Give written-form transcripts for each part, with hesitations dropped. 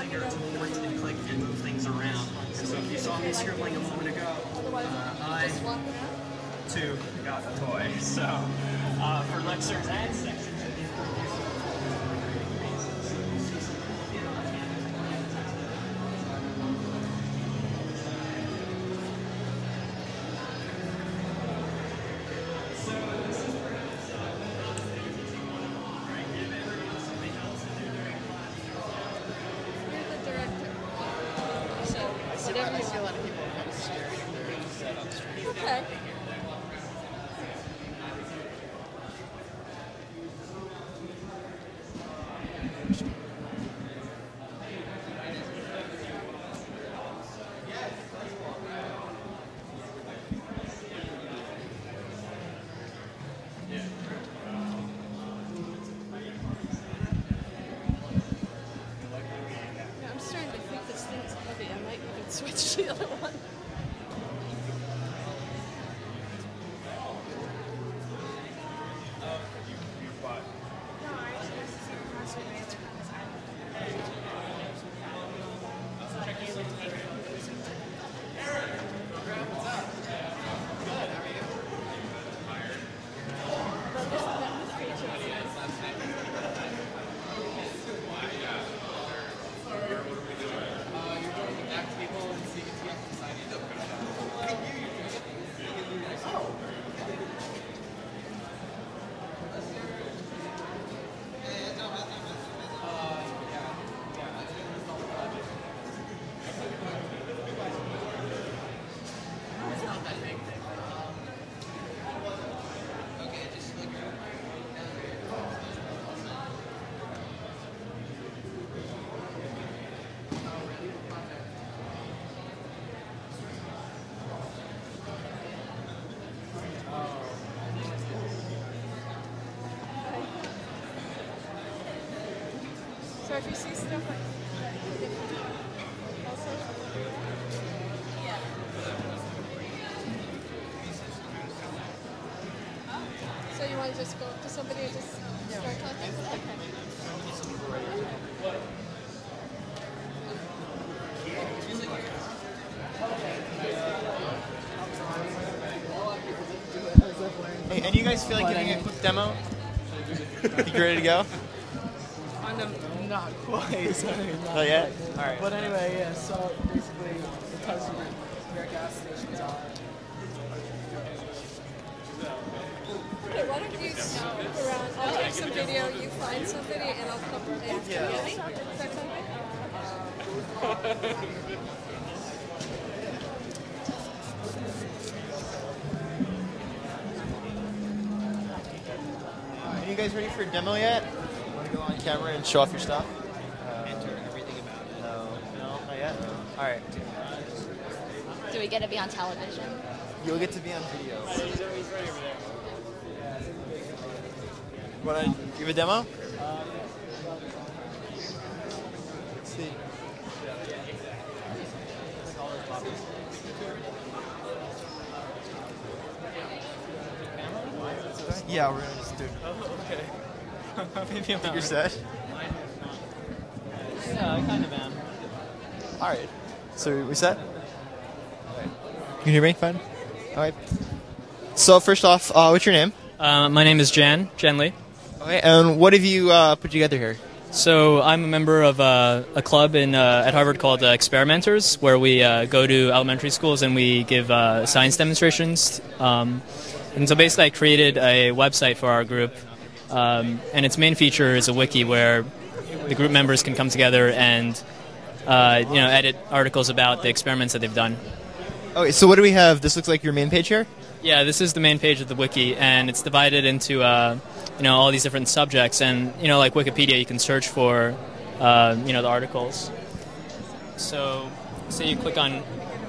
finger towards and click and move things around. And so if you saw me scribbling a moment ago, I too got a toy. So for lectures and sections. Okay. I'm starting to think this thing's heavy. I might even switch to the other one. So if you see stuff like also, yeah. So you want to just go up to somebody and just start talking? Okay. Hey, and you guys feel like giving a quick demo? You ready to go? Not quite. Not yet? Alright. But anyway, yeah, so basically it tells you where gas stations are. Okay, why don't you scout around? I'll take some video, you find somebody, and I'll come after you. Is that something? Are you guys ready for a demo yet? Want to go on camera and show off your stuff? Everything about it. No, not yet? Alright. Do we get to be on television? You'll get to be on video. Want to give a demo? Let's see. Yeah, we're gonna just do it. Oh, okay. Maybe I'm Think you're set? Yeah, I kind of am. Alright. So we set? Can you hear me? Fine? Alright. So first off, what's your name? My name is Jan Lee. Okay, and what have you put together here? So I'm a member of a club at Harvard called Experimenters, where we go to elementary schools and we give science demonstrations. And so basically I created a website for our group, and its main feature is a wiki where the group members can come together and edit articles about the experiments that they've done. Okay, so what do we have? This looks like your main page here? Yeah, this is the main page of the wiki, and it's divided into all these different subjects. And like Wikipedia, you can search for the articles. So say you click on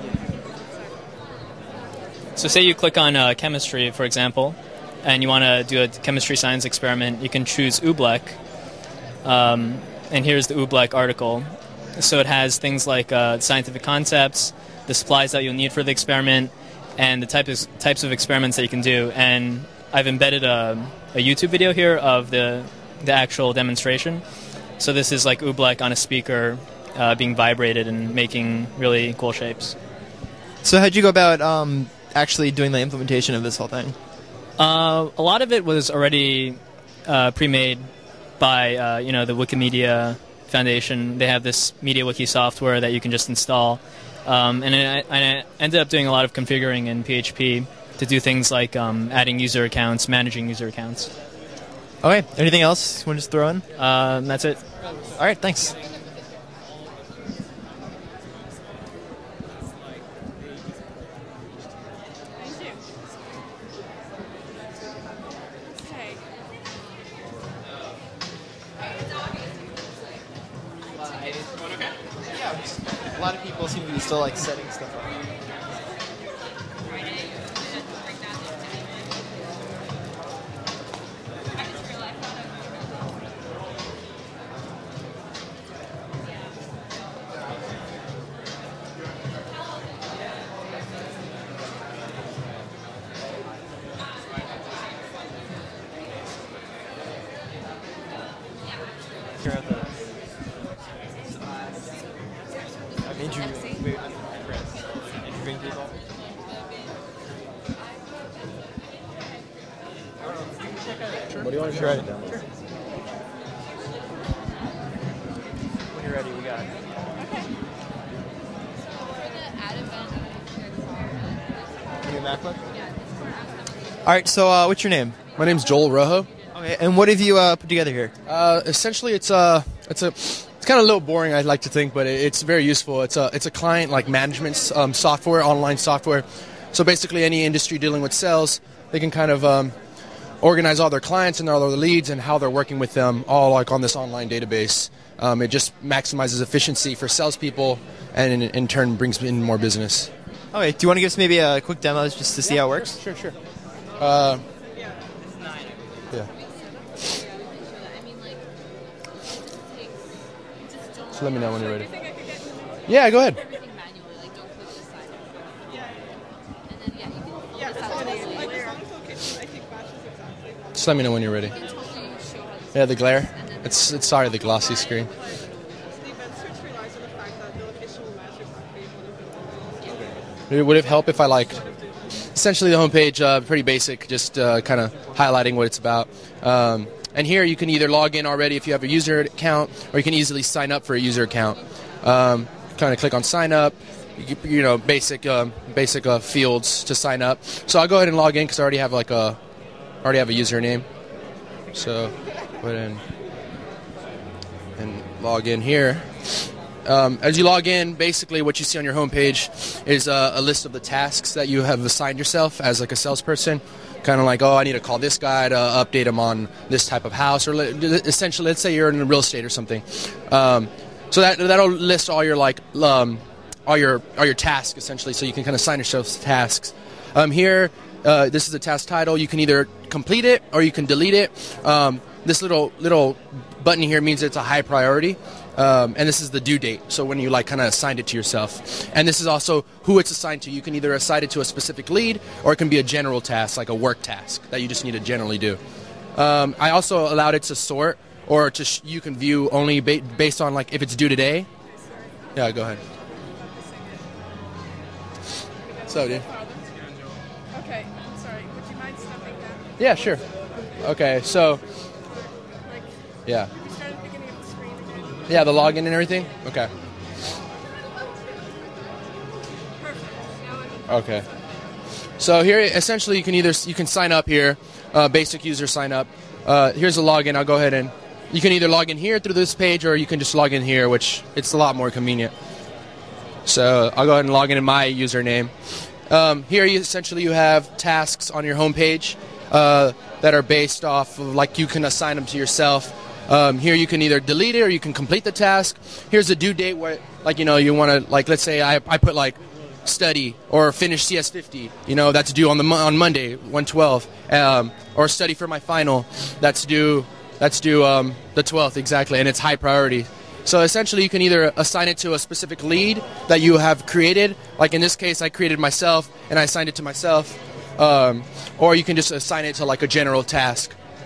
chemistry, for example, and you want to do a chemistry science experiment. You can choose Oobleck, and here's the Oobleck article. So it has things like scientific concepts, the supplies that you'll need for the experiment, and the types of experiments that you can do. And I've embedded a YouTube video here of the actual demonstration. So this is like Oobleck on a speaker being vibrated and making really cool shapes. So how'd you go about actually doing the implementation of this whole thing? A lot of it was already pre-made by the Wikimedia Foundation. They have this MediaWiki software that you can just install, and I ended up doing a lot of configuring in PHP to do things like adding user accounts, managing user accounts. Okay. Anything else you want to just throw in? That's it. All right. Thanks. Okay. Yeah, a lot of people seem to be still like setting stuff up. Here at the. I made you. Wait, Chris. Did you bring people? What do you want to try? Sure. When you're ready, we got it. Need a MacBook? All right. So, what's your name? My name's Joel Rojo. Okay. And what have you put together here? Essentially, it's kind of a little boring, I'd like to think, but it's very useful. It's a client like management software, online software. So basically, any industry dealing with sales, they can kind of organize all their clients and all their leads and how they're working with them, all like on this online database. It just maximizes efficiency for salespeople, and in turn brings in more business. Okay. Do you want to give us maybe a quick demo just to see how it works? Sure. Yeah. So let me know when you're ready. Yeah, go ahead. Just let me know when you're ready. Yeah, the glare. It's sorry, the glossy screen. Would it help if I essentially the homepage, pretty basic, just kind of highlighting what it's about. And here you can either log in already if you have a user account, or you can easily sign up for a user account. Kind of click on sign up, basic fields to sign up. So I'll go ahead and log in because I already have a username. So go ahead and log in here. As you log in, basically what you see on your homepage is a list of the tasks that you have assigned yourself as like a salesperson. Kind of like, I need to call this guy to update him on this type of house, or essentially, let's say you're in real estate or something. So that'll list all your all your tasks essentially, so you can kind of assign yourself tasks. Here, this is the task title. You can either complete it or you can delete it. This little button here means it's a high priority. And this is the due date, so when you kind of assigned it to yourself. And this is also who it's assigned to. You can either assign it to a specific lead, or it can be a general task, like a work task that you just need to generally do. I also allowed it to sort, or you can view only based on if it's due today. Yeah, go ahead. So, dude. Okay, I'm sorry. Would you mind stepping down? Yeah, sure. Okay, so. Yeah. We started at the beginning of the screen again. Yeah, the login and everything? Okay. Okay. So here, essentially, you can sign up here, basic user sign up. Here's the login. I'll go ahead and you can either log in here through this page, or you can just log in here, which it's a lot more convenient. So I'll go ahead and log in my username. Here, you have tasks on your homepage that are based off of you can assign them to yourself. Here you can either delete it or you can complete the task. Here's the due date where, you want to, let's say I put study or finish CS50. That's due on Monday, 1/12. Or study for my final. That's due the 12th exactly, and it's high priority. So essentially, you can either assign it to a specific lead that you have created. Like in this case, I created myself and I assigned it to myself. Or you can just assign it to a general task.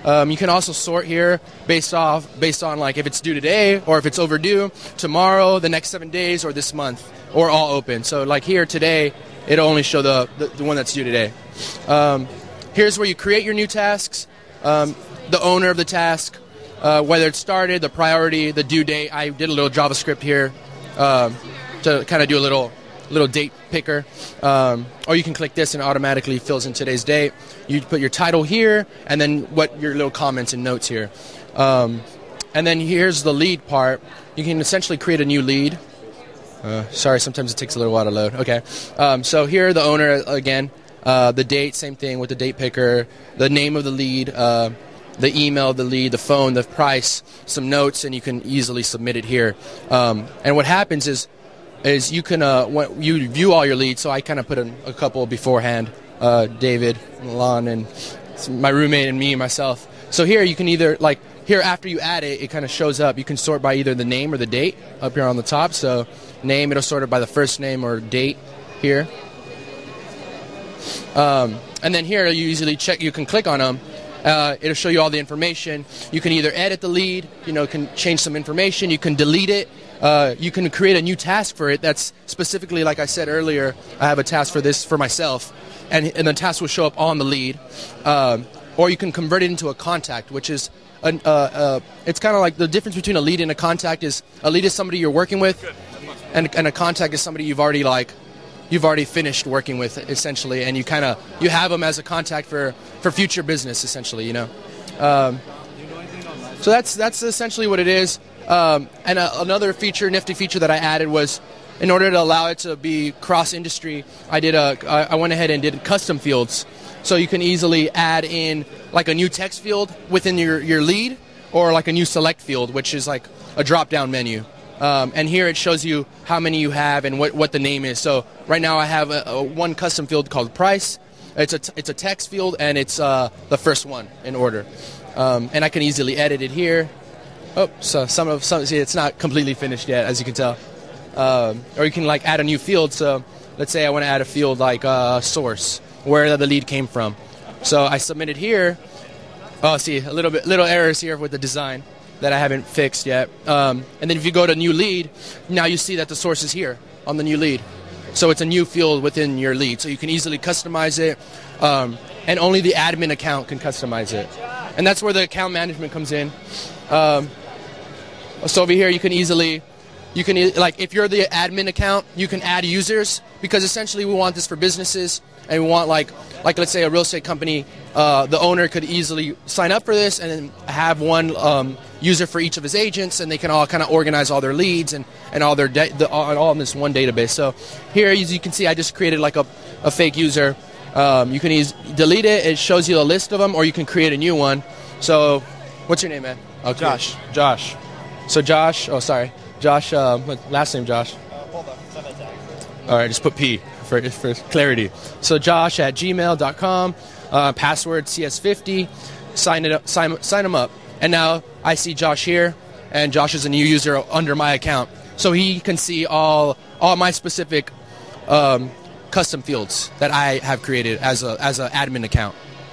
You can also sort here based on like if it's due today or if it's overdue, tomorrow, the next 7 days, or this month, or all open. So like here today, it'll only show the one that's due today. Here's where you create your new tasks, the owner of the task, whether it started, the priority, the due date. I did a little JavaScript here to kind of do a little date picker. Or you can click this and it automatically fills in today's date. You put your title here and then what your little comments and notes here. And then here's the lead part. You can essentially create a new lead. Sorry, sometimes it takes a little while to load. Okay. So here, the owner, again, the date, same thing with the date picker, the name of the lead, the email of the lead, the phone, the price, some notes, and you can easily submit it here. And what happens is you can when you view all your leads. So I kind of put a couple beforehand, David, Milan, and my roommate and me and myself. So here you can either like here after you add it, it kind of shows up. You can sort by either the name or the date up here on the top. So name, it'll sort it by the first name or date here. And then here you usually check. You can click on them. It'll show you all the information. You can either edit the lead, can change some information. You can delete it. You can create a new task for it that's specifically, like I said earlier, I have a task for this for myself, and the task will show up on the lead. Or you can convert it into a contact, which is, it's kind of like the difference between a lead and a contact is a lead is somebody you're working with, and a contact is somebody you've already finished working with, essentially, and you have them as a contact for future business, essentially, So that's essentially what it is. And another nifty feature that I added was, in order to allow it to be cross-industry, I went ahead and did custom fields. So you can easily add in like a new text field within your lead, or like a new select field, which is like a drop-down menu. And here it shows you how many you have and what the name is. So right now I have one custom field called price. It's a text field, and it's the first one in order. And I can easily edit it here. Oh, so see, it's not completely finished yet, as you can tell. Or you can like add a new field. So let's say I want to add a field like source, where the lead came from. So I submit it here. Oh, see, little errors here with the design that I haven't fixed yet. And then if you go to new lead, now you see that the source is here on the new lead. So it's a new field within your lead. So you can easily customize it, and only the admin account can customize it. And that's where the account management comes in. So over here, you can like if you're the admin account, you can add users, because essentially we want this for businesses, and we want like let's say a real estate company, the owner could easily sign up for this and then have one user for each of his agents, and they can all kind of organize all their leads and all their all in this one database. So here, as you can see, I just created like a fake user. You can delete it. It shows you a list of them, or you can create a new one. So what's your name, man? Okay. Josh. So Josh. Oh, sorry. Josh. Last name Josh. Hold on. Send that tag. All right, just put P for clarity. So Josh at gmail.com, password CS50, sign him up. And now I see Josh here, and Josh is a new user under my account. So he can see all my specific custom fields that I have created as an admin account.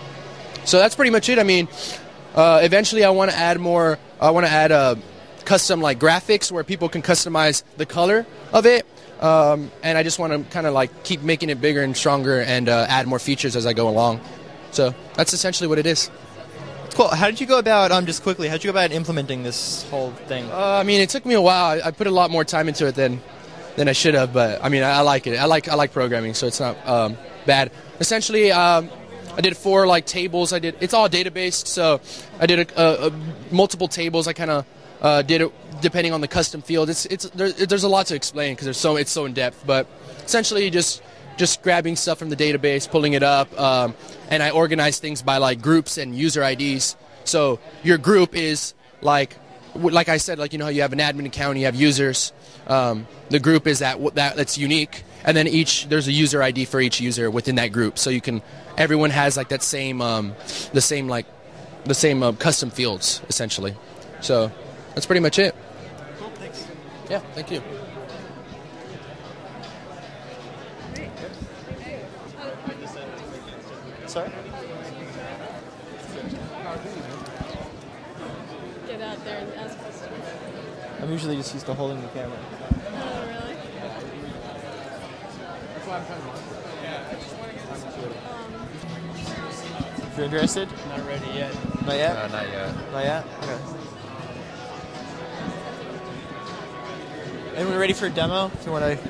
So that's pretty much it. I mean, eventually I want to add more. I want to add custom like graphics where people can customize the color of it. And I just want to kind of like keep making it bigger and stronger, and add more features as I go along. So that's essentially what it is. Cool. How did you go about, just quickly, how did you go about implementing this whole thing? I mean, it took me a while. I put a lot more time into it than I should have, but I mean, I like it. I like programming, so it's not bad. Essentially, I did 4 like tables. It's all database, so I did multiple tables. I kind of did it depending on the custom field. There's a lot to explain because it's so in depth, but essentially just grabbing stuff from the database, pulling it up, and I organize things by like groups and user IDs. So your group is like I said, like how you have an admin account, you have users. The group is that's unique, and then there's a user ID for each user within that group. So everyone has like that same the same custom fields essentially. So that's pretty much it. Cool. Thanks. Yeah. Thank you. Sorry? get out there and ask questions? I'm usually just used to holding the camera. Oh, really? That's why I'm trying to If you're interested? Not ready yet. Not yet? Not yet. Not yet? Okay. Anyone ready for a demo? If you want to...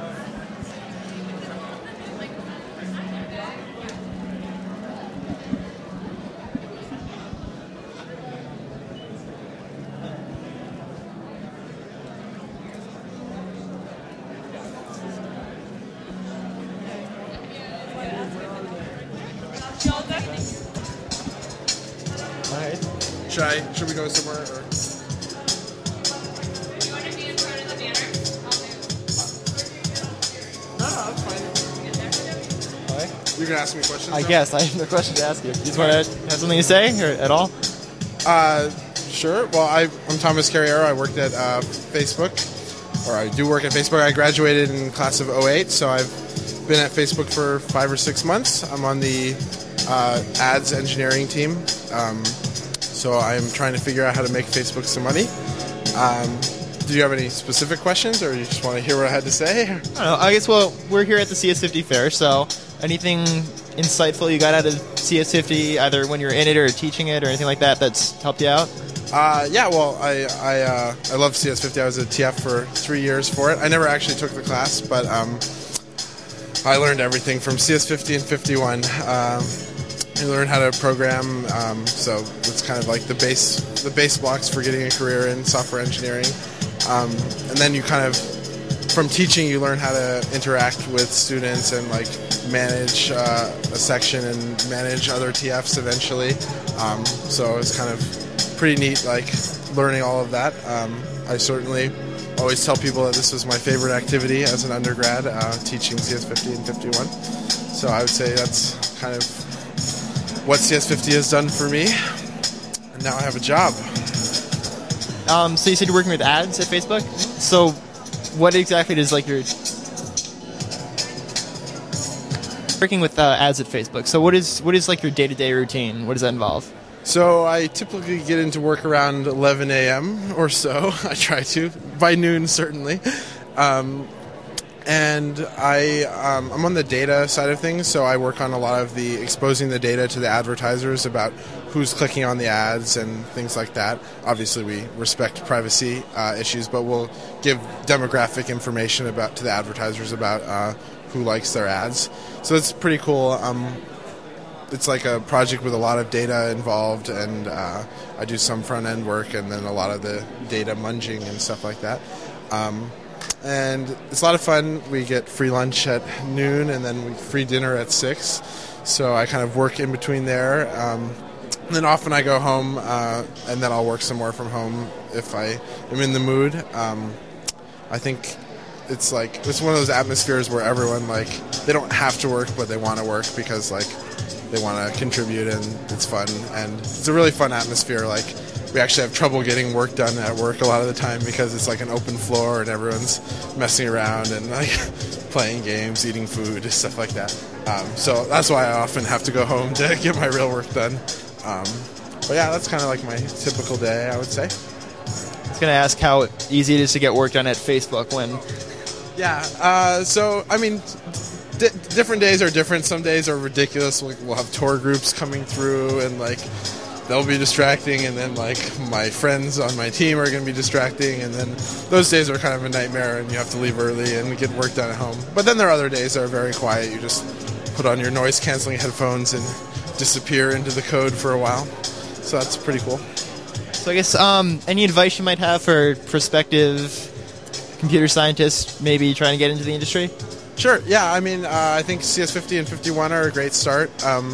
Alright. Should we go somewhere? Or? You're gonna ask me questions? I now? guess. I have no question to ask you. You just want to have something to say or at all? Sure. Well, I'm Thomas Carriero. I worked at Facebook, or I do work at Facebook. I graduated in class of 08, so I've been at Facebook for 5 or 6 months. I'm on the ads engineering team, so I'm trying to figure out how to make Facebook some money. Do you have any specific questions, or you just want to hear what I had to say? I don't know. I guess, well, we're here at the CS50 fair, so anything insightful you got out of CS50, either when you're in it or teaching it or anything like that, that's helped you out? Yeah, well, I love CS50. I was a TF for 3 years for it. I never actually took the class, but I learned everything from CS50 and 51. You learn how to program, so it's kind of like the base blocks for getting a career in software engineering. And then you kind of, from teaching, you learn how to interact with students and like manage a section and manage other TFs eventually. So it's kind of pretty neat, like learning all of that. I certainly always tell people that this was my favorite activity as an undergrad, teaching CS50 and 51. So I would say that's kind of what CS50 has done for me. And now I have a job. So you said you're working with ads at Facebook. So what exactly does like your working with ads at Facebook? So what is like your day-to-day routine? What does that involve? So I typically get into work around 11 a.m. or so. I try to, by noon certainly. And I'm on the data side of things, so I work on a lot of the exposing the data to the advertisers about who's clicking on the ads and things like that. Obviously, we respect privacy issues, but we'll give demographic information to the advertisers about who likes their ads. So it's pretty cool. It's like a project with a lot of data involved, and I do some front-end work and then a lot of the data munging and stuff like that. And it's a lot of fun. We get free lunch at noon and then free dinner at 6. So I kind of work in between there. And then often I go home and then I'll work some more from home if I am in the mood. I think it's one of those atmospheres where everyone, like, they don't have to work, but they want to work because, like, they want to contribute and it's fun. And it's a really fun atmosphere. Like, we actually have trouble getting work done at work a lot of the time because it's like an open floor and everyone's messing around and like playing games, eating food, stuff like that. So that's why I often have to go home to get my real work done. But yeah, that's kind of like my typical day, I would say. I was going to ask how easy it is to get work done at Facebook when... Yeah, so I mean, different days are different. Some days are ridiculous. We'll have tour groups coming through and like they'll be distracting, and then like my friends on my team are going to be distracting, and then those days are kind of a nightmare and you have to leave early and get work done at home. But then there are other days that are very quiet. You just put on your noise canceling headphones and disappear into the code for a while. So that's pretty cool. So I guess any advice you might have for prospective computer scientists maybe trying to get into the industry? Sure, yeah. I mean, I think CS50 and 51 are a great start.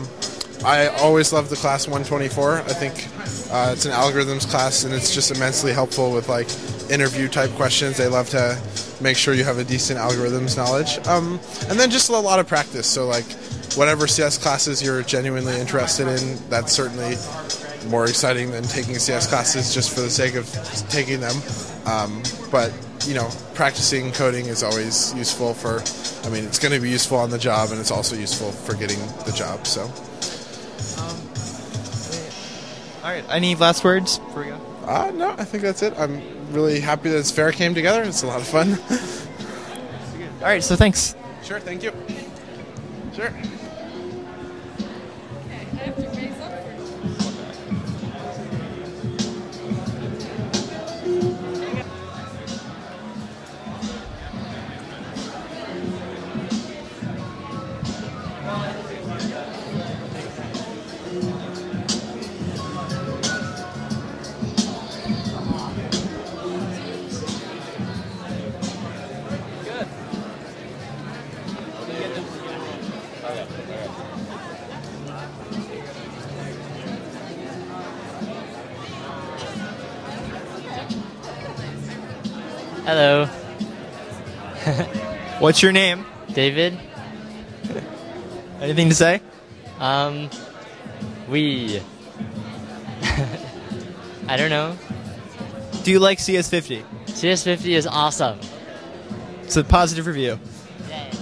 I always love the class 124. I think it's an algorithms class, and it's just immensely helpful with like interview type questions. They love to make sure you have a decent algorithms knowledge, and then just a lot of practice. So like whatever CS classes you're genuinely interested in, that's certainly more exciting than taking CS classes just for the sake of taking them. But you know, practicing coding is always useful for. I mean, it's going to be useful on the job, and it's also useful for getting the job. So. All right. Any last words before we go? No, I think that's it. I'm really happy that this fair came together. It's a lot of fun. All right, so thanks. Sure, thank you. Sure. I have to raise up for Hello, What's your name? David. Anything to say? We. I don't know. Do you like CS50? CS50 is awesome. It's a positive review. that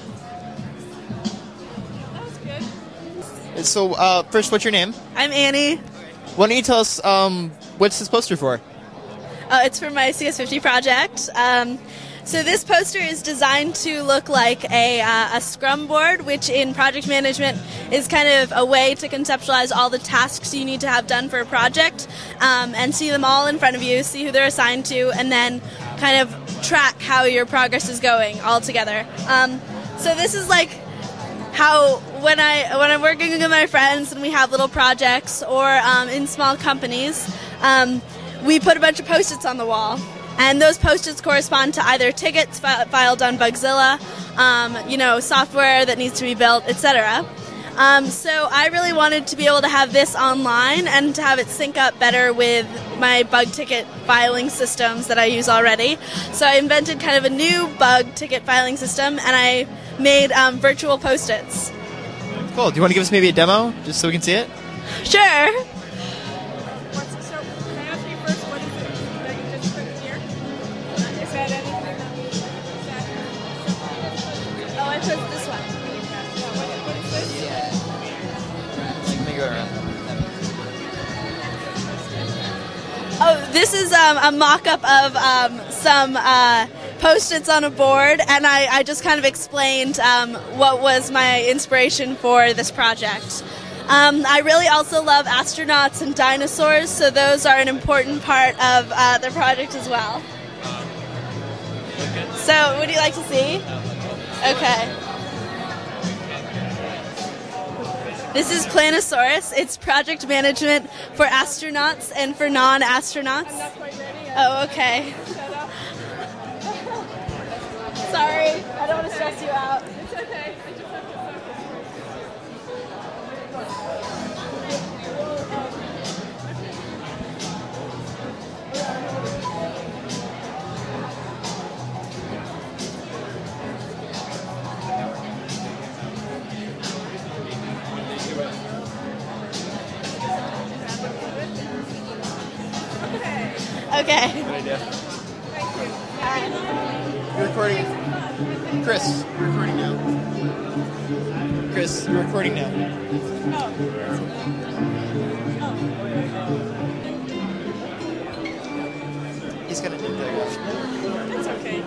was good. So, first, what's your name? I'm Annie. Why don't you tell us what's this poster for? It's for my CS50 project. So this poster is designed to look like a Scrum board, which in project management is kind of a way to conceptualize all the tasks you need to have done for a project, and see them all in front of you, see who they're assigned to, and then kind of track how your progress is going all together. So this is like how when I'm working with my friends and we have little projects or in small companies, we put a bunch of Post-its on the wall. And those Post-its correspond to either tickets filed on Bugzilla, software that needs to be built, etc. So I really wanted to be able to have this online and to have it sync up better with my bug ticket filing systems that I use already. So I invented kind of a new bug ticket filing system, and I made virtual Post-its. Cool. Do you want to give us maybe a demo, just so we can see it? Sure. So, can I ask you first, what is it that you just put here? Is that anything? Oh, I put this one. What is this? Let me go around. Oh, this is a mock-up of some Post-its on a board, and I just kind of explained what was my inspiration for this project. I really also love astronauts and dinosaurs, so those are an important part of the project as well. So, would you like to see? Okay. This is Planosaurus. It's project management for astronauts and for non-astronauts. I'm not quite ready yet. Oh, okay. Shut up. Sorry, I don't want to stress you out. It's okay. I just have to focus. Okay. Good idea. Thank you. You're recording. Chris, you're recording now. Chris, you're recording now. He's gonna do that. It's okay.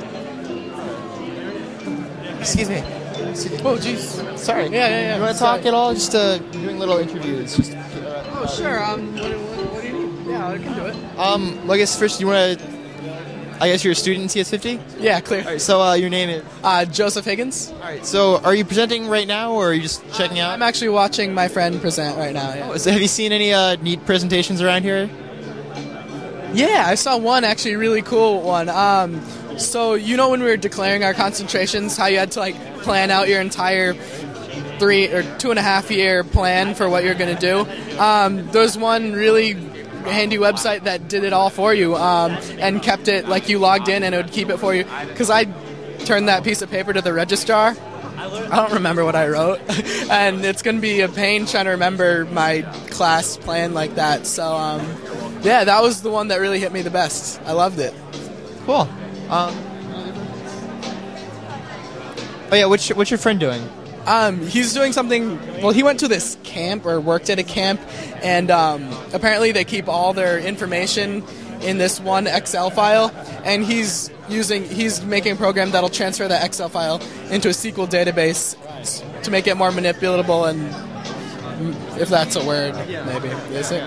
Excuse me. Oh, jeez. Sorry. Yeah. You want to talk at all? Just doing little interviews. Just. Oh, sure. What do you need? Yeah, I can do it. Well, I guess first you want to. I guess you're a student in CS50. Yeah, clear. All right. So your name is. Joseph Higgins. All right. So are you presenting right now, or are you just checking out? I'm actually watching my friend present right now. Yeah. Oh, so have you seen any neat presentations around here? Yeah, I saw one actually really cool one. So when we were declaring our concentrations, how you had to plan out your entire 3 or 2.5 year plan for what you're going to do. There's one really handy website that did it all for you and kept it you logged in and it would keep it for you. Because I turned that piece of paper to the registrar. I don't remember what I wrote, and it's going to be a pain trying to remember my class plan like that. So, yeah, that was the one that really hit me the best. I loved it. Cool. Oh yeah, what's your friend doing? He's doing something. Well, he went to this camp or worked at a camp, and apparently they keep all their information in this one Excel file, and he's making a program that'll transfer that Excel file into a SQL database to make it more manipulatable, and if that's a word, maybe is it?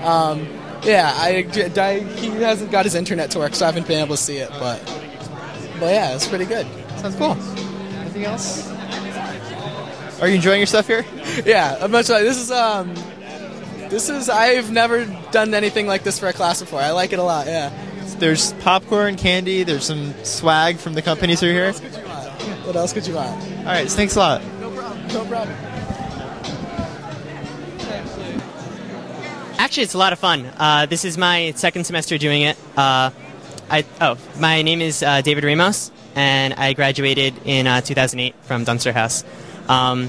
He hasn't got his internet to work, so I haven't been able to see it, but yeah, it's pretty good. Sounds cool. Anything else? Are you enjoying your stuff here? Yeah, I'm much like this is I've never done anything like this for a class before. I like it a lot. Yeah. There's popcorn, candy. There's some swag from the companies who are here. What else could you want? All right, thanks a lot. No problem. Actually, it's a lot of fun. This is my second semester doing it. My name is David Ramos, and I graduated in 2008 from Dunster House. I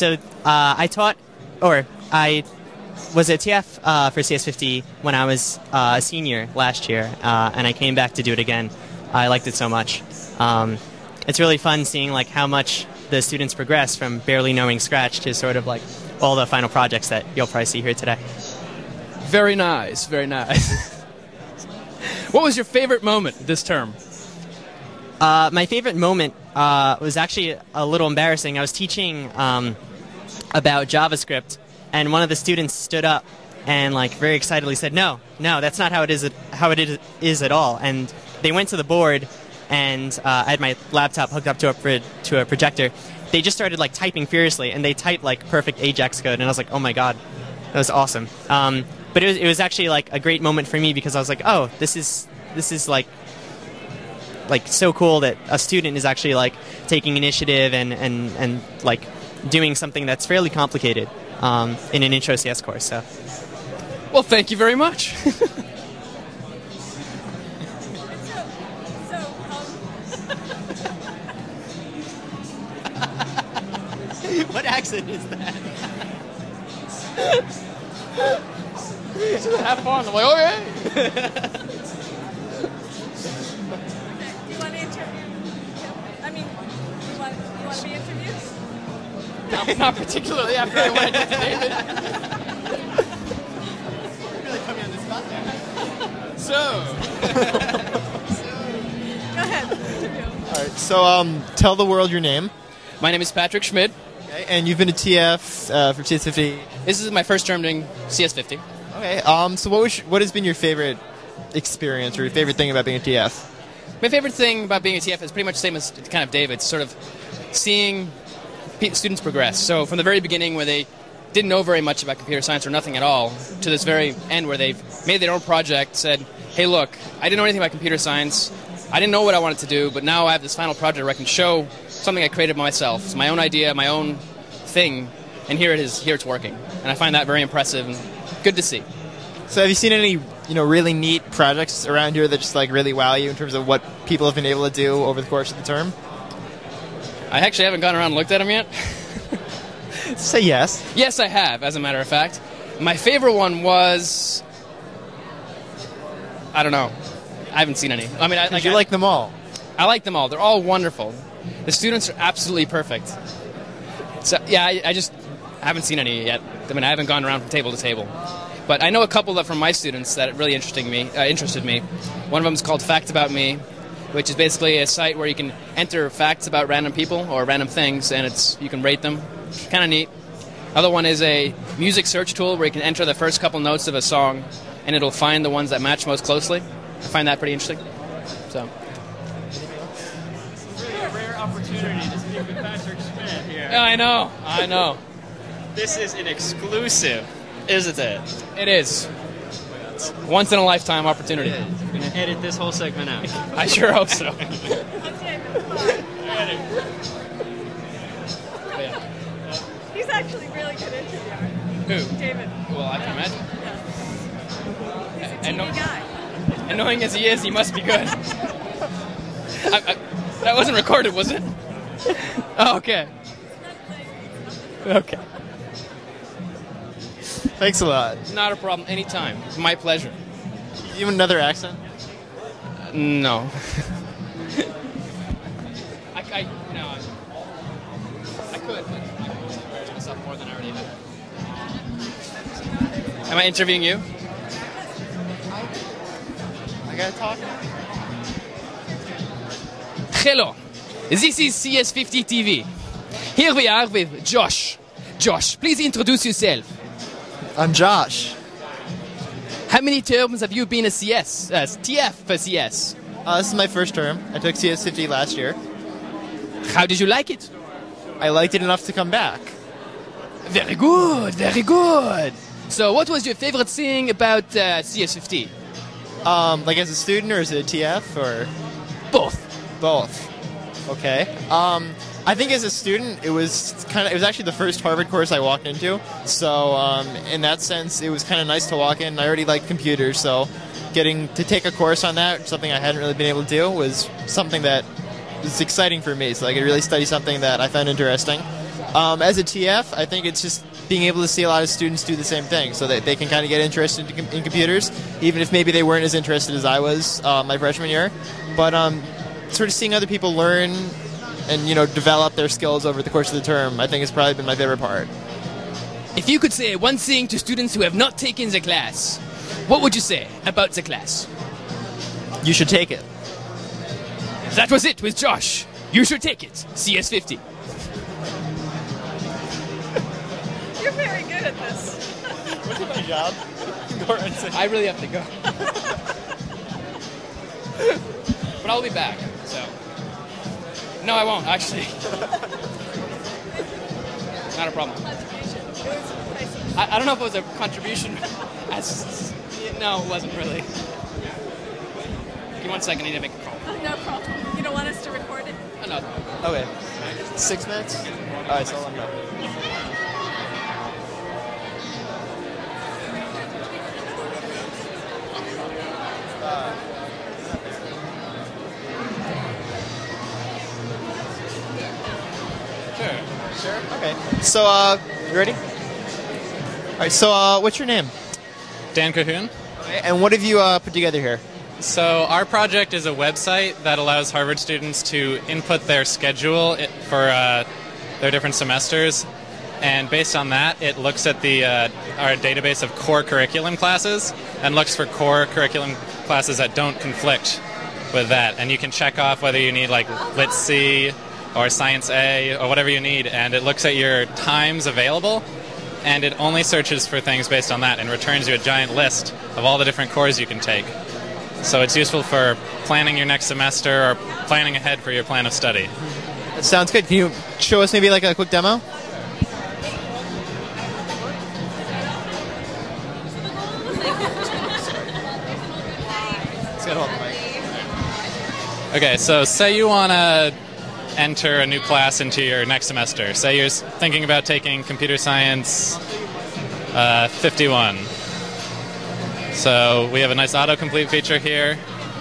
was a TF for CS50 when I was a senior last year, and I came back to do it again. I liked it so much. It's really fun seeing like how much the students progress from barely knowing Scratch to sort of like all the final projects that you'll probably see here today. Very nice, very nice. What was your favorite moment this term? My favorite moment was actually a little embarrassing. I was teaching about JavaScript, and one of the students stood up and like very excitedly said, "No, that's not how it is at all." And they went to the board, and I had my laptop hooked up to a projector. They just started like typing furiously, and they typed like perfect Ajax code, and I was like, "Oh my god, that was awesome." But it was actually like a great moment for me because I was like, "Oh, this is like so cool that a student is actually like taking initiative and like doing something that's fairly complicated in an intro CS course." So, well, thank you very much. What accent is that? Have fun. I'm like, okay. Do you want to interview? I mean, you want to be interviewed? Not particularly after I went to David. Really put me on the spot there. So. Go ahead. All right, so tell the world your name. My name is Patrick Schmidt. Okay, and you've been a TF for CS50. This is my first term doing CS50. Okay, so what has been your favorite experience or your favorite thing about being a TF? My favorite thing about being a TF is pretty much the same as kind of David's, sort of seeing students progress. So from the very beginning where they didn't know very much about computer science or nothing at all, to this very end where they've made their own project, said, hey look, I didn't know anything about computer science, I didn't know what I wanted to do, but now I have this final project where I can show something I created myself. It's my own idea, my own thing, and here it is, here it's working. And I find that very impressive and good to see. So have you seen any really neat projects around here that just like really wow you in terms of what people have been able to do over the course of the term? I actually haven't gone around and looked at them yet. Say yes. Yes, I have, as a matter of fact. My favorite one was... I don't know. I haven't seen any. I mean, I like them all. I like them all. They're all wonderful. The students are absolutely perfect. So, yeah, I just haven't seen any yet. I mean, I haven't gone around from table to table. But I know a couple from my students that really interested me. One of them is called Fact About Me, which is basically a site where you can enter facts about random people or random things, and you can rate them. Kind of neat. Other one is a music search tool where you can enter the first couple notes of a song, and it'll find the ones that match most closely. I find that pretty interesting. So. This is really a rare opportunity to speak with Patrick Schmidt here. Yeah, I know. This is an exclusive, isn't it? It is. Once in a lifetime opportunity. You're going to edit this whole segment out. I sure hope so. He's actually really good interviewer. Who? David. Well, I can imagine. He's a TV guy. Annoying as he is, he must be good. That wasn't recorded, was it? Oh, okay. Okay. Thanks a lot. Not a problem. Anytime. It's my pleasure. You have another accent? No. I could, but I embarrass myself more than I already have. Am I interviewing you? I gotta talk. Hello, this is CS50 TV. Here we are with Josh. Josh, please introduce yourself. I'm Josh. How many terms have you been a CS? TF for CS? This is my first term. I took CS50 last year. How did you like it? I liked it enough to come back. Very good, very good. So what was your favorite thing about CS50? Like as a student or as a TF or? Both. Both. Okay. I think as a student, it was actually the first Harvard course I walked into. So in that sense, it was kind of nice to walk in. I already liked computers, so getting to take a course on that, something I hadn't really been able to do, was something that was exciting for me. So I could really study something that I found interesting. As a TF, I think it's just being able to see a lot of students do the same thing, so that they can kind of get interested in computers, even if maybe they weren't as interested as I was my freshman year. But sort of seeing other people learn and develop their skills over the course of the term, I think has probably been my favorite part. If you could say one thing to students who have not taken the class, what would you say about the class? You should take it. That was it with Josh. You should take it. CS50. You're very good at this. What's my job? I really have to go. But I'll be back, so... No, I won't, actually. Not a problem. I don't know if it was a contribution. No, it wasn't really. Give me 1 second, I need to make a call. No problem. You don't want us to record it? Oh, no. Okay. 6 minutes? Alright, so I'll let me know. Sure. Okay. So, you ready? All right. So, what's your name? Dan Cahoon. Okay. And what have you put together here? So, our project is a website that allows Harvard students to input their schedule for their different semesters, and based on that, it looks at our database of core curriculum classes and looks for core curriculum classes that don't conflict with that. And you can check off whether you need like Lit C or Science A, or whatever you need, and it looks at your times available, and it only searches for things based on that and returns you a giant list of all the different cores you can take. So it's useful for planning your next semester or planning ahead for your plan of study. That sounds good. Can you show us maybe like a quick demo? Let's get hold of the mic. Okay, so say you want to enter a new class into your next semester. Say you're thinking about taking Computer Science 51. So we have a nice autocomplete feature here.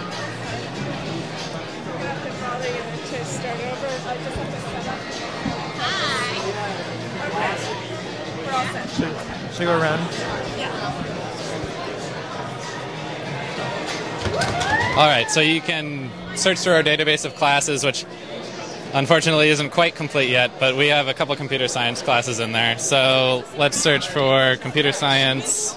Should we go around? All right, so you can search through our database of classes, which unfortunately isn't quite complete yet, but we have a couple computer science classes in there. So let's search for Computer Science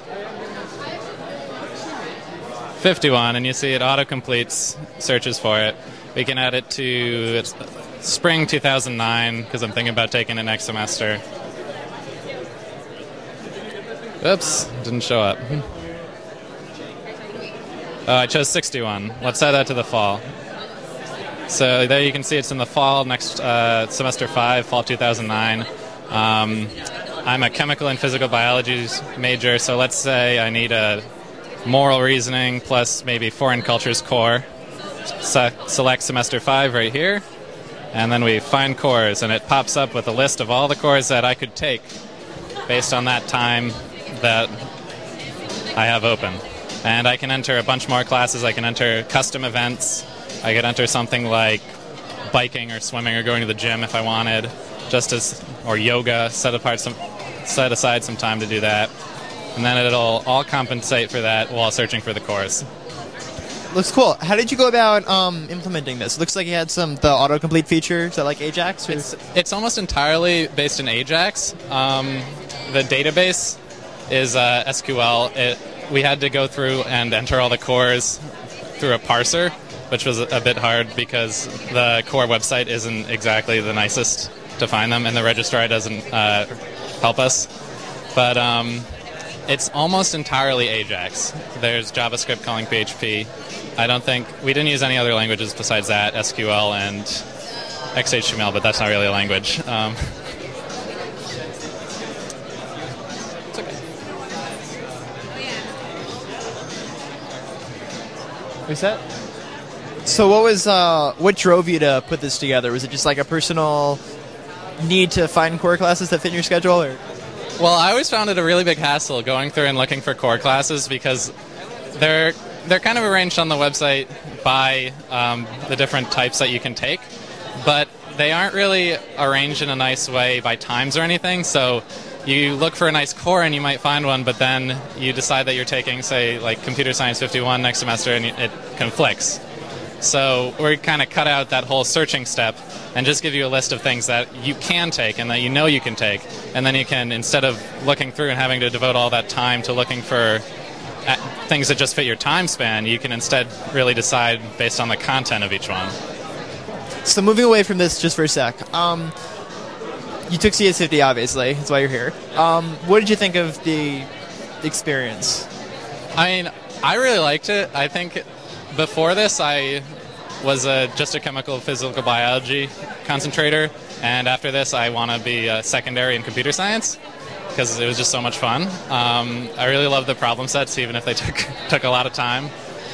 51, and you see it auto-completes searches for it. We can add it to spring 2009, because I'm thinking about taking it next semester. Oops, didn't show up. Oh, I chose 61. Let's add that to the fall. So there you can see it's in the fall, next semester 5, fall 2009. I'm a chemical and physical biology major, so let's say I need a moral reasoning plus maybe foreign cultures core. Select semester 5 right here, and then we find cores, and it pops up with a list of all the cores that I could take based on that time that I have open. And I can enter a bunch more classes. I can enter custom events. I could enter something like biking or swimming or going to the gym if I wanted, or yoga. Set aside some time to do that, and then it'll all compensate for that while searching for the cores. Looks cool. How did you go about implementing this? Looks like you had the autocomplete feature. Is that like Ajax? Or? It's almost entirely based in Ajax. the database is SQL. We had to go through and enter all the cores through a parser, which was a bit hard because the core website isn't exactly the nicest to find them, and the registrar doesn't help us. But it's almost entirely Ajax. There's JavaScript calling PHP. We didn't use any other languages besides that, SQL and XHTML, but that's not really a language. What's that? So what drove you to put this together? Was it just like a personal need to find core classes that fit in your schedule, or? Well, I always found it a really big hassle going through and looking for core classes because they're kind of arranged on the website by the different types that you can take, but they aren't really arranged in a nice way by times or anything. So you look for a nice core and you might find one, but then you decide that you're taking, say, like Computer Science 51 next semester, and it conflicts. So we kind of cut out that whole searching step and just give you a list of things that you can take and that you know you can take, and then you can, instead of looking through and having to devote all that time to looking for things that just fit your time span, you can instead really decide based on the content of each one. So moving away from this just for a sec, you took CS50, obviously. That's why you're here. What did you think of the experience? I mean, I really liked it. I think before this, I was just a chemical physical biology concentrator, and after this, I want to be a secondary in computer science because it was just so much fun. I really loved the problem sets, even if they took a lot of time.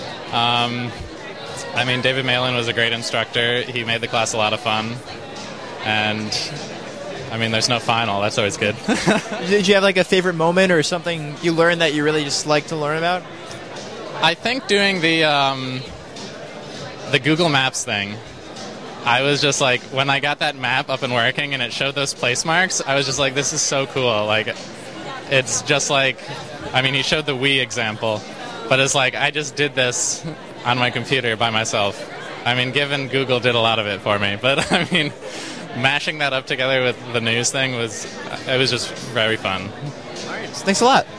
I mean, David Malin was a great instructor. He made the class a lot of fun, and I mean, there's no final. That's always good. Did you have like a favorite moment or something you learned that you really just like to learn about? I think doing the Google Maps thing, I was just like, when I got that map up and working and it showed those place marks, I was just like, this is so cool. Like, it's just like, I mean, he showed the Wii example, but it's like, I just did this on my computer by myself. I mean, given Google did a lot of it for me, but I mean, mashing that up together with the news thing was just very fun. All right, thanks a lot.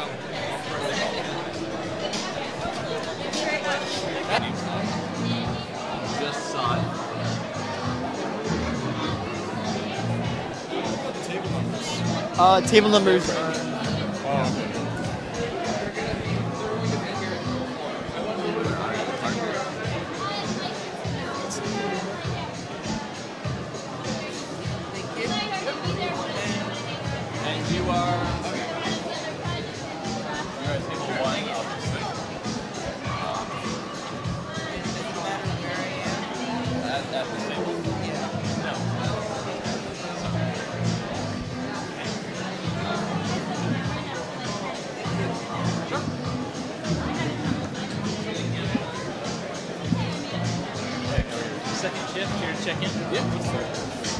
Table numbers. And you are at table 1, obviously. At the table. Second shift, here to check in? Yep.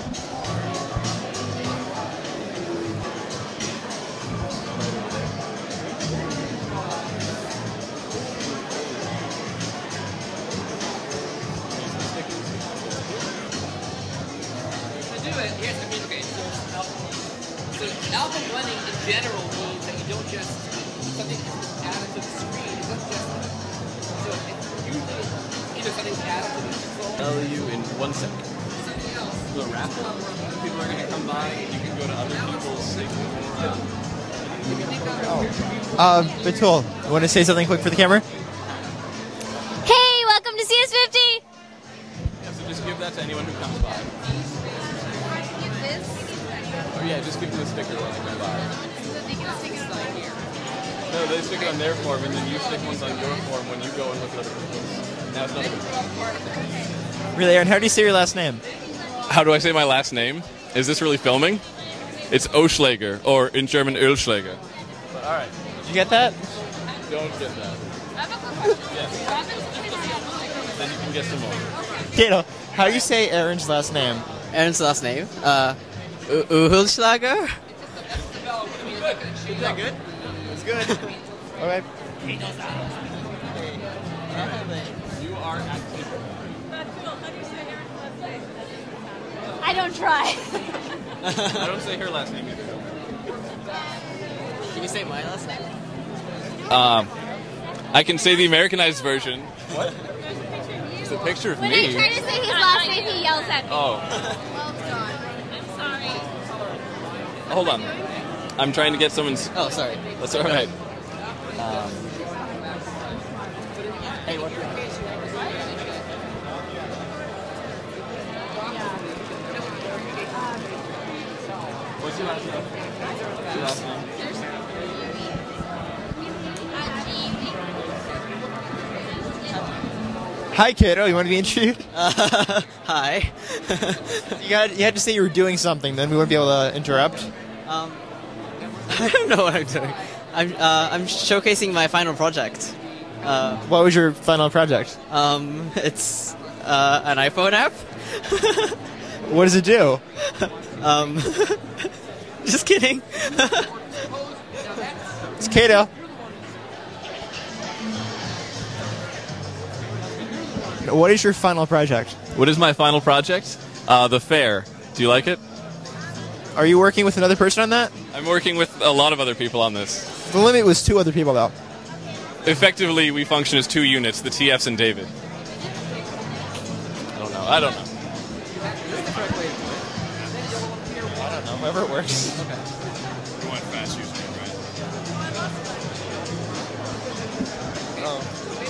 So alpha blending in general means that you don't just something added to the screen. It doesn't just so it's usually either something's added to the control. Tell you in 1 second. Do a raffle. People are going to come by, and you can go to other people's signals. Batul, you want to say something quick for the camera? Hey, welcome to CS50. Yeah, so just give that to anyone who comes by. Oh yeah, just give them the sticker when they come by. No, they stick it on their form, and then you stick ones on your form when you go and look at other people's. Now it's not a Really, Aaron, how do you say your last name? How do I say my last name? Is this really filming? It's Oschlager, or in German, Ölschläger. But, all right. Did you get that? Don't get that. Yes. Then you can get some more. Kato, how do you say Aaron's last name? Aaron's last name? Uhlschlager? Is that good? It's good. All right. You are at I don't try. I don't say her last name either. say my last name? I can say the Americanized version. What? It's a picture of When me. I try to say his last name, he yells at me. Oh. Well done. I'm sorry. Hold on. I'm trying to get someone's... Oh, sorry. That's all right. Hey, what's your What's your last name? What's your last name? Hi, kiddo. You want to be introduced? Hi. You had to say you were doing something, then we wouldn't be able to interrupt. I don't know what I'm doing. I'm showcasing my final project. What was your final project? It's an iPhone app. What does it do? Just kidding. It's Kato. What is your final project? What is my final project? The fair. Do you like it? Are you working with another person on that? I'm working with a lot of other people on this. The limit was 2 other people, though. Effectively, we function as 2 units, the TFs and David. I don't know. However it works. Okay. You want fast username, right? Oh.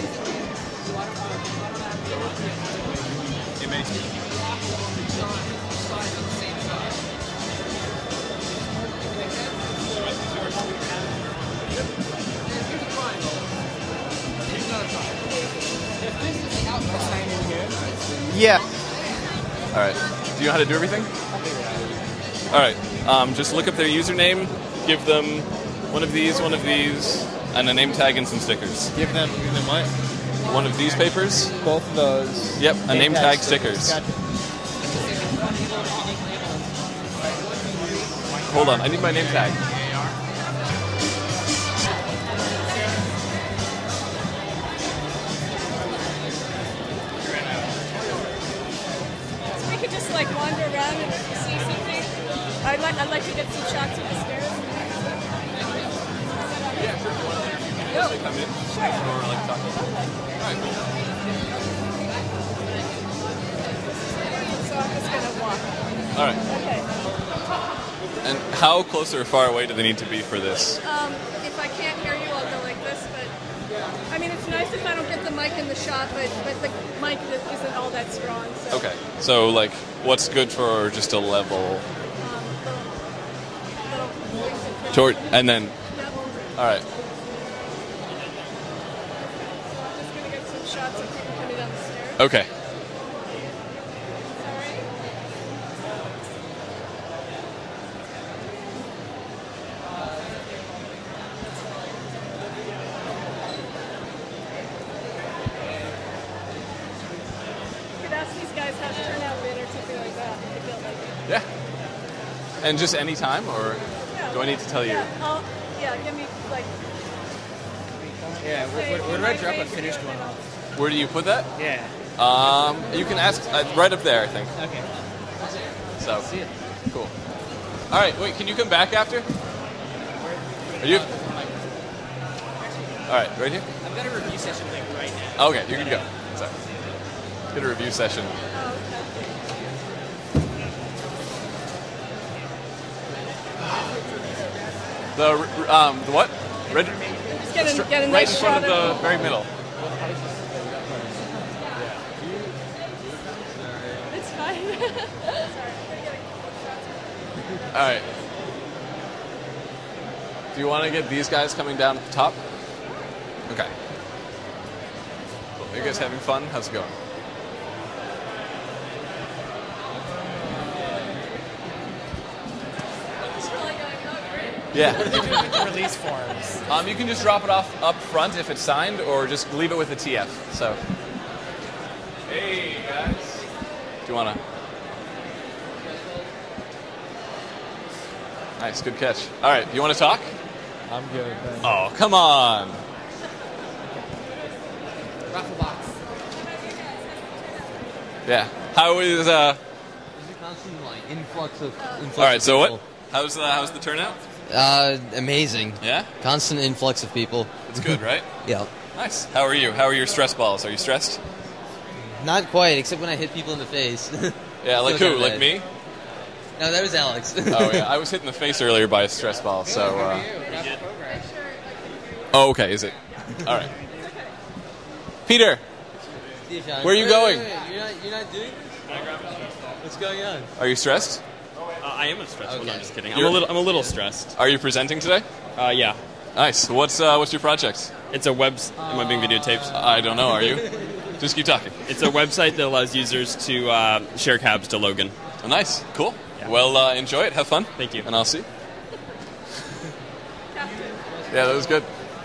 Yeah. All right. Do you know how to do everything? All right. Just look up their username, give them one of these, and a name tag and some stickers. Give them what? One of these papers. Both of those. Yep, a name tag stickers. Gotcha. Hold on, I need my name tag. So we could just like wander around and if you see something. I'd like to get some shots of the stairs. Yeah, sure. Yo. Come in. Sure. Or like talk. All right. So I'm just gonna walk. All right. Okay. And how close or far away do they need to be for this? If I can't hear you, I'll go like this. But I mean, it's nice if I don't get the mic in the shot, but the mic isn't all that strong. So. Okay. So like, what's good for just a level? Toward and then. All right. Just gonna get some shots of people coming down the stairs. Okay. You could ask these guys how to turn out bid or something like that. If you feel like it. Yeah. And just any time, or do I need to tell you? Yeah, give me like. Yeah, where do I drop a finished one off? Where do you put that? Yeah. You can ask right up there, I think. Okay. So, cool. All right, wait. Can you come back after? Are you? All right, right here. I've got a review session like right now. Okay, you can go. Sorry. Get a review session. The what? Red. Just get a Right nice in front shot of the very middle. It's fine. All right. Do you want to get these guys coming down at the top? Okay. Cool. Are you guys having fun? How's it going? Yeah. Release forms. You can just drop it off up front if it's signed, or just leave it with the TF. So. Hey guys. Do you wanna? Nice, good catch. All right, you want to talk? I'm good. Thanks. Oh, come on. Raffle box. Yeah. How is There's a constant like influx of All right. So what? How's the turnout? Amazing. Yeah? Constant influx of people. It's good, right? Yeah. Nice. How are you? How are your stress balls? Are you stressed? Not quite, except when I hit people in the face. Yeah, like Still who? kinda Like bad. me? No, that was Alex. Oh, yeah. I was hit in the face earlier by a stress ball, so... Oh, okay, is it? All right. Peter, where are you going? You're not doing? What's going on? Are you stressed? I am stressed. Okay. No, I'm just kidding. You're- I'm a little stressed. Are you presenting today? Yeah. Nice. What's your project? It's a Am I being videotaped? I don't know. Are you? Just keep talking. It's a website that allows users to share cabs to Logan. Oh, nice. Cool. Well, enjoy it. Have fun. Thank you. And I'll see. Yeah, that was good.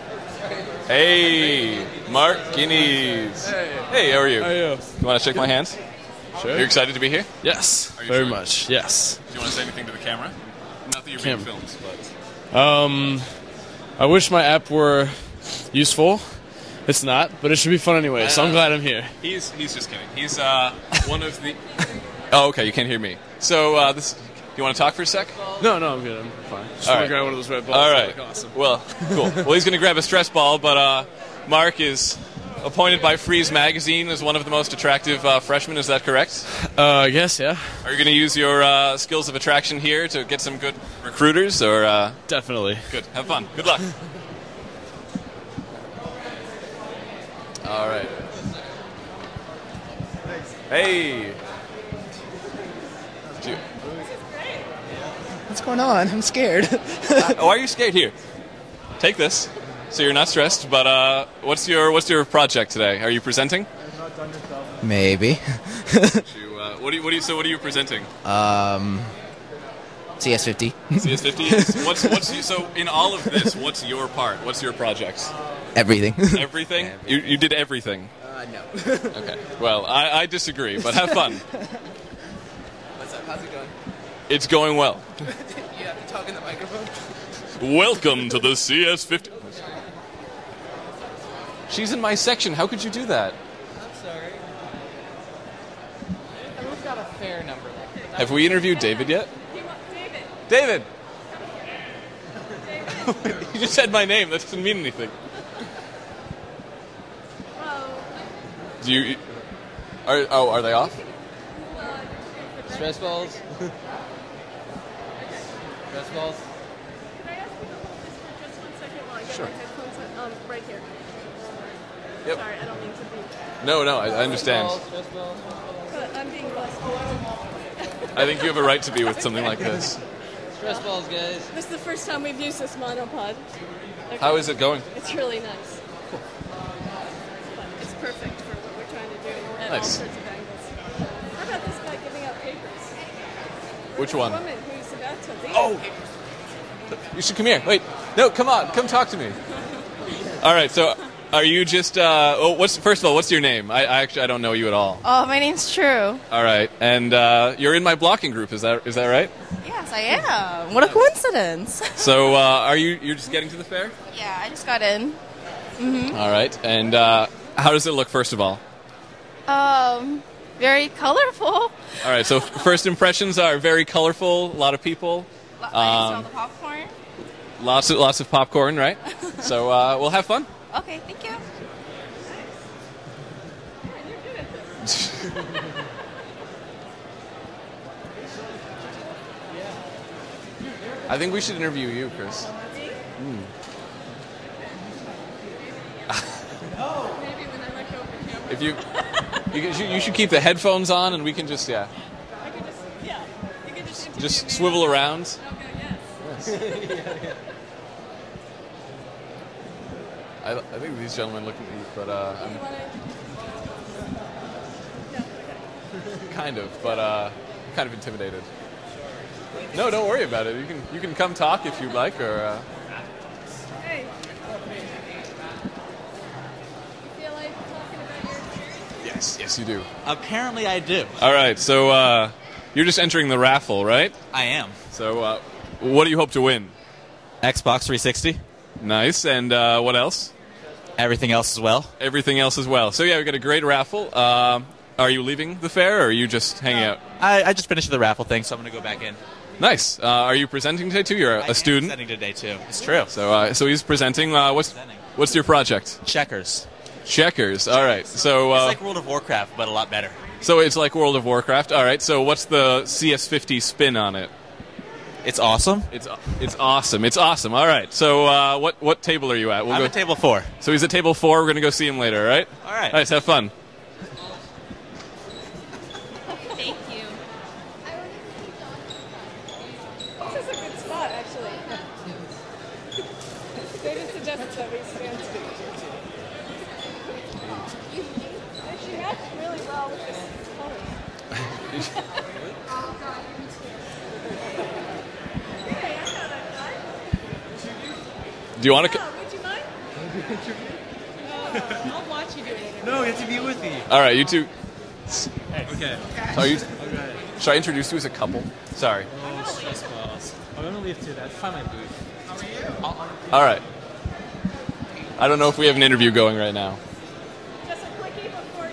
Hey, Mark Guinness. Hey, how are you? How are you? You want to shake my hand? Sure. You're excited to be here? Yes, Are you very sure? much. Yes. Do you want to say anything to the camera? Not that you're being filmed, but... I wish my app were useful. It's not, but it should be fun anyway. So I'm glad I'm here. He's just kidding. He's one of the... Oh, okay, you can't hear me. So, you want to talk for a sec? No, I'm good. I'm fine. Just All want right. to grab one of those red balls. All right. Like, awesome. Well, cool. Well, he's going to grab a stress ball, but Mark is appointed by Freeze Magazine as one of the most attractive freshmen. Is that correct? I guess, yeah. Are you going to use your skills of attraction here to get some good recruiters? Or Definitely. Good. Have fun. Good luck. All right. Hey. What's going on? I'm scared. Why are you scared? Here, take this, so you're not stressed. But what's your project today? Are you presenting? Maybe. What are you presenting? CS50. CS50. So in all of this, what's your part? What's your project? Everything. Everything? You did everything. No. Okay. Well, I disagree, but have fun. What's up? How's it going? It's going well. You have to talk in the microphone. Welcome to the CS50. She's in my section. How could you do that? I'm sorry. Everyone's got a fair number. Have we interviewed David yet? David! You just said my name. That doesn't mean anything. Do you... Are they off? Stress balls. Stress balls. Can I ask you to hold this for just 1 second while I get Sure. my headphones on? Right here. Yep. Sorry, I don't mean to be. No, I understand. Stress balls. But I'm being blessed. I think you have a right to be with something like this. Stress balls, guys. This is the first time we've used this monopod. Okay. How is it going? It's really nice. Cool. It's perfect for what we're trying to do at all Nice. sorts of angles. How about this guy giving out papers? Which There's one? A woman who's about to leave. Oh! You should come here. Wait. No, come on. Come talk to me. All right, so are you just... first of all, what's your name? I don't know you at all. Oh, my name's True. All right, and you're in my blocking group. Is that right? Yes, I am. What a coincidence. So you're just getting to the fair? Yeah, I just got in. All right, and how does it look, first of all? Very colorful. All right, so first impressions are very colorful, a lot of people. I saw the popcorn. Lots of popcorn, right? So we'll have fun. Okay, thank you. I think we should interview you, Chris. Maybe when I let go of the camera. If you should keep the headphones on, and we can just I could just, yeah. You could just swivel around. Okay, yes. I think these gentlemen look at me, but I'm kind of, but kind of intimidated. No, don't worry about it. You can come talk if you'd like, or. Hey. You feel like talking about your experience? Yes, you do. Apparently, I do. All right, so you're just entering the raffle, right? I am. So, what do you hope to win? Xbox 360. Nice, and what else? Everything else as well. Everything else as well. So yeah, we got a great raffle. Are you leaving the fair, or are you just hanging out? I just finished the raffle thing, so I'm going to go back in. Nice. Are you presenting today too? You're a student. Presenting today too. It's true. So he's presenting. What's your project? Checkers. Checkers. All right. So it's like World of Warcraft, but a lot better. So it's like World of Warcraft. All right. So what's the CS50 spin on it? It's awesome. It's awesome. It's awesome. All right. So what table are you at? I'm at table 4. So he's at table 4. We're gonna go see him later. All right. All right. Nice. Have fun. Thank you. This is a good spot, actually. David suggested that we stand together. She matched really well with this color. Do you want to? Would you mind? I'll watch you do it. No, you have to be with me. All right, you two. Okay. Should I introduce you as a couple? Sorry. I'm gonna leave too. That's find my booth. All right. I don't know if we have an interview going right now. Just a quickie before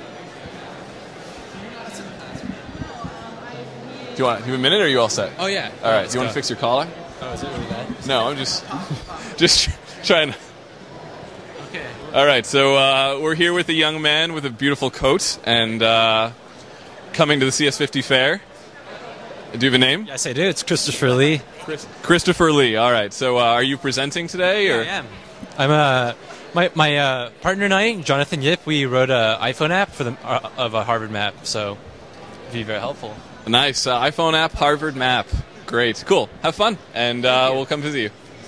Do you have a minute, or are you all set? Oh, yeah. All right. Let's Do you want go. to fix your collar? Oh, is it really bad? No, I'm just trying to. Okay. All right. So we're here with a young man with a beautiful coat and coming to the CS50 fair. Do you have a name? Yes, I do. It's Christopher Lee. Christopher Lee. All right. So are you presenting today? Or? Yeah, I am. My partner and I, Jonathan Yip, we wrote an iPhone app for of a Harvard map, so it'd be very helpful. Nice. iPhone app, Harvard map. Great. Cool. Have fun, and we'll come visit you.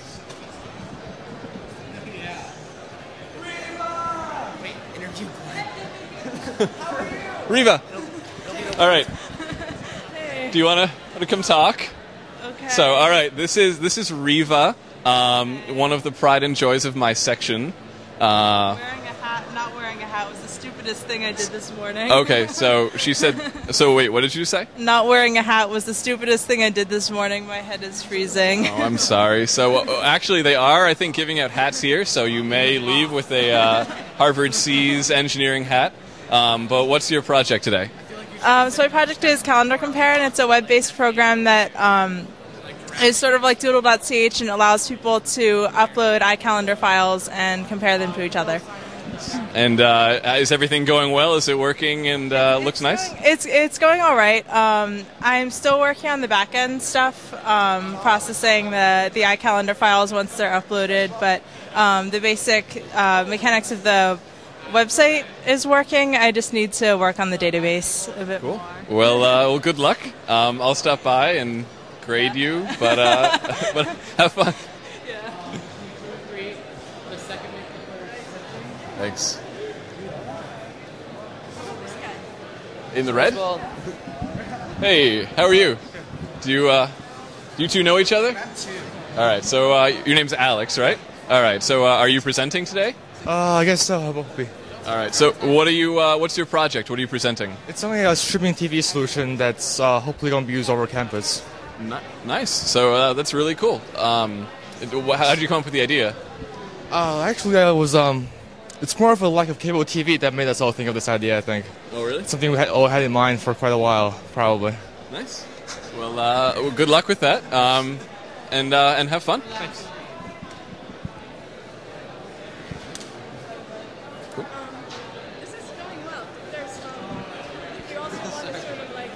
Riva. All right. Do you want to come talk? Okay. So, all right. This is Riva, one of the pride and joys of my section. Not wearing a hat was the stupidest thing I did this morning. Okay, so she said. So wait, what did you say? Not wearing a hat was the stupidest thing I did this morning. My head is freezing. Oh, I'm sorry. So actually, they are, I think, giving out hats here. So you may leave with a Harvard Seas engineering hat. But what's your project today? So my project is Calendar Compare, and it's a web-based program that is sort of like Doodle.ch and allows people to upload iCalendar files and compare them to each other. And is everything going well? Is it working and looks nice? It's going all right. I'm still working on the back-end stuff, processing the iCalendar files once they're uploaded, but the basic mechanics of the website is working. I just need to work on the database a bit more. Well, good luck. I'll stop by and grade you, but have fun. Thanks. In the red? Hey, how are you? Do you two know each other? All right. So your name's Alex, right? All right. So are you presenting today? I guess so. I will be. All right. So what are you? What's your project? What are you presenting? It's only a streaming TV solution that's hopefully going to be used over campus. Nice. So that's really cool. How did you come up with the idea? Actually, I was it's more of a lack of cable TV that made us all think of this idea, I think. Oh, really? It's something we all had in mind for quite a while, probably. Nice. Well, good luck with that, and have fun. Thanks. This is going well. There's you also want to sort of like.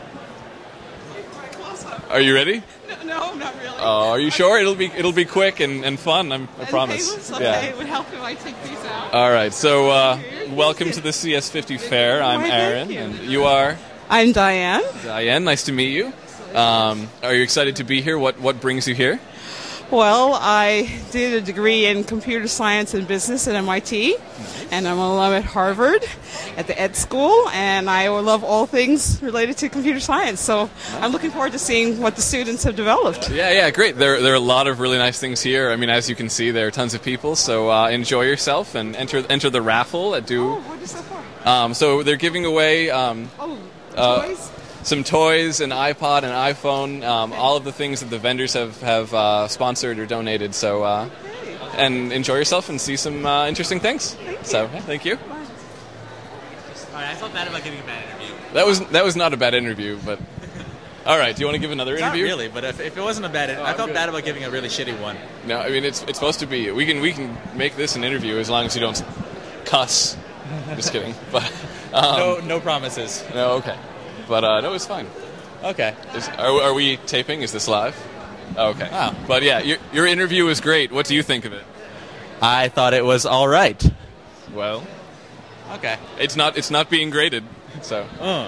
Are you ready? No, not really. Oh, are you sure? It'll be quick and fun. I promise. Okay, it would help if I take these out. All right. So welcome to the CS50 Fair. I'm Aaron, and you are. I'm Diane. Diane, nice to meet you. Are you excited to be here? What brings you here? Well, I did a degree in computer science and business at MIT, and I'm an alum at Harvard at the Ed School, and I love all things related to computer science. So I'm looking forward to seeing what the students have developed. Yeah, great. There are a lot of really nice things here. I mean, as you can see, there are tons of people. So enjoy yourself and enter the raffle. What is that for? So they're giving away toys? Some toys, an iPod, an iPhone, all of the things that the vendors have sponsored or donated. So, and enjoy yourself and see some interesting things. Thank you. All right, I felt bad about giving a bad interview. That was not a bad interview, but All right, do you want to give another Not interview? really, but if it wasn't a bad, I felt bad about giving a really shitty one. No, I mean it's supposed to be. We can make this an interview as long as you don't cuss. Just kidding. But No promises. No, okay. But no, it's fine. Okay. Are we taping? Is this live? Okay. Wow. But yeah, your interview was great. What do you think of it? I thought it was all right. Well, Okay. it's not being graded. So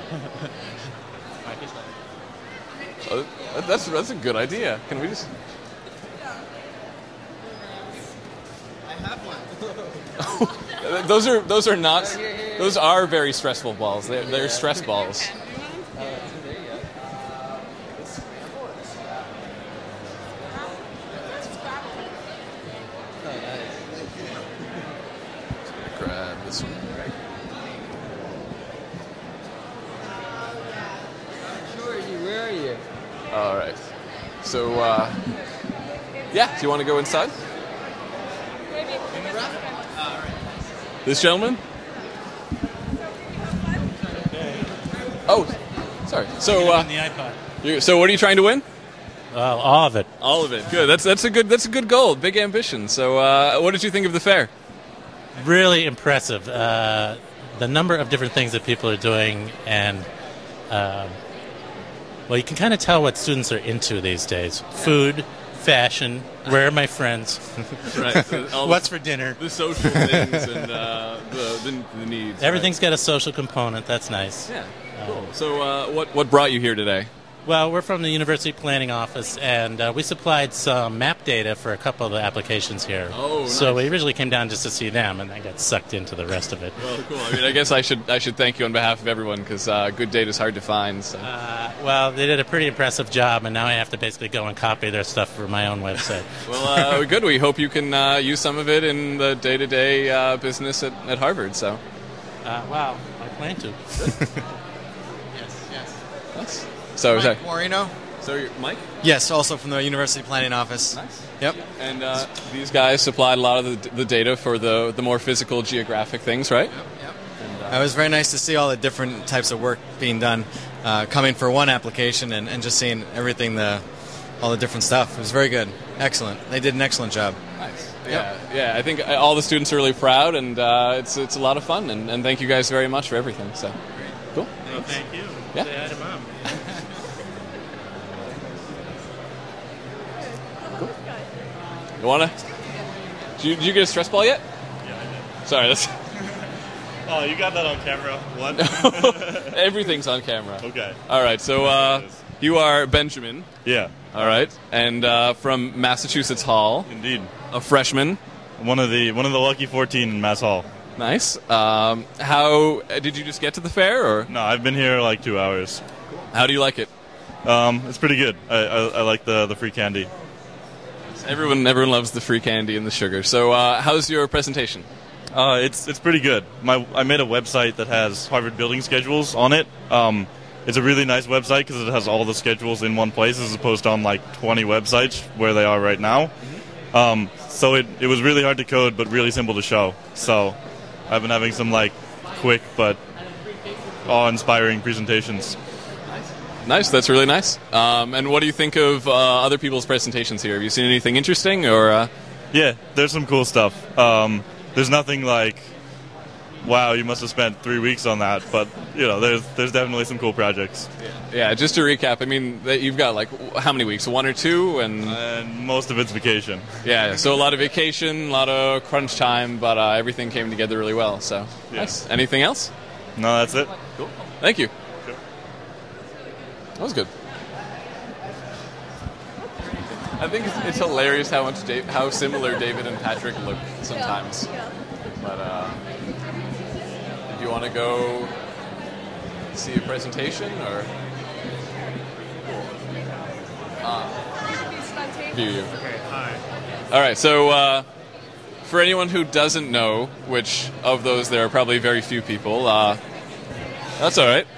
Oh, that's a good idea. Can we just? I have one. Those are very stressful balls. They're stress balls. Grab this one. Where are you? All right. So, yeah, do you want to go inside? This gentleman? Oh, sorry. So, the iPod. so what are you trying to win? All of it. All of it. Good. That's a good goal. Big ambition. So, what did you think of the fair? Really impressive. The number of different things that people are doing, and well, you can kind of tell what students are into these days. Food, fashion, where are my friends? Right. What's for dinner? The social things and the needs. Everything's got a social component. That's nice. Yeah. Cool. So, what brought you here today? Well, we're from the University Planning Office, and we supplied some map data for a couple of the applications here. Oh, nice. So we originally came down just to see them, and I got sucked into the rest of it. Well, cool. I mean, I guess I should thank you on behalf of everyone because good data is hard to find. So. Well, they did a pretty impressive job, and now I have to basically go and copy their stuff for my own website. Well, good. We hope you can use some of it in the day-to-day business at Harvard. So. Well, I plan to. Yes. So, Mike sorry. Moreno. So, you're Mike? Yes, also from the University Planning Office. Nice. Yep. And these guys supplied a lot of the data for the more physical, geographic things, right? Yep. It was very nice to see all the different types of work being done, coming for one application and just seeing everything, all the different stuff. It was very good. Excellent. They did an excellent job. Nice. Yeah. I think all the students are really proud, and it's a lot of fun. And thank you guys very much for everything. So, cool. Well, thank you. Yeah. Say hi to Mom. You wanna? Did you get a stress ball yet? Yeah, I did. Sorry, that's. Oh, you got that on camera. What? Everything's on camera. Okay. All right. So you are Benjamin. Yeah. All right, and from Massachusetts Hall. Indeed. A freshman. One of the lucky 14 in Mass Hall. Nice. How did you just get to the fair, or? No, I've been here like 2 hours. How do you like it? It's pretty good. I like the free candy. Everyone loves the free candy and the sugar. So, how's your presentation? It's pretty good. I made a website that has Harvard building schedules on it. It's a really nice website because it has all the schedules in one place as opposed to on like 20 websites where they are right now. So it was really hard to code but really simple to show. So I've been having some like quick but awe-inspiring presentations. Nice, that's really nice. And what do you think of other people's presentations here? Have you seen anything interesting, or? Yeah, there's some cool stuff. There's nothing like, wow, you must have spent 3 weeks on that, but there's definitely some cool projects. Yeah, just to recap, I mean, you've got like how many weeks? 1 or 2, and most of it's vacation. Yeah, so a lot of vacation, a lot of crunch time, but everything came together really well. So, nice. Anything else? No, that's it. Cool. Thank you. That was good. I think it's hilarious how similar David and Patrick look sometimes. But do you want to go see a presentation, or? View you. Okay, hi. All right, so for anyone who doesn't know, which of those there are probably very few people, that's all right.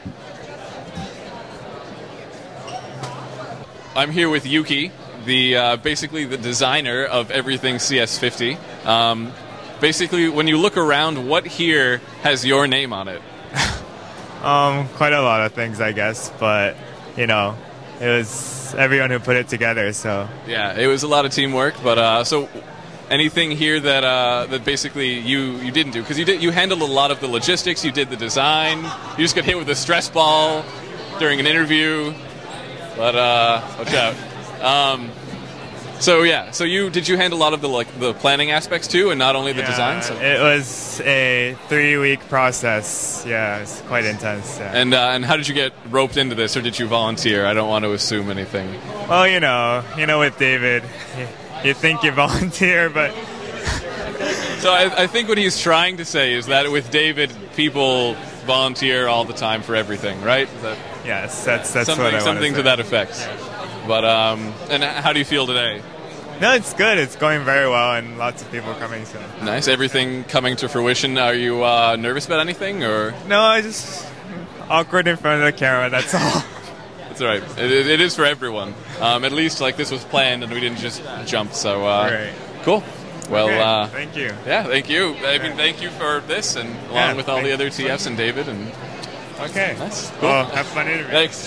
I'm here with Yuki, basically the designer of everything CS50. Basically, when you look around, what here has your name on it? Quite a lot of things, I guess, but, it's it was everyone who put it together. So Yeah, it was a lot of teamwork, but so anything here that basically you didn't do, because you handled a lot of the logistics, you did the design, you just got hit with a stress ball during an interview, but watch out. So did you handle a lot of the planning aspects too, and not only the design? So? it was a 3-week process. Yeah, it was quite intense. Yeah. And how did you get roped into this, or did you volunteer? I don't want to assume anything. Well, you know, with David, you think you volunteer, but So I think what he's trying to say is that with David, people volunteer all the time for everything, right? Yes, that's something, what I want to something say. to that effect. But and how do you feel today? No, it's good. It's going very well, and lots of people coming. So Nice. Everything coming to fruition. Are you nervous about anything, or? no, I just awkward in front of the camera. That's all. That's all right. It is for everyone. At least this was planned, and we didn't just jump. So Right. cool. Well, Okay, thank you. Yeah, thank you. I mean, thank you for this, and along with all the other TFs and David. And Okay. Nice. Cool. Well, have fun interview. Thanks.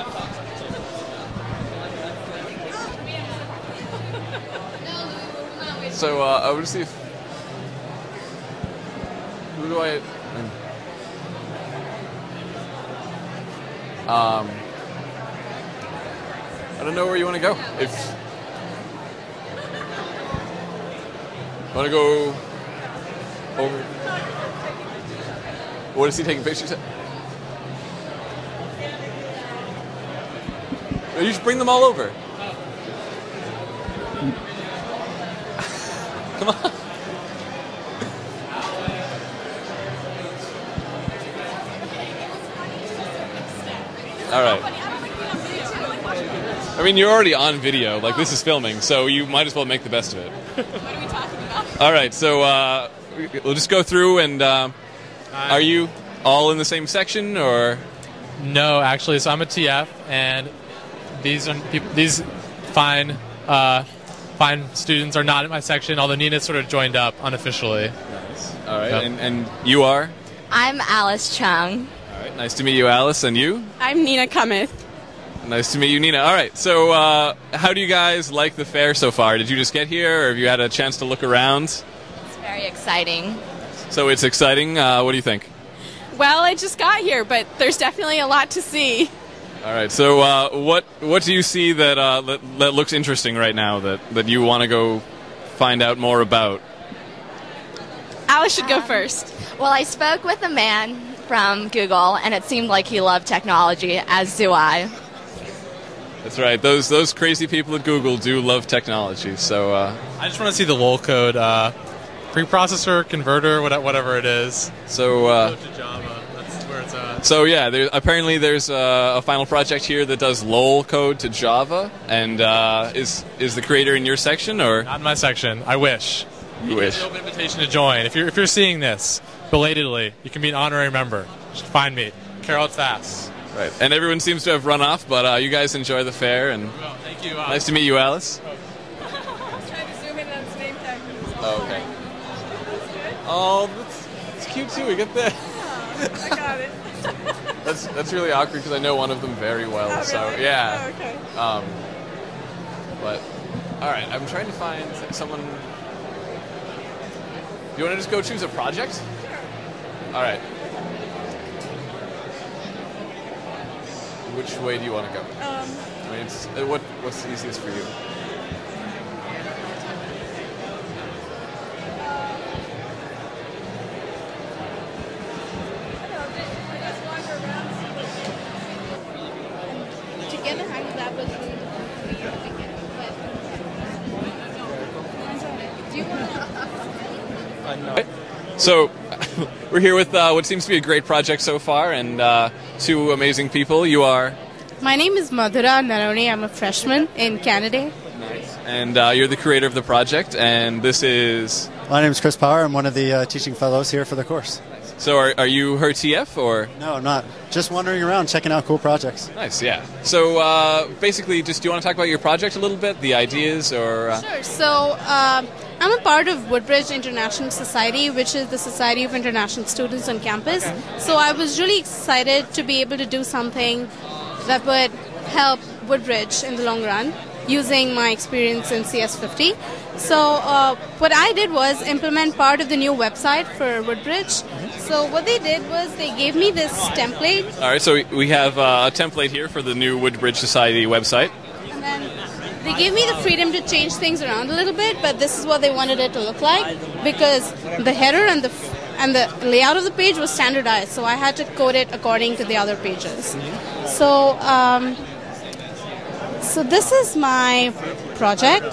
So I want to see if who do I don't know where you want to go. If you want to go over, what is he taking pictures of? You should bring them all over. Come on. All right. I mean, you're already on video. This is filming, so you might as well make the best of it. What are we talking about? All right, so we'll just go through, and are you all in the same section, or? No, actually, so I'm a TF, and these fine students are not in my section, although Nina sort of joined up unofficially. Nice. All right, and you are? I'm Alice Chung. All right, nice to meet you, Alice, and you? I'm Nina Cummeth. Nice to meet you, Nina. All right, so how do you guys like the fair so far? Did you just get here, or have you had a chance to look around? It's very exciting. So it's exciting. What do you think? Well, I just got here, but there's definitely a lot to see. All right, so what do you see that looks interesting right now that you want to go find out more about? Alice should go first. Well, I spoke with a man from Google, and it seemed like he loved technology, as do I. That's right. Those crazy people at Google do love technology. So I just want to see the LOL code, preprocessor, converter, whatever it is. So Code to Java. That's where it's at. So yeah, there's a final project here that does LOL code to Java, and is the creator in your section, or Not in my section. I wish. You wish. There's an open invitation to join. If you're seeing this belatedly, you can be an honorary member. Just find me, Carol Thass. Right, and everyone seems to have run off, but you guys enjoy the fair, and Well, thank you. nice to meet you, Alice. Oh, okay. Oh, that's cute too. We get that. I got it. That's really awkward because I know one of them very well. Oh, So really? yeah. Oh, okay. But all right, I'm trying to find someone. You want to just go choose a project? Sure. All right. Which way do you want to go? I mean, what's the easiest for you? To get a hang of that was really do you want So, we're here with what seems to be a great project so far, and two amazing people. You are? My name is Madhura Naroni. I'm a freshman in Canada. Nice. And you're the creator of the project, and this is? My name is Chris Power. I'm one of the teaching fellows here for the course. So are you her TF, or? No, I'm not. Just wandering around, checking out cool projects. Nice, yeah. So basically, do you want to talk about your project a little bit, the ideas, or? Sure. So I'm a part of Woodbridge International Society, which is the Society of International Students on campus. Okay. So I was really excited to be able to do something that would help Woodbridge in the long run, using my experience in CS50. So what I did was implement part of the new website for Woodbridge. So what they did was they gave me this template. All right, so we have a template here for the new Woodbridge Society website. And then they gave me the freedom to change things around a little bit, but this is what they wanted it to look like, because the header and the layout of the page was standardized, so I had to code it according to the other pages. So so this is my project.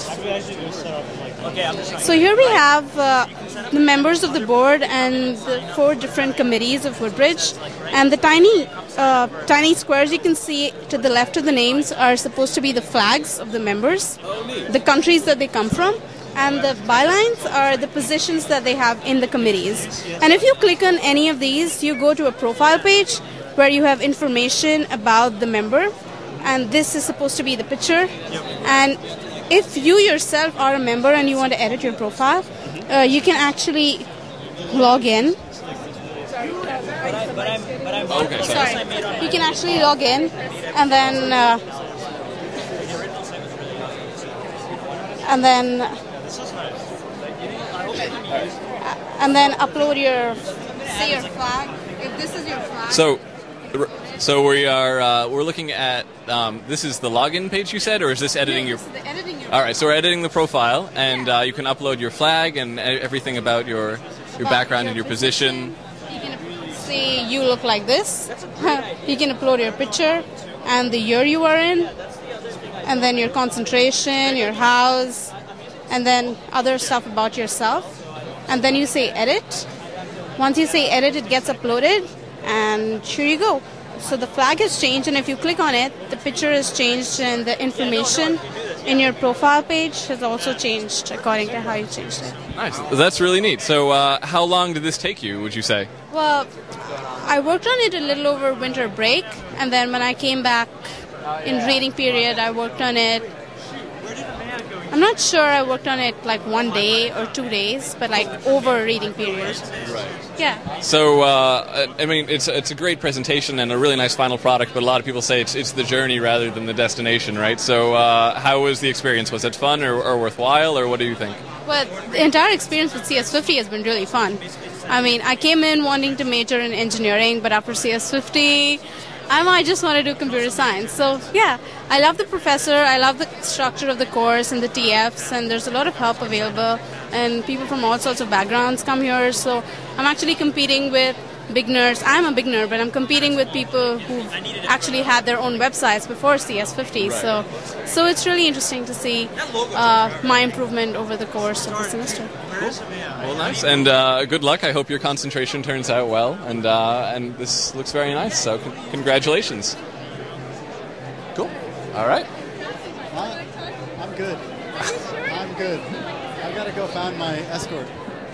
So here we have the members of the board and the 4 different committees of Woodbridge, and the tiny squares you can see to the left of the names are supposed to be the flags of the members, the countries that they come from, and the bylines are the positions that they have in the committees. And if you click on any of these, you go to a profile page where you have information about the member, and this is supposed to be the picture. And if you yourself are a member and you want to edit your profile, you can actually log in. Okay, Sorry. You can actually log in and then upload your flag. If this is your flag. So we're looking at this is the login page you said, or is this editing your? The editing your. All right, so we're editing the profile, and you can upload your flag and everything about your background and your position. You can say you look like this. You can upload your picture and the year you are in, and then your concentration, your house, and then other stuff about yourself. And then you say edit. Once you say edit, it gets uploaded, and here you go. So the flag has changed, and if you click on it, the picture has changed, and the information in your profile page has also changed according to how you changed it. Nice. That's really neat. So how long did this take you, would you say? Well, I worked on it a little over winter break, and then when I came back in reading period, I worked on it. I'm not sure I worked on it like 1 day or 2 days, but like over a reading period. Right. Yeah. So, I mean, it's a great presentation and a really nice final product, but a lot of people say it's the journey rather than the destination, right? So how was the experience? Was it fun or worthwhile, or what do you think? Well, the entire experience with CS50 has been really fun. I mean, I came in wanting to major in engineering, but after CS50, I might just want to do computer science. So, yeah, I love the professor, I love the structure of the course and the TFs, and there's a lot of help available, and people from all sorts of backgrounds come here. So I'm actually competing with beginners. I'm a beginner, but I'm competing with people who've actually had their own websites before CS50. Right. So it's really interesting to see my improvement over the course of the semester. Well, nice, and good luck. I hope your concentration turns out well, and this looks very nice, so congratulations. Cool. All right. I'm good. I'm good. I've got to go find my escort.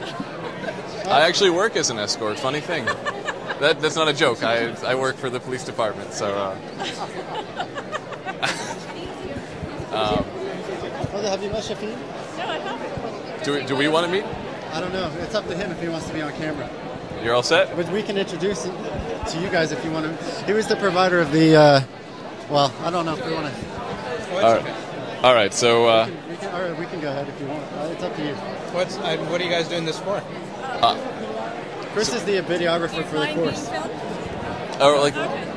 I actually work as an escort, funny thing. That's not a joke. I work for the police department, so... Have you met Shafin? No, I haven't. Do we want to meet? I don't know. It's up to him if he wants to be on camera. You're all set? But we can introduce him to you guys if you want to. He was the provider of the... well, I don't know if we want to... All right, so... we can go ahead if you want. It's up to you. What are you guys doing this for? Chris is the videographer for the course. Oh, like...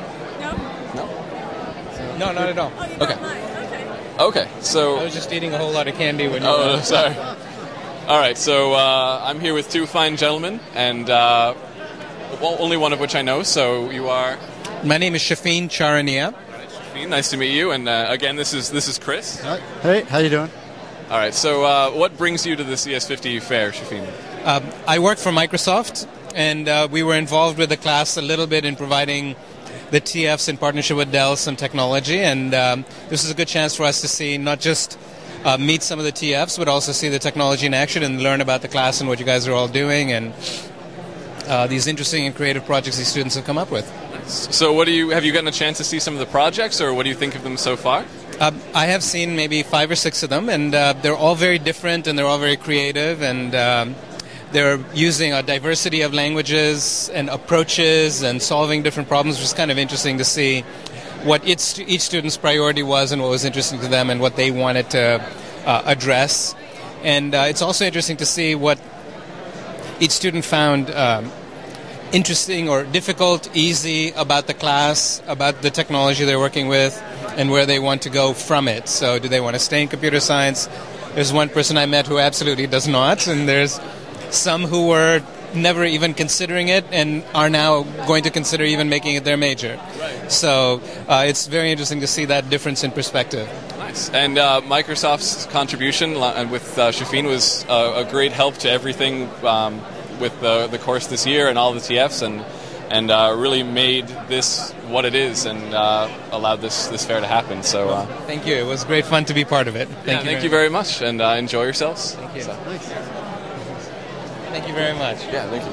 No, not at all. Okay, so... I was just eating a whole lot of candy when you... Oh, sorry. All right, so I'm here with 2 fine gentlemen, and only one of which I know, so you are... My name is Shafin Charania. Shafin, nice to meet you, and again, this is Chris. Hey, how you doing? All right, so what brings you to the CS50 fair, Shafin? I work for Microsoft, and we were involved with the class a little bit in providing the TFs in partnership with Dell some technology, and this is a good chance for us to see not just meet some of the TFs, but also see the technology in action and learn about the class and what you guys are all doing, and these interesting and creative projects these students have come up with. So have you gotten a chance to see some of the projects, or what do you think of them so far? I have seen maybe 5 or 6 of them, and they're all very different, and they're all very creative, and they're using a diversity of languages and approaches and solving different problems, which is kind of interesting to see what each student's priority was and what was interesting to them and what they wanted to address. And it's also interesting to see what each student found interesting or difficult, easy about the class, about the technology they're working with, and where they want to go from it. So do they want to stay in computer science? There's one person I met who absolutely does not, and there's some who were never even considering it and are now going to consider even making it their major. Right. So it's very interesting to see that difference in perspective. Nice. And Microsoft's contribution with Shafin was a great help to everything with the course this year and all the TFs, and really made this what it is and allowed this fair to happen. So thank you. It was great fun to be part of it. Thank you very much, and enjoy yourselves. Thank you. So. Thank you very much. Yeah, thank you.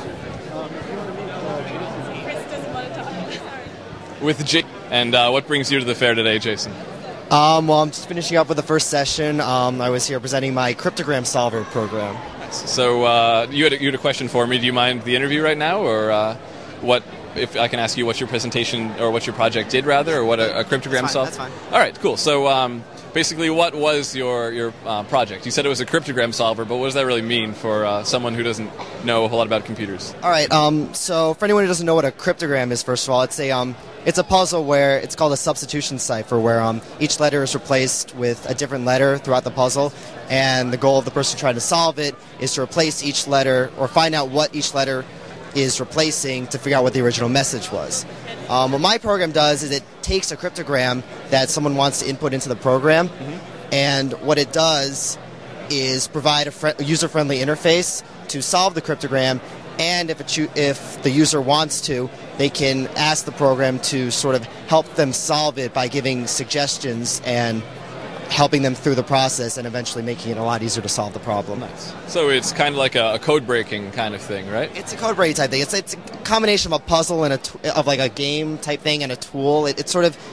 With Jake. And what brings you to the fair today, Jason? Well, I'm just finishing up with the first session. I was here presenting my cryptogram solver program. So you had a question for me. Do you mind the interview right now, or what? If I can ask you what your presentation or what your project did, rather, or what a cryptogram solver? That's fine. All right, cool. So basically, what was your project? You said it was a cryptogram solver, but what does that really mean for someone who doesn't know a whole lot about computers? All right. So for anyone who doesn't know what a cryptogram is, first of all, it's a puzzle where it's called a substitution cipher, where each letter is replaced with a different letter throughout the puzzle, and the goal of the person trying to solve it is to replace each letter or find out what each letter is replacing to figure out what the original message was. What my program does is it takes a cryptogram that someone wants to input into the program, and what it does is provide a user-friendly interface to solve the cryptogram. And if the user wants to, they can ask the program to sort of help them solve it by giving suggestions and helping them through the process and eventually making it a lot easier to solve the problem. Nice. So it's kind of like a code-breaking kind of thing, right? It's a code-breaking type thing. It's a combination of a puzzle and of like a game type thing and a tool. It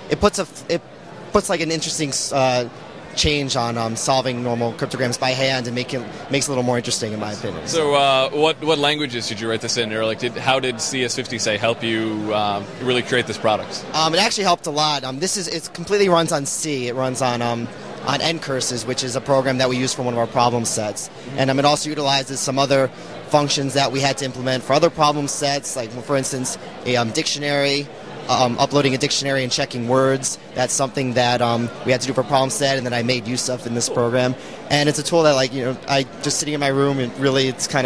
puts like an interesting change on solving normal cryptograms by hand and makes it a little more interesting, in my opinion. So what languages did you write this in, or how did CS50 say help you really create this product? It actually helped a lot. It completely runs on C. It runs on NCurses, which is a program that we use for one of our problem sets, and it also utilizes some other functions that we had to implement for other problem sets, like for instance a dictionary. Uploading a dictionary and checking words. That's something that we had to do for problem set, and that I made use of in this program. And it's a tool that, I just sitting in my room, and really, it's kind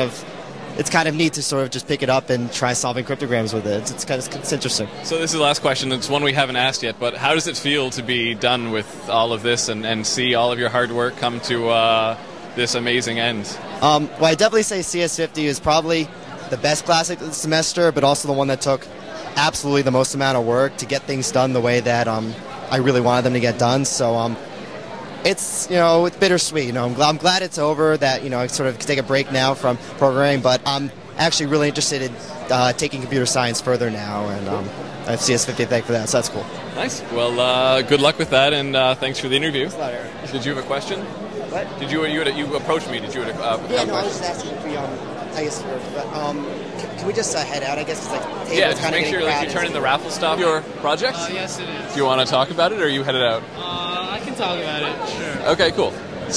of neat to sort of just pick it up and try solving cryptograms with it. It's interesting. So this is the last question. It's one we haven't asked yet, but how does it feel to be done with all of this and see all of your hard work come to this amazing end? Well, I definitely say CS50 is probably the best class of the semester, but also the one that took absolutely the most amount of work to get things done the way that I really wanted them to get done. So it's bittersweet. I'm glad it's over. That I sort of take a break now from programming, but I'm actually really interested in taking computer science further now, and I have CS50 to thank for that. So that's cool. Nice. Well, good luck with that, and thanks for the interview. Did you have a question? What? Did you approach me? Did you have a question? I was just asking for I guess. Can we just head out? I guess it's tables just kind of make sure you turn in the raffle stop. Your project? Yes, it is. Do you want to talk about it, or are you headed out? I can talk about it. Sure. Okay, cool.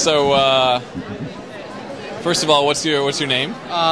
So, first of all, what's your name?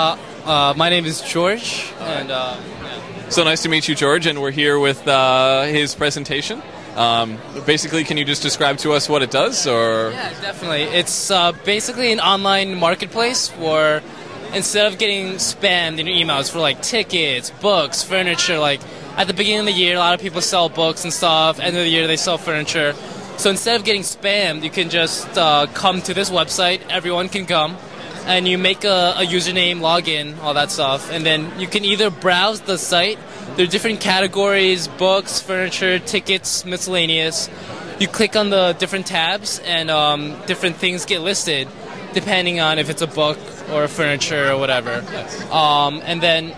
My name is George, and So nice to meet you, George. And we're here with his presentation. Basically, can you just describe to us what it does, or? Yeah, definitely. It's basically an online marketplace where instead of getting spammed in your emails for like tickets, books, furniture, like at the beginning of the year, a lot of people sell books and stuff. End of the year, they sell furniture. So instead of getting spammed, you can just come to this website. Everyone can come, and you make a username, login, all that stuff, and then you can either browse the site. There are different categories: books, furniture, tickets, miscellaneous. You click on the different tabs, and different things get listed, depending on if it's a book or furniture or whatever. And then,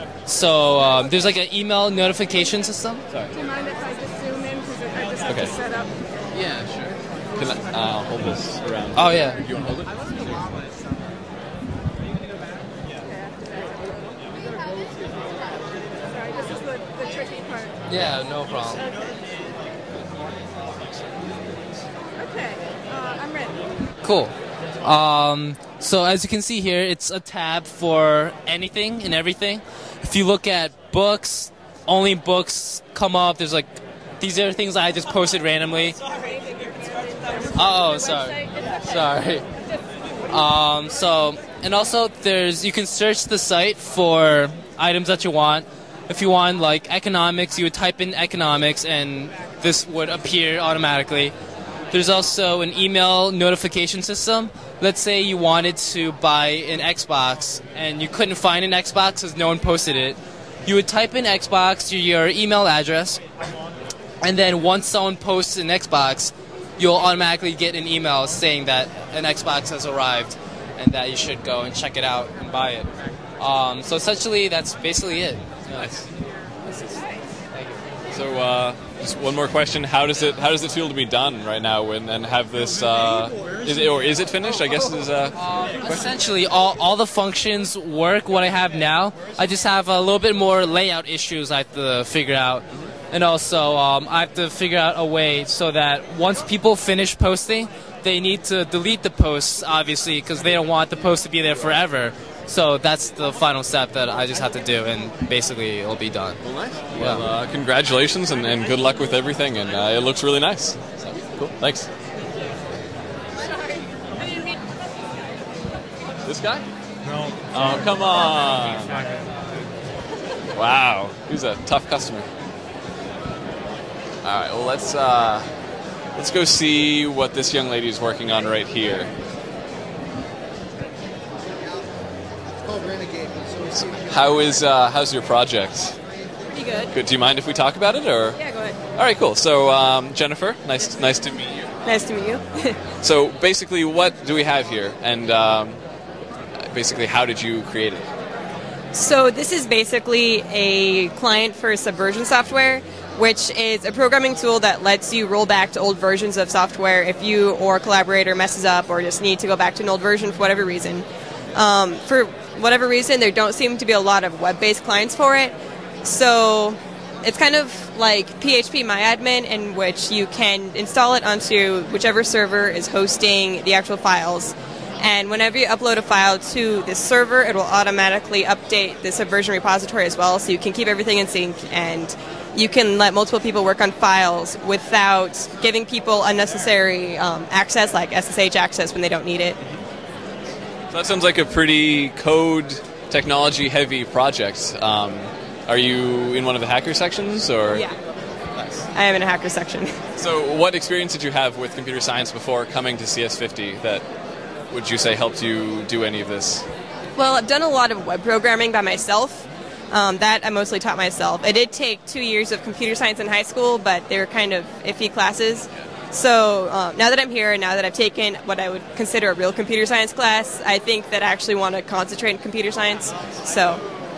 so there's like an email notification system. Sorry. Do you mind if I just zoom in, because I just have to set up? Yeah, sure. Can I hold this around? Oh, yeah. Do you want to hold it? Sorry, this is the tricky part. Yeah, no problem. Okay. Cool. So as you can see here, it's a tab for anything and everything. If you look at books, only books come up. There's like, these are things I just posted randomly. Oh, sorry. And also you can search the site for items that you want. If you want like economics, you would type in economics and this would appear automatically. There's also an email notification system. Let's say you wanted to buy an Xbox and you couldn't find an Xbox because no one posted it. You would type in Xbox, your email address, and then once someone posts an Xbox, you'll automatically get an email saying that an Xbox has arrived and that you should go and check it out and buy it. So essentially, that's basically it. Nice. So, just one more question: How does it feel to be done right now and have this? Is it finished? I guess is. Essentially, all the functions work. What I have now, I just have a little bit more layout issues I have to figure out, and also I have to figure out a way so that once people finish posting, they need to delete the posts, obviously, because they don't want the post to be there forever. So that's the final step that I just have to do, and basically it'll be done. Well, nice. Yeah. Well, congratulations and good luck with everything, and it looks really nice. So, cool. Thanks. This guy? No. Oh, come on. Wow. He's a tough customer. All right. Well, let's go see what this young lady is working on right here. How's your project? Pretty good. Good. Do you mind if we talk about it, or? Yeah, go ahead. All right, cool. So, Jennifer, nice to meet you. Nice to meet you. So, basically, what do we have here, and basically, how did you create it? So this is basically a client for Subversion software, which is a programming tool that lets you roll back to old versions of software if you or a collaborator messes up or just need to go back to an old version for whatever reason. For whatever reason, there don't seem to be a lot of web-based clients for it. So it's kind of like PHP MyAdmin, in which you can install it onto whichever server is hosting the actual files. And whenever you upload a file to this server, it will automatically update the Subversion repository as well, so you can keep everything in sync, and you can let multiple people work on files without giving people unnecessary access, like SSH access when they don't need it. So that sounds like a pretty code technology-heavy project. Are you in one of the hacker sections, or? Yeah. Nice. I am in a hacker section. So what experience did you have with computer science before coming to CS50 that would you say helped you do any of this? Well, I've done a lot of web programming by myself. That I mostly taught myself. I did take 2 years of computer science in high school, but they were kind of iffy classes. So now that I'm here and now that I've taken what I would consider a real computer science class, I think that I actually want to concentrate in computer science. So.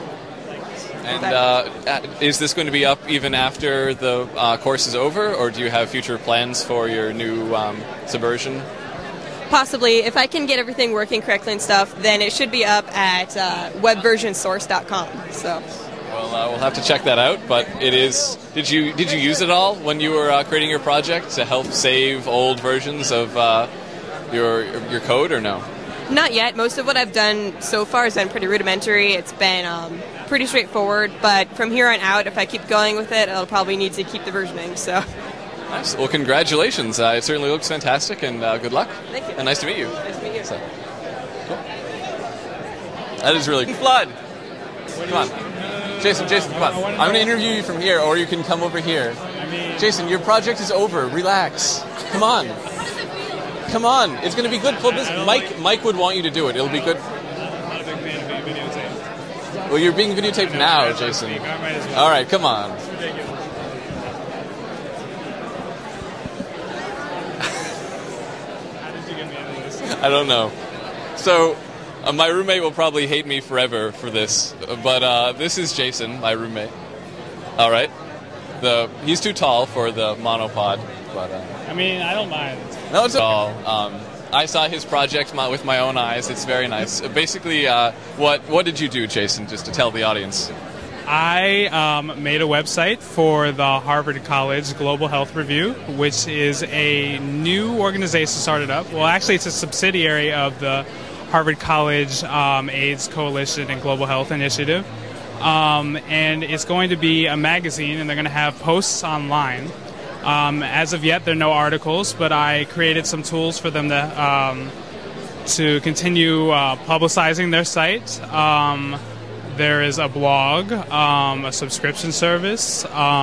And is this going to be up even after the course is over, or do you have future plans for your new Subversion? Possibly. If I can get everything working correctly and stuff, then it should be up at webversionsource.com. So. Well, we'll have to check that out. But it is. Did you use it all when you were creating your project to help save old versions of your code, or no? Not yet. Most of what I've done so far has been pretty rudimentary. It's been pretty straightforward. But from here on out, if I keep going with it, I'll probably need to keep the versioning. So. Nice. Well, congratulations. It certainly looks fantastic, and good luck. Thank you. And nice to meet you. Nice to meet you. So, cool. That is really... Flood! Come on. Jason, come on. I'm going to interview you from here, or you can come over here. Jason, your project is over. Relax. Come on. Come on. It's going to be good. Mike would want you to do it. It'll be good. Well, you're being videotaped now, Jason. All right, come on. I don't know. So, my roommate will probably hate me forever for this, but this is Jason, my roommate. All right. He's too tall for the monopod, but... I don't mind. No, it's all. I saw his project with my own eyes. It's very nice. Basically, what did you do, Jason, just to tell the audience? I made a website for the Harvard College Global Health Review, which is a new organization started up. Well, actually, it's a subsidiary of the Harvard College AIDS Coalition and Global Health Initiative. And it's going to be a magazine, and they're going to have posts online. As of yet, there are no articles, but I created some tools for them to continue publicizing their site. There is a blog, a subscription service,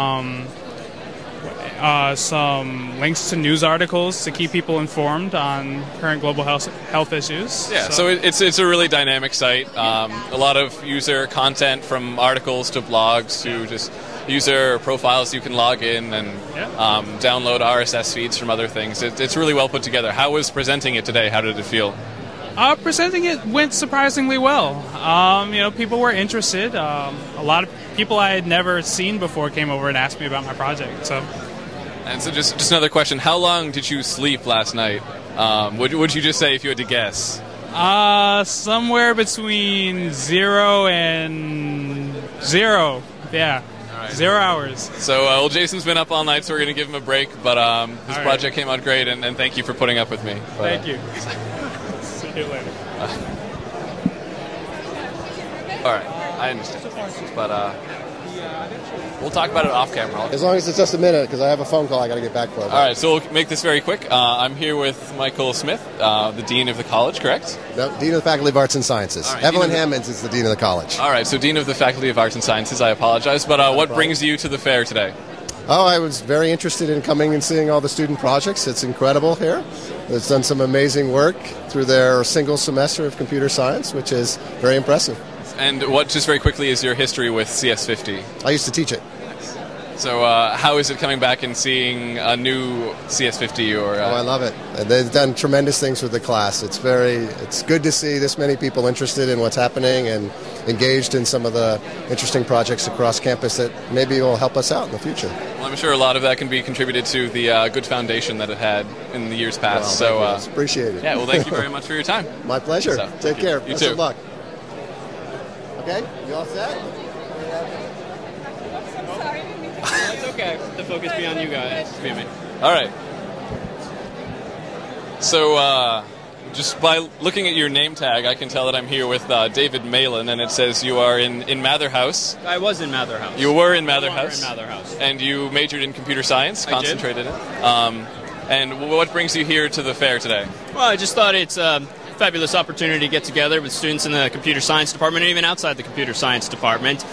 some links to news articles to keep people informed on current global health issues. Yeah, so it's a really dynamic site. A lot of user content, from articles to blogs to just user profiles you can log in and download RSS feeds from other things. It's really well put together. How was presenting it today? How did it feel? Presenting it went surprisingly well. People were interested. A lot of people I had never seen before came over and asked me about my project. And so just another question. How long did you sleep last night? Would you just say if you had to guess? Somewhere between 0 and 0. Yeah. Right. 0 hours. So, Jason's been up all night, so we're going to give him a break. But his project came out great, and thank you for putting up with me. Thank you. See you later. All right, I understand. But we'll talk about it off camera. As long as it's just a minute, because I have a phone call I got to get back for. All right, so we'll make this very quick. I'm here with Michael Smith, the Dean of the college, correct? No, Dean of the Faculty of Arts and Sciences. Right, Evelyn Hammonds is the Dean of the college. All right, so Dean of the Faculty of Arts and Sciences, I apologize. But what brings you to the fair today? Oh, I was very interested in coming and seeing all the student projects. It's incredible here. It's done some amazing work through their single semester of computer science, which is very impressive. And what, just very quickly, is your history with CS50? I used to teach it. So how is it coming back and seeing a new CS50? I love it. They've done tremendous things with the class. It's good to see this many people interested in what's happening and engaged in some of the interesting projects across campus that maybe will help us out in the future. Well, I'm sure a lot of that can be contributed to the good foundation that it had in the years past. Well, appreciate it. Yeah, well, thank you very much for your time. My pleasure. So, Take care. You Best too. of luck. Okay, you all set? It's okay. The focus be on you guys. Be me. All right. So, just by looking at your name tag, I can tell that I'm here with David Malin, and it says you are in Mather House. I was in Mather House. You were in Mather House? In Mather House. And you majored in computer science, I concentrated did. in it. And what brings you here to the fair today? Well, I just thought it's a fabulous opportunity to get together with students in the computer science department and even outside the computer science department.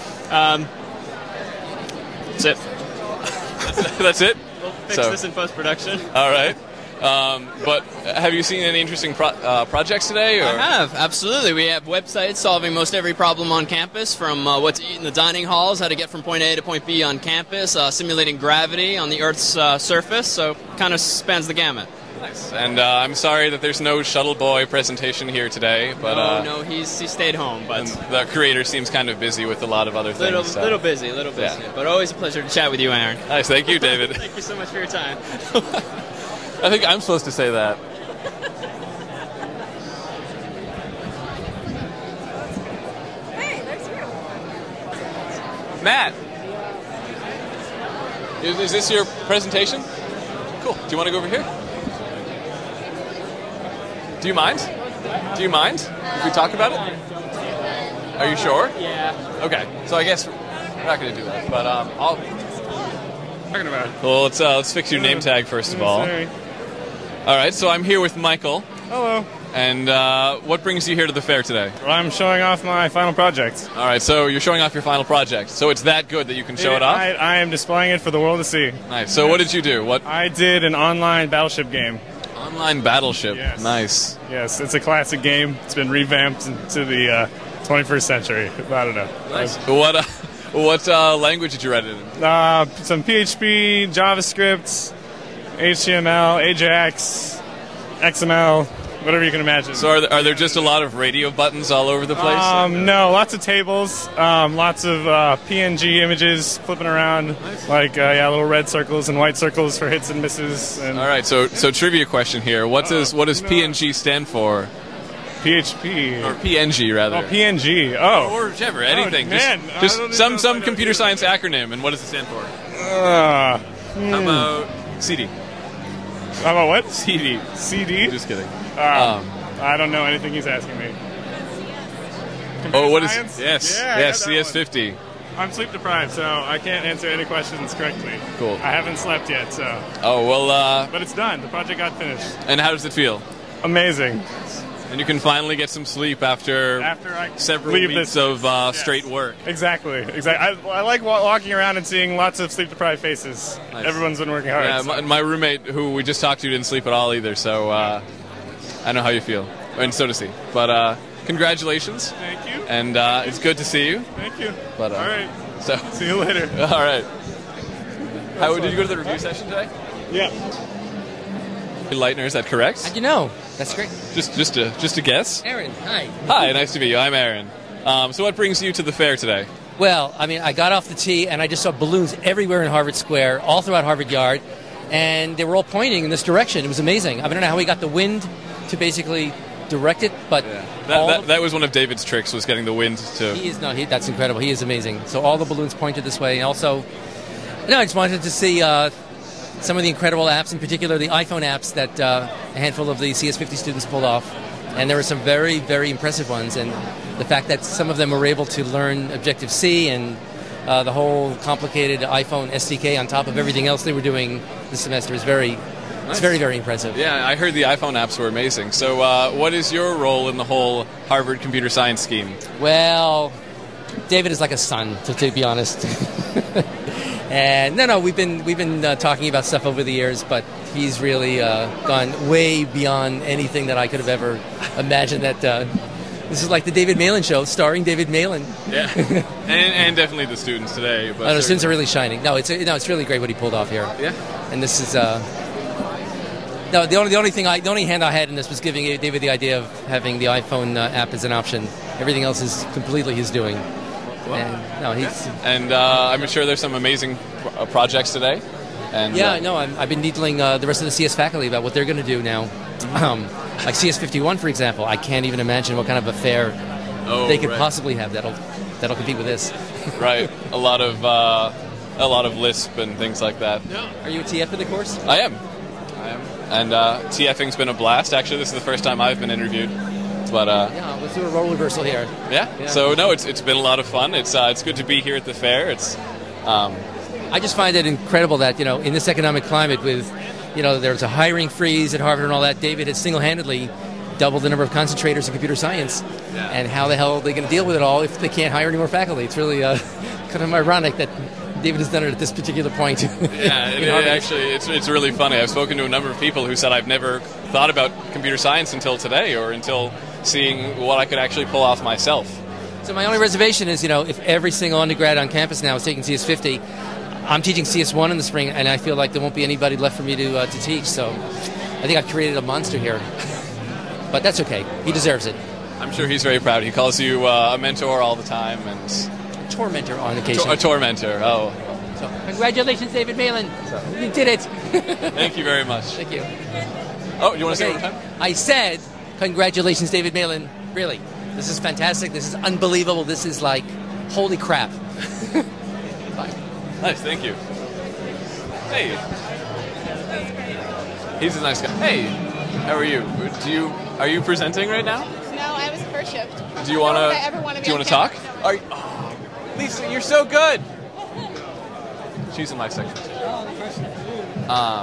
That's it. That's it? We'll fix this in post-production. All right. But have you seen any interesting projects today? Or? I have, absolutely. We have websites solving most every problem on campus, from what to eat in the dining halls, how to get from point A to point B on campus, simulating gravity on the Earth's surface, so kind of spans the gamut. Nice. And I'm sorry that there's no Shuttle Boy presentation here today, but no, he stayed home. But the creator seems kind of busy with a lot of other things. Little busy. Yeah. But always a pleasure to chat with you, Aaron. Nice, thank you, David. Thank you so much for your time. I think I'm supposed to say that. Hey, there's you. Matt! Is this your presentation? Cool. Do you want to go over here? Do you mind? Do you mind if we talk about it? Are you sure? Yeah. Okay. So I guess we're not going to do that, but I'll... Talking about it. Well, let's fix your name tag first of all. Sorry. All right, so I'm here with Michael. Hello. And what brings you here to the fair today? Well, I'm showing off my final project. All right, so you're showing off your final project. So it's that good that you can show it off? I am displaying it for the world to see. Nice. So what did you do? I did an online battleship game. Online battleship. Yes. Nice. Yes, it's a classic game. It's been revamped into the 21st century. I don't know. Nice. What language did you write it in? Some PHP, JavaScript, HTML, AJAX, XML, whatever you can imagine. So are there just a lot of radio buttons all over the place? No, lots of tables, lots of PNG images flipping around, like little red circles and white circles for hits and misses. And all right, so trivia question here: what does PNG stand for? PHP. Or PNG, rather. Oh, PNG. Oh. Or whichever, anything. Oh, man. Just some computer science acronym, and what does it stand for? How about CD? How about what? CD. CD? Just kidding. I don't know anything he's asking me. What is... Science? Yes, Yeah, I yes, got that CS50. I'm sleep deprived, so I can't answer any questions correctly. Cool. I haven't slept yet, so. Oh, well... But it's done. The project got finished. And how does it feel? Amazing. And you can finally get some sleep after I several leave weeks this- of straight work. Exactly. I like walking around and seeing lots of sleep deprived faces. Nice. Everyone's been working hard. Yeah, so. my roommate, who we just talked to, didn't sleep at all either, so I know how you feel. And so does he. But congratulations. Thank you. And it's good to see you. Thank you. But, All right. So See you later. All right. How did you go to the review session today? Yeah. Leitner, is that correct? How'd you know? That's great. Just a guess. Aaron, hi. Hi, nice to meet you. I'm Aaron. So what brings you to the fair today? Well, I mean, I got off the tee and I just saw balloons everywhere in Harvard Square, all throughout Harvard Yard, and they were all pointing in this direction. It was amazing. I don't know how he got the wind to basically direct it, but That was one of David's tricks, was getting the wind to... that's incredible. He is amazing. So all the balloons pointed this way, and also, I just wanted to see some of the incredible apps, in particular the iPhone apps that a handful of the CS50 students pulled off. And there were some very, very impressive ones. And the fact that some of them were able to learn Objective-C and the whole complicated iPhone SDK on top of everything else they were doing this semester is it's very, very impressive. Yeah, I heard the iPhone apps were amazing. So what is your role in the whole Harvard computer science scheme? Well, David is like a son, to be honest. And we've been talking about stuff over the years, but he's really gone way beyond anything that I could have ever imagined. That this is like the David Malin show, starring David Malin. Yeah, and definitely the students today. But the students are really shining. It's really great what he pulled off here. Yeah, and this is. The only hand I had in this was giving David the idea of having the iPhone app as an option. Everything else is completely his doing. And I'm sure there's some amazing projects today. And I've been needling the rest of the CS faculty about what they're going to do now. Like CS51, for example, I can't even imagine what kind of affair they could possibly have that'll compete with this. Right, a lot of Lisp and things like that. Are you a TF in the course? I am. And TFing's been a blast. Actually, this is the first time I've been interviewed. But let's do a role reversal here. Yeah. So it's been a lot of fun. It's good to be here at the fair. I just find it incredible that in this economic climate with there's a hiring freeze at Harvard and all that, David has single-handedly doubled the number of concentrators in computer science. Yeah. And how the hell are they going to deal with it all if they can't hire any more faculty? It's really kind of ironic that David has done it at this particular point. It's really funny. I've spoken to a number of people who said I've never thought about computer science until today, or until seeing what I could actually pull off myself. So my only reservation is, if every single undergrad on campus now is taking CS50, I'm teaching CS1 in the spring, and I feel like there won't be anybody left for me to teach. So I think I've created a monster here. But that's okay. He deserves it. I'm sure he's very proud. He calls you a mentor all the time. And tormentor on occasion. A tormentor, oh. So, congratulations, David Malin. You did it. Thank you very much. Thank you. Oh, you want to say it one time? I said, congratulations, David Malin. Really. This is fantastic. This is unbelievable. This is like, holy crap. Bye. Nice, thank you. Hey. He's a nice guy. Hey, how are you? Are you presenting right now? No, I was first shift. Do you want to talk? Lisa, you're so good. She's in my section. I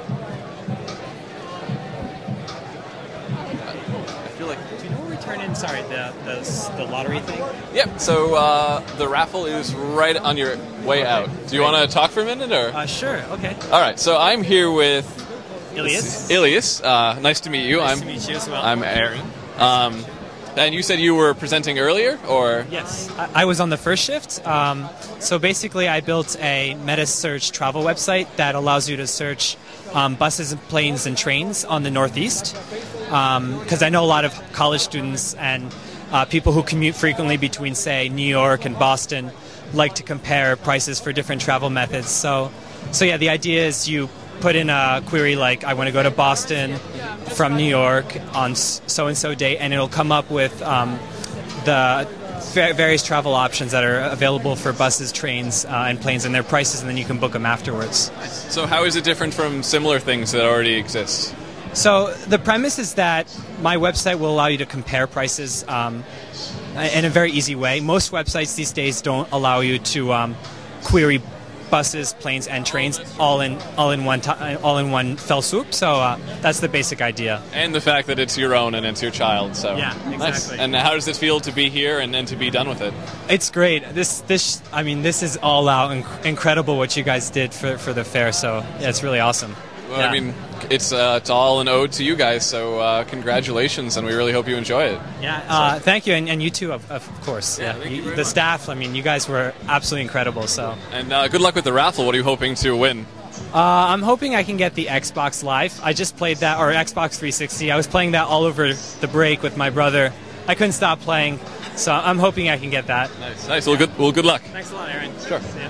feel like. Do you know where we turn in? Sorry, the lottery thing. Yep. So the raffle is right on your way out. Do you want to talk for a minute, or? Sure. Okay. All right. So I'm here with Ilias. Nice to meet you. Nice to meet you as well. I'm Aaron. And you said you were presenting earlier, or? Yes, I was on the first shift. So basically, I built a meta-search travel website that allows you to search buses, and planes, and trains on the Northeast. Because I know a lot of college students and people who commute frequently between, say, New York and Boston like to compare prices for different travel methods. So yeah, the idea is you put in a query like, I want to go to Boston from New York on so-and-so date, and it'll come up with the various travel options that are available for buses, trains, and planes, and their prices, and then you can book them afterwards. So how is it different from similar things that already exist? So the premise is that my website will allow you to compare prices in a very easy way. Most websites these days don't allow you to query buses, planes, and trains all in one fell swoop. So that's the basic idea. And the fact that it's your own and it's your child. So yeah, exactly. Nice. And how does it feel to be here and to be done with it? It's great. This is all out incredible what you guys did for the fair. So yeah, it's really awesome. Well, yeah. I mean, it's all an ode to you guys, so congratulations, and we really hope you enjoy it. Yeah, thank you, and you too, of course. Yeah, the staff, I mean, you guys were absolutely incredible. So. And good luck with the raffle. What are you hoping to win? I'm hoping I can get the Xbox Live. I just played that, or Xbox 360. I was playing that all over the break with my brother. I couldn't stop playing, so I'm hoping I can get that. Nice. Well, good luck. Thanks a lot, Aaron. Sure. Yeah.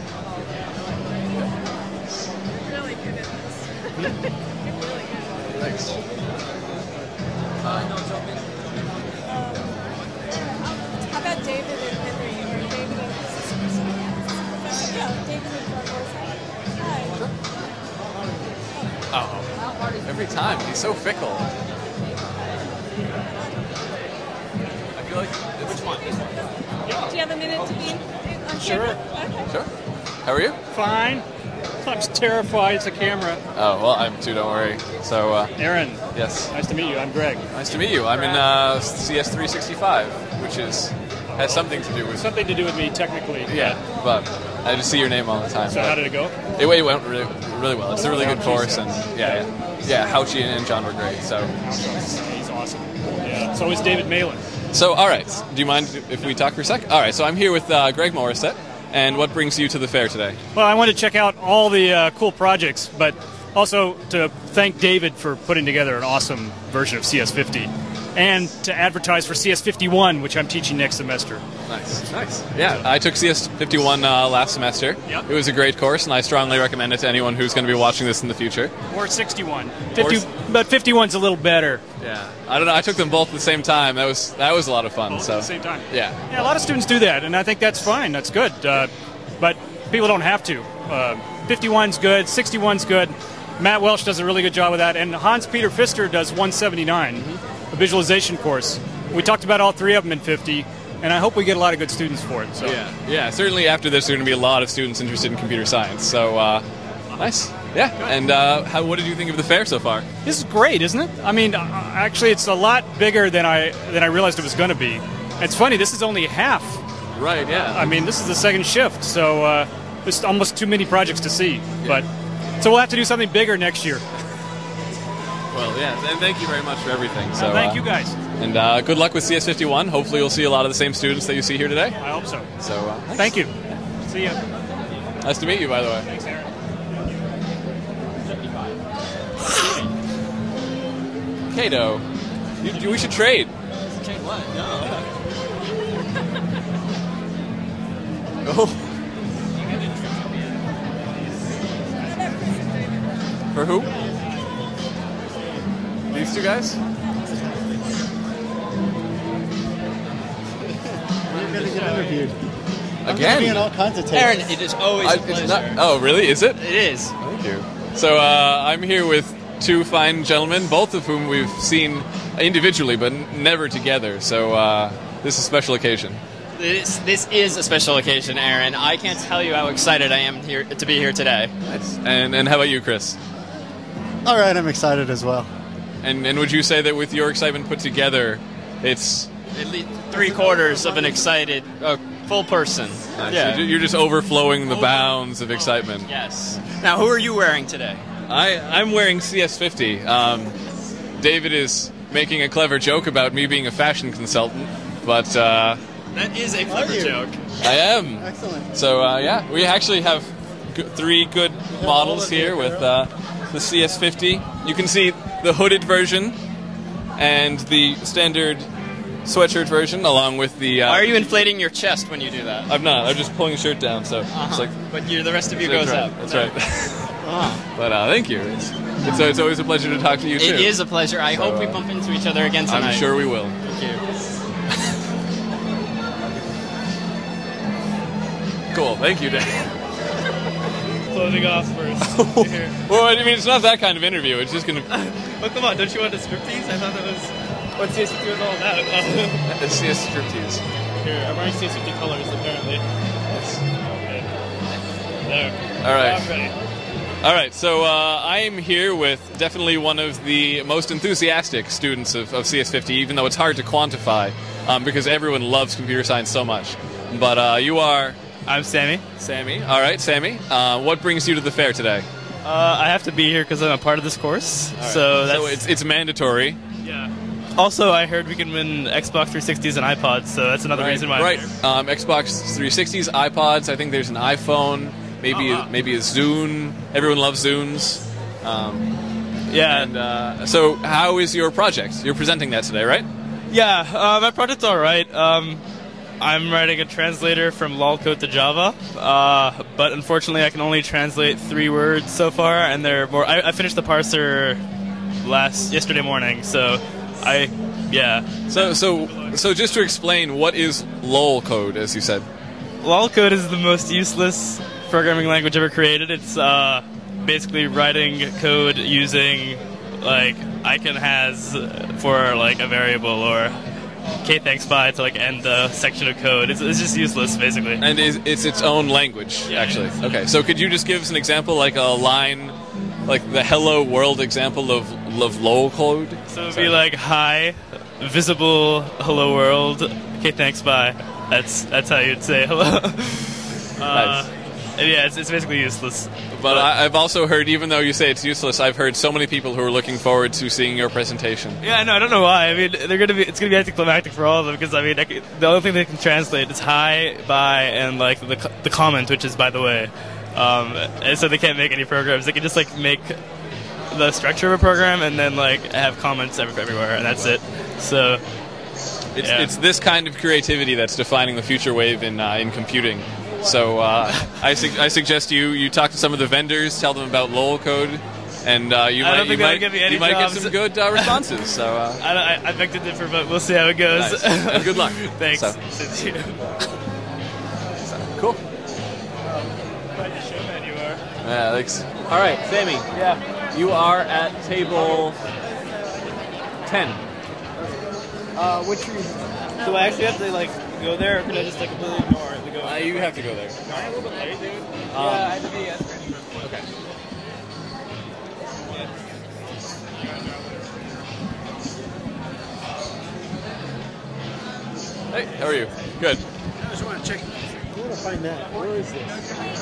Thanks. How about David and Henry, or David and David and Oh, every time he's so fickle. I feel like which one? Do you have a minute to be on Sure. camera? Okay. Sure. How are you? Fine. I'm terrified. It's a camera. Oh, well, I'm too, don't worry. So, Aaron. Yes. Nice to meet you. I'm Greg. Nice to meet you. I'm in CS365, which has something to do with... Something to do with me, technically. Yeah, but I just see your name all the time. So how did it go? It went really well. It's a really good course, and yeah, Hauchi and John were great. So he's awesome. Yeah. So is David Malin. So, all right. Do you mind if we talk for a sec? All right. So I'm here with Greg Morissette. And what brings you to the fair today? Well, I wanted to check out all the cool projects, but also to thank David for putting together an awesome version of CS50, and to advertise for CS51, which I'm teaching next semester. Nice. Yeah, I took CS51 last semester. Yep. It was a great course, and I strongly recommend it to anyone who's going to be watching this in the future. Or 61. But 51's a little better. Yeah. I don't know. I took them both at the same time. That was a lot of fun. Both so at the same time. Yeah. Yeah, a lot of students do that, and I think that's fine. That's good. But people don't have to. 51's good. 61's good. Matt Welsh does a really good job with that, and Hans-Peter Pfister does 179, a visualization course. We talked about all three of them in 50, and I hope we get a lot of good students for it. So. Yeah. Certainly after this, there are going to be a lot of students interested in computer science. So nice. Yeah. And what did you think of the fair so far? This is great, isn't it? I mean, actually, it's a lot bigger than I realized it was going to be. It's funny. This is only half. Right. Yeah. I mean, this is the second shift, so there's almost too many projects to see. But so we'll have to do something bigger next year. Well, yeah, and thank you very much for everything. So thank you guys. And good luck with CS51. Hopefully you'll see a lot of the same students that you see here today. I hope so. So thank you. See ya. Nice to meet you, by the way. Thanks, Aaron. Kato, we should trade. Trade what? No. Oh. For who? These two guys? You're going to get interviewed. Again? I'm all kinds of tapes. Aaron, it is always a pleasure. Oh, really? Is it? It is. Thank you. So I'm here with two fine gentlemen, both of whom we've seen individually, but never together. So this is a special occasion. This is a special occasion, Aaron. I can't tell you how excited I am here to be here today. Nice. And how about you, Chris? All right, I'm excited as well. And would you say that with your excitement put together, it's at least 3/4 of an excited full person? Nice. Yeah. You're just overflowing the bounds of excitement. Yes. Now, who are you wearing today? I'm wearing CS50. David is making a clever joke about me being a fashion consultant, but that is a clever joke. I am. Excellent. So yeah, we actually have three good models here with the CS50. You can see the hooded version and the standard sweatshirt version, along with the... Why are you inflating your chest when you do that? I'm not. I'm just pulling the shirt down, so it's like... But the rest of you goes up. That's right. But thank you. It's always a pleasure to talk to you too. It is a pleasure. I hope we bump into each other again tonight. I'm sure we will. Thank you. Cool. Thank you, Dan. Closing off first. Well, I mean, it's not that kind of interview. It's just gonna. Well, come on, don't you want a striptease? I thought that was what CS50 was all about. It's CS striptease. Here, I'm wearing CS50 colors, apparently. Okay. There. All right. I'm ready. All right, so I am here with definitely one of the most enthusiastic students of CS50, even though it's hard to quantify because everyone loves computer science so much. But you are... I'm Sammy. Sammy. All right, Sammy. What brings you to the fair today? I have to be here because I'm a part of this course. All right. So it's mandatory. Yeah. Also, I heard we can win Xbox 360s and iPods, so that's another reason why I'm Right. here. Xbox 360s, iPods. I think there's an iPhone. Maybe a Zune. Everyone loves Zunes. Yeah. And so, how is your project? You're presenting that today, right? Yeah, my project's all right. I'm writing a translator from lol code to Java, but unfortunately, I can only translate 3 words so far, and they're more. I finished the parser yesterday morning, so yeah. So just to explain, what is lol code, as you said? Lol code is the most useless programming language ever created. It's basically writing code using like icon has for like a variable or k-thanks-by to like end the section of code. It's just useless basically. And it's its own language, actually. Okay, so could you just give us an example, like a line, like the hello world example of lol code? So it would be like hi, visible hello world, k-thanks-by. That's how you'd say hello. Nice. Yeah, it's basically useless. But I've also heard, even though you say it's useless, I've heard so many people who are looking forward to seeing your presentation. Yeah, no, I don't know why. I mean, it's gonna be anticlimactic for all of them because I mean, the only thing they can translate is hi, bye, and like the comment, which is by the way. And so they can't make any programs. They can just like make the structure of a program and then like have comments everywhere, and that's it. So it's this kind of creativity that's defining the future wave in computing. So I suggest you talk to some of the vendors, tell them about lol code, and you might get some good responses. So I beg to differ, but we'll see how it goes. Nice. And good luck. Thanks. So. Cool. Quite the showman you are. Yeah, thanks. All right, Sammy. Yeah. You are at table 10. Which do I actually have to like go there, or can I just like completely ignore it? You have to go there. Am I a little bit late, dude? Yeah, I had to be escorted. Okay. Hey, how are you? Good. I just want to check. I want to find that. Where is this?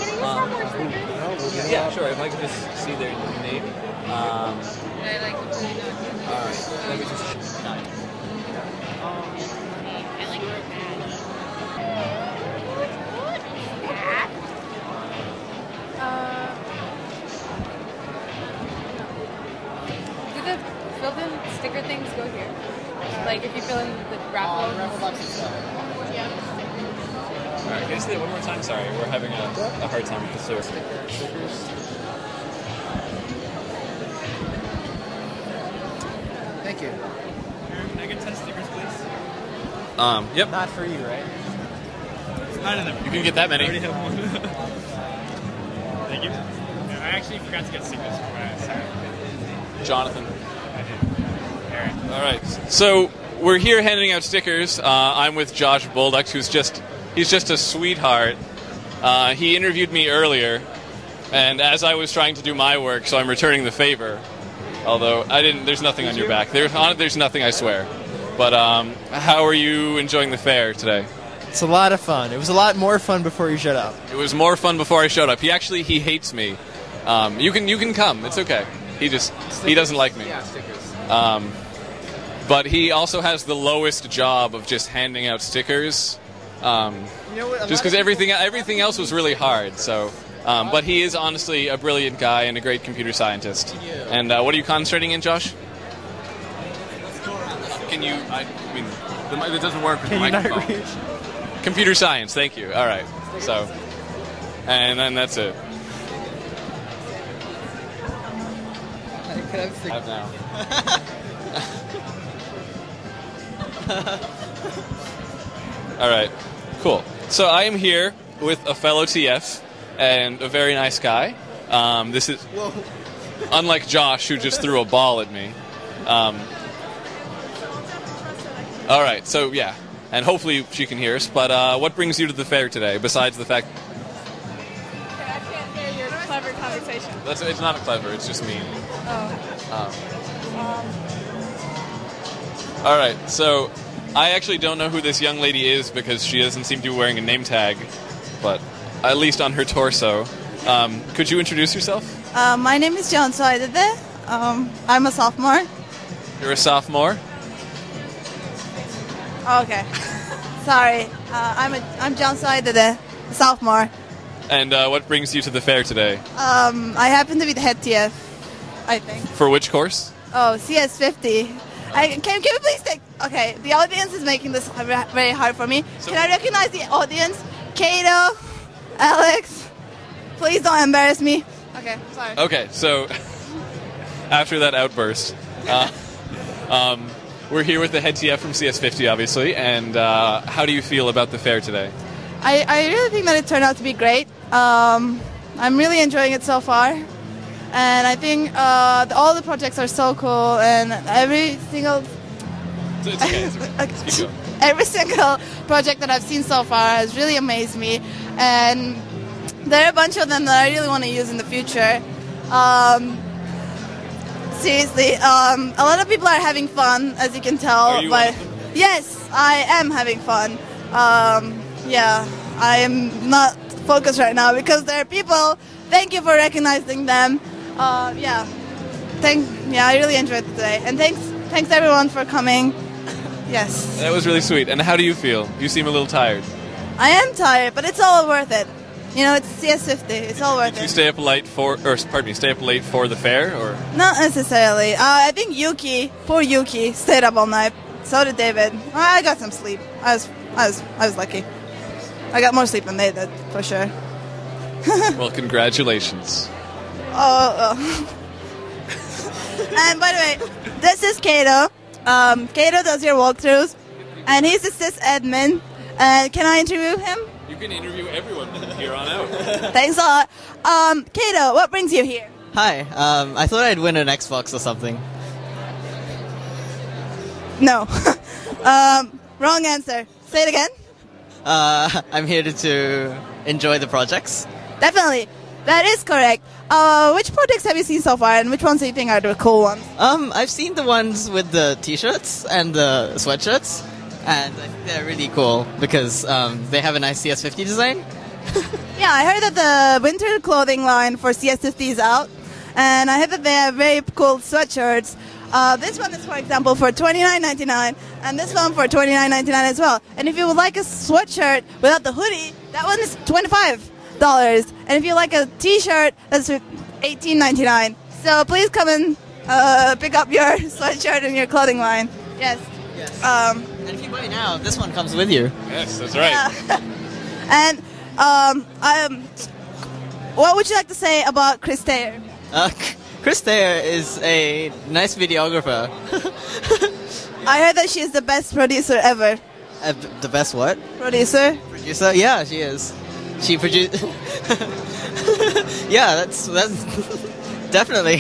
Yeah, sure. If I could just see their name. Alright, let me just. Do the filled-in sticker things go here? Like if you fill in the raffle box itself. Yeah. All right, can you say that one more time? Sorry, we're having a hard time with the source. Thank you. Can I get 10 stickers, please? Yep. Not for you, right? It's not in there. You can get that many. I already have one. Thank you. Yeah, I actually forgot to get stickers for my assignment. Jonathan. All right, so we're here handing out stickers. I'm with Josh Bolduck, he's just a sweetheart. He interviewed me earlier, and as I was trying to do my work, so I'm returning the favor. Although I didn't. There's nothing on your back. There's nothing, I swear. But how are you enjoying the fair today? It's a lot of fun. It was a lot more fun before you showed up. It was more fun before I showed up. He hates me. You can come. It's okay. He doesn't like me. Yeah, stickers. But he also has the lowest job of just handing out stickers. Just because everything else was really hard. So, but he is honestly a brilliant guy and a great computer scientist. And what are you concentrating in, Josh? Can you? I mean, it doesn't work with the microphone. Can you not reach? Computer science. Thank you. All right. So, and then that's it. have now. All right, cool. So I am here with a fellow TF and a very nice guy. This is unlike Josh, who just threw a ball at me. All right, so yeah, and hopefully she can hear us. But what brings you to the fair today, besides the fact? I can't hear your clever conversation. It's not clever. It's just mean. All right, so I actually don't know who this young lady is because she doesn't seem to be wearing a name tag, but at least on her torso. Could you introduce yourself? My name is John Soidede. I'm a sophomore. You're a sophomore? Okay. Sorry. I'm John Soidede, sophomore. And what brings you to the fair today? I happen to be the head TF, I think. For which course? Oh, CS50. Can we please take... Okay, the audience is making this very hard for me. Can I recognize the audience? Kato, Alex, please don't embarrass me. Okay, sorry. Okay, so after that outburst, we're here with the head TF from CS50, obviously, and how do you feel about the fair today? I really think that it turned out to be great. I'm really enjoying it so far. And I think all the projects are so cool, and every single every single project that I've seen so far has really amazed me. And there are a bunch of them that I really want to use in the future. Seriously, a lot of people are having fun, as you can tell. Are you one of them? Yes, I am having fun. Yeah, I am not focused right now because there are people. Thank you for recognizing them. Yeah, I really enjoyed it today, and thanks everyone for coming. Yes. That was really sweet. And how do you feel? You seem a little tired. I am tired, but it's all worth it. You know, it's CS50. It's all worth Did you it. stay up late for the fair, or? Not necessarily. I think poor Yuki, stayed up all night. So did David. I got some sleep. I was lucky. I got more sleep than they did, for sure. Well, congratulations. And by the way, this is Kato. Kato does your walkthroughs, and he's a sysadmin. Can I interview him? You can interview everyone from here on out. Thanks a lot. Kato, what brings you here? Hi, I thought I'd win an Xbox or something. No. Wrong answer. Say it again. I'm here to enjoy the projects. Definitely. That is correct. Which projects have you seen so far, and which ones do you think are the cool ones? I've seen the ones with the t-shirts and the sweatshirts, and I think they're really cool because they have a nice CS50 design. Yeah, I heard that the winter clothing line for CS50 is out, and I heard that they have very cool sweatshirts. This one is, for example, for $29.99, and this one for $29.99 as well. And if you would like a sweatshirt without the hoodie, that one is $25. And if you like a t-shirt, that's $18.99. So please come and pick up your sweatshirt and your clothing line. Yes. And if you buy now, this one comes with you. Yes, that's right. Yeah. And what would you like to say about Chris Taylor? Chris Taylor is a nice videographer. I heard that she's the best producer ever. The best what? Producer? Producer? Yeah, she is. She produced. Yeah, that's definitely.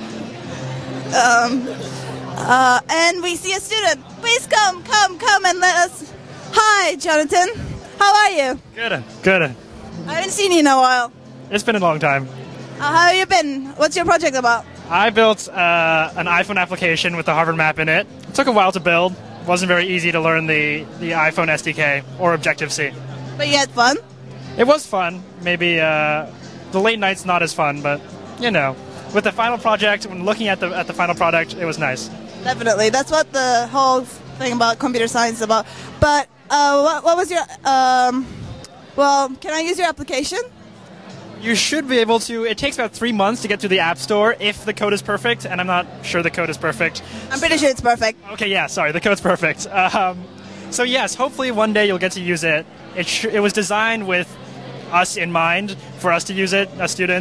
And we see a student. Please come and let us. Hi, Jonathan. How are you? Good. I haven't seen you in a while. It's been a long time. How have you been? What's your project about? I built an iPhone application with the Harvard map in it. It took a while to build. It wasn't very easy to learn the iPhone SDK or Objective-C. But you had fun? It was fun. Maybe the late nights not as fun, but you know, with the final project, when looking at the final product, it was nice. Definitely, that's what the whole thing about computer science is about. But what was your well? Can I use your application? You should be able to. It takes about 3 months to get to the App Store if the code is perfect, and I'm not sure the code is perfect. I'm pretty sure it's perfect. Okay, yeah, sorry, the code's perfect. So yes, hopefully one day you'll get to use it. It was designed with us in mind, for us to use it as students,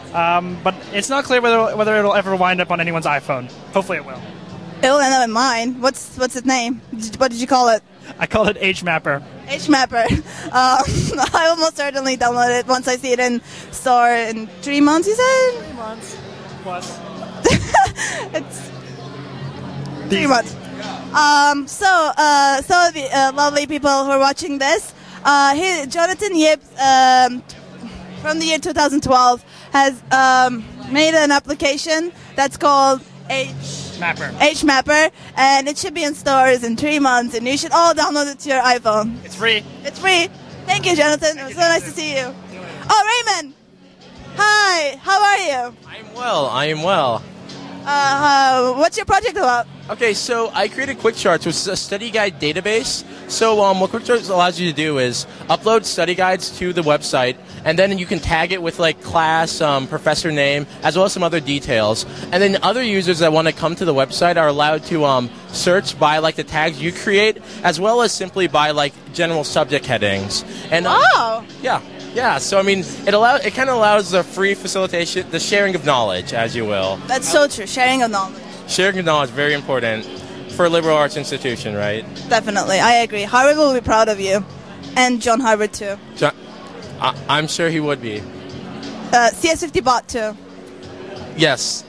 But it's not clear whether it'll ever wind up on anyone's iPhone. Hopefully it will. It'll end up in mine. What's its name? What did you call it? I call it HMapper. HMapper. I will most certainly download it once I see it in store in 3 months, you said? 3 months. Plus. It's 3 months. So the lovely people who are watching this, Jonathan Yip, from the year 2012, has made an application that's called HMapper, and it should be in stores in 3 months, and you should all download it to your iPhone. It's free. It's free. Thank you, Jonathan. It was so nice to see you. Oh, Raymond. Hi. How are you? I am well. What's your project about? Okay, so I created Quick Charts, which is a study guide database. So what Quick Charts allows you to do is upload study guides to the website, and then you can tag it with like class, professor name, as well as some other details. And then other users that want to come to the website are allowed to search by like the tags you create, as well as simply by like general subject headings. And wow. Yeah. So I mean, it kind of allows the free facilitation, the sharing of knowledge, as you will. That's so true. Sharing of knowledge. Sharing of knowledge, very important for a liberal arts institution, right? Definitely, I agree. Harvard will be proud of you, and John Harvard too. I'm sure he would be. CS50 bot too. Yes.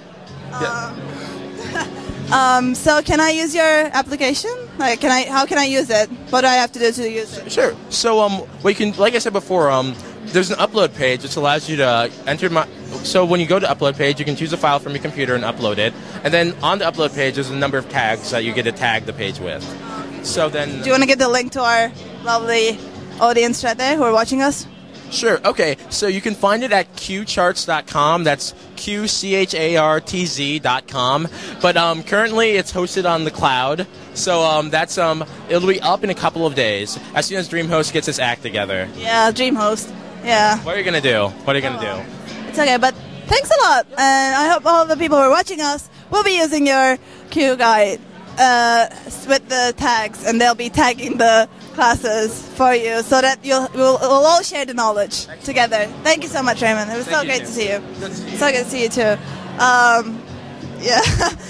So can I use your application? Like, how can I use it? What do I have to do to use it? Sure. So we can, like I said before, there's an upload page which allows you to enter so when you go to upload page, you can choose a file from your computer and upload it. And then on the upload page, there's a number of tags that you get to tag the page with. So then... Do you want to give the link to our lovely audience right there who are watching us? Sure. Okay. So you can find it at qcharts.com. That's QCHARTZ.com. But currently it's hosted on the cloud. So it'll be up in a couple of days as soon as DreamHost gets its act together. Yeah, DreamHost. Yeah. What are you gonna do? It's okay, but thanks a lot, and I hope all the people who are watching us will be using your Q guide with the tags, and they'll be tagging the classes for you so that we'll all share the knowledge together. Thank you so much, Raymond. It was so great to see you. So good to see you too. Yeah.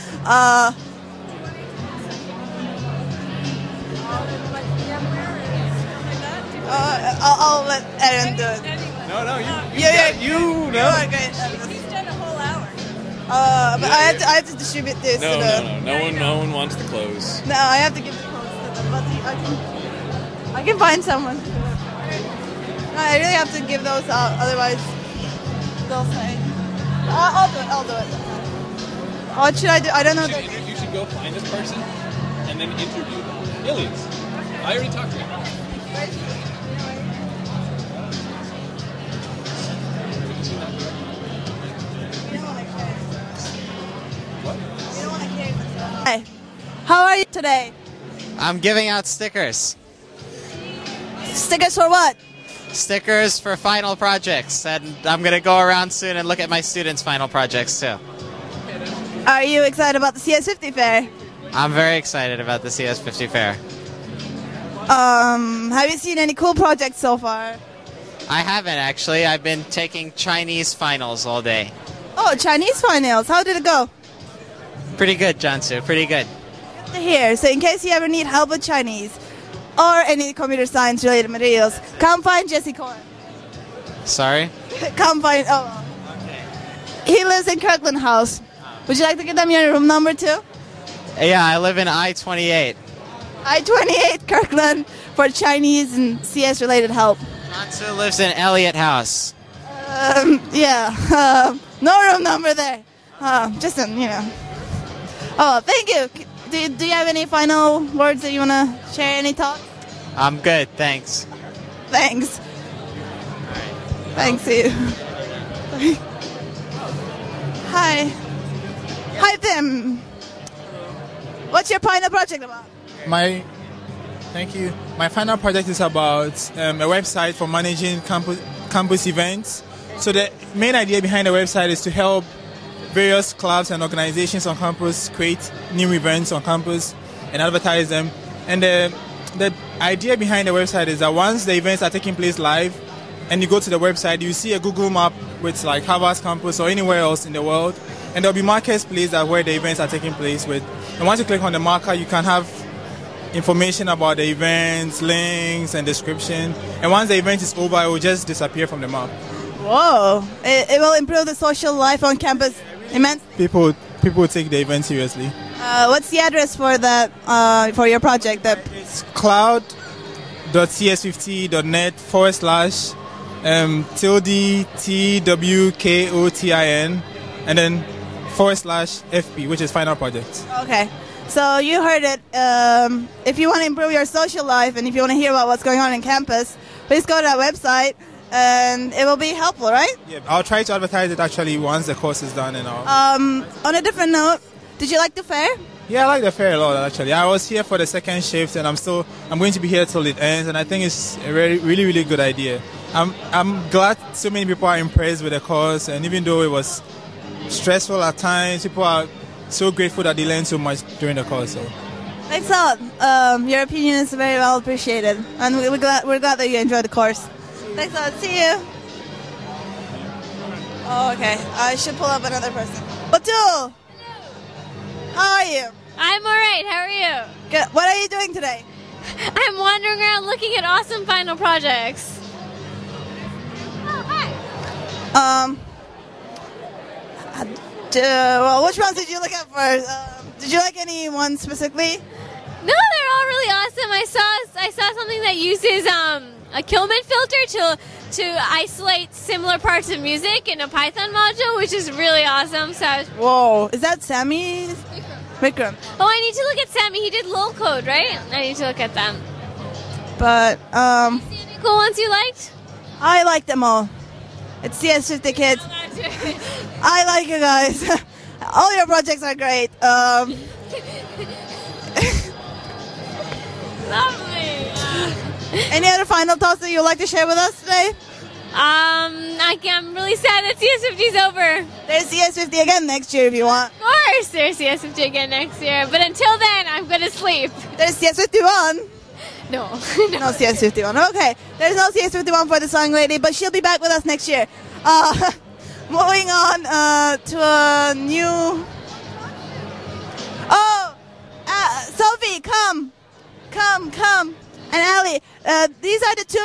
I'll let Aaron do it. No, you are great. He's done a whole hour. But I have to distribute this. No one wants the clothes. No, I have to give the clothes to them, but I can find someone. No, I really have to give those out, otherwise they'll say. I'll do it. What should I do? I don't know. You should go find this person and then interview them. Aliens. I already talked to him. Hi. How are you today? I'm giving out stickers. Stickers for what? Stickers for final projects, and I'm going to go around soon and look at my students' final projects too. Are you excited about the CS50 fair? I'm very excited about the CS50 fair. Have you seen any cool projects so far? I haven't actually. I've been taking Chinese finals all day. Oh, Chinese finals. How did it go? Pretty good, Jansu. Pretty good. Good to hear. So in case you ever need help with Chinese or any computer science related materials, come find Jesse Korn. Sorry? Come find... Oh. Okay. He lives in Kirkland House. Would you like to give them your room number too? Yeah, I live in I-28. I-28 Kirkland for Chinese and CS related help. Jansu lives in Elliott House. Yeah. No room number there. Just, Oh, thank you. Do you have any final words that you want to share? Any thoughts? I'm good, thanks. Thanks. Thanks, you. Hi. Hi, Tim. What's your final project about? Thank you. My final project is about a website for managing campus events. So the main idea behind the website is to help various clubs and organizations on campus create new events on campus and advertise them. And the idea behind the website is that once the events are taking place live, and you go to the website, you see a Google map with like Harvard's campus or anywhere else in the world, and there'll be markers placed at where the events are taking place with. And once you click on the marker, you can have information about the events, links, and description. And once the event is over, it will just disappear from the map. Whoa! It will improve the social life on campus immensely. People take the event seriously. What's the address for that for your project? It's cloud.cs50.net/ tilde TWKOTIN and then /FP, which is final project. Okay. So you heard it. If you want to improve your social life and if you want to hear about what's going on in campus, please go to that website and it will be helpful, right? Yeah, I'll try to advertise it actually once the course is done and all. On a different note, did you like the fair? Yeah, I like the fair a lot actually. I was here for the second shift and I'm going to be here till it ends, and I think it's a really, really good idea. I'm glad so many people are impressed with the course, and even though it was stressful at times, people are so grateful that they learned so much during the course. So. Thanks a lot. Your opinion is very well appreciated, and we're glad that you enjoyed the course. Thanks a lot. See you. Oh, okay. I should pull up another person. Batul! How are you? I'm alright. How are you? Good. What are you doing today? I'm wandering around looking at awesome final projects. Oh, hi. Well, which ones did you look at first? Did you like any one specifically? No, they're all really awesome. I saw something that uses a Killman filter to isolate similar parts of music in a Python module, which is really awesome. So whoa, is that Sammy's? Vikram. Oh, I need to look at Sammy. He did LOL code, right? I need to look at them. But You see any cool ones you liked? I like them all. It's CS50 kids. I like you guys. All your projects are great. Lovely. Any other final thoughts that you'd like to share with us today? I'm really sad that CS50 is over. There's CS50 again next year if you want. Of course, there's CS50 again next year. But until then, I'm going to sleep. There's CS51. No. No CS51. Okay. There's no CS51 for the song lady, but she'll be back with us next year. Moving on to a new... Oh! Sophie, come. And Ali, these are the two...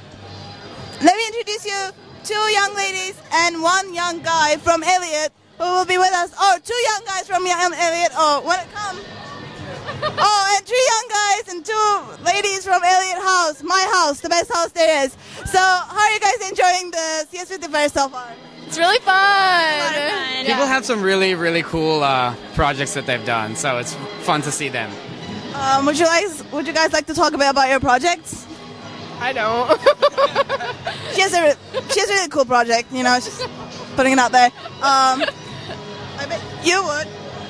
Let me introduce you two young ladies and one young guy from Elliott who will be with us. Oh, two young guys from Elliott. Oh, want to come? Oh, and three young guys and two ladies from Elliott House, my house, the best house there is. So, how are you guys enjoying the CS50 Fair so far? It's really fun. People have some really, really cool projects that they've done, so it's fun to see them. Would you guys like to talk about your projects? I don't. She has a really cool project, you know, just putting it out there. I bet you would.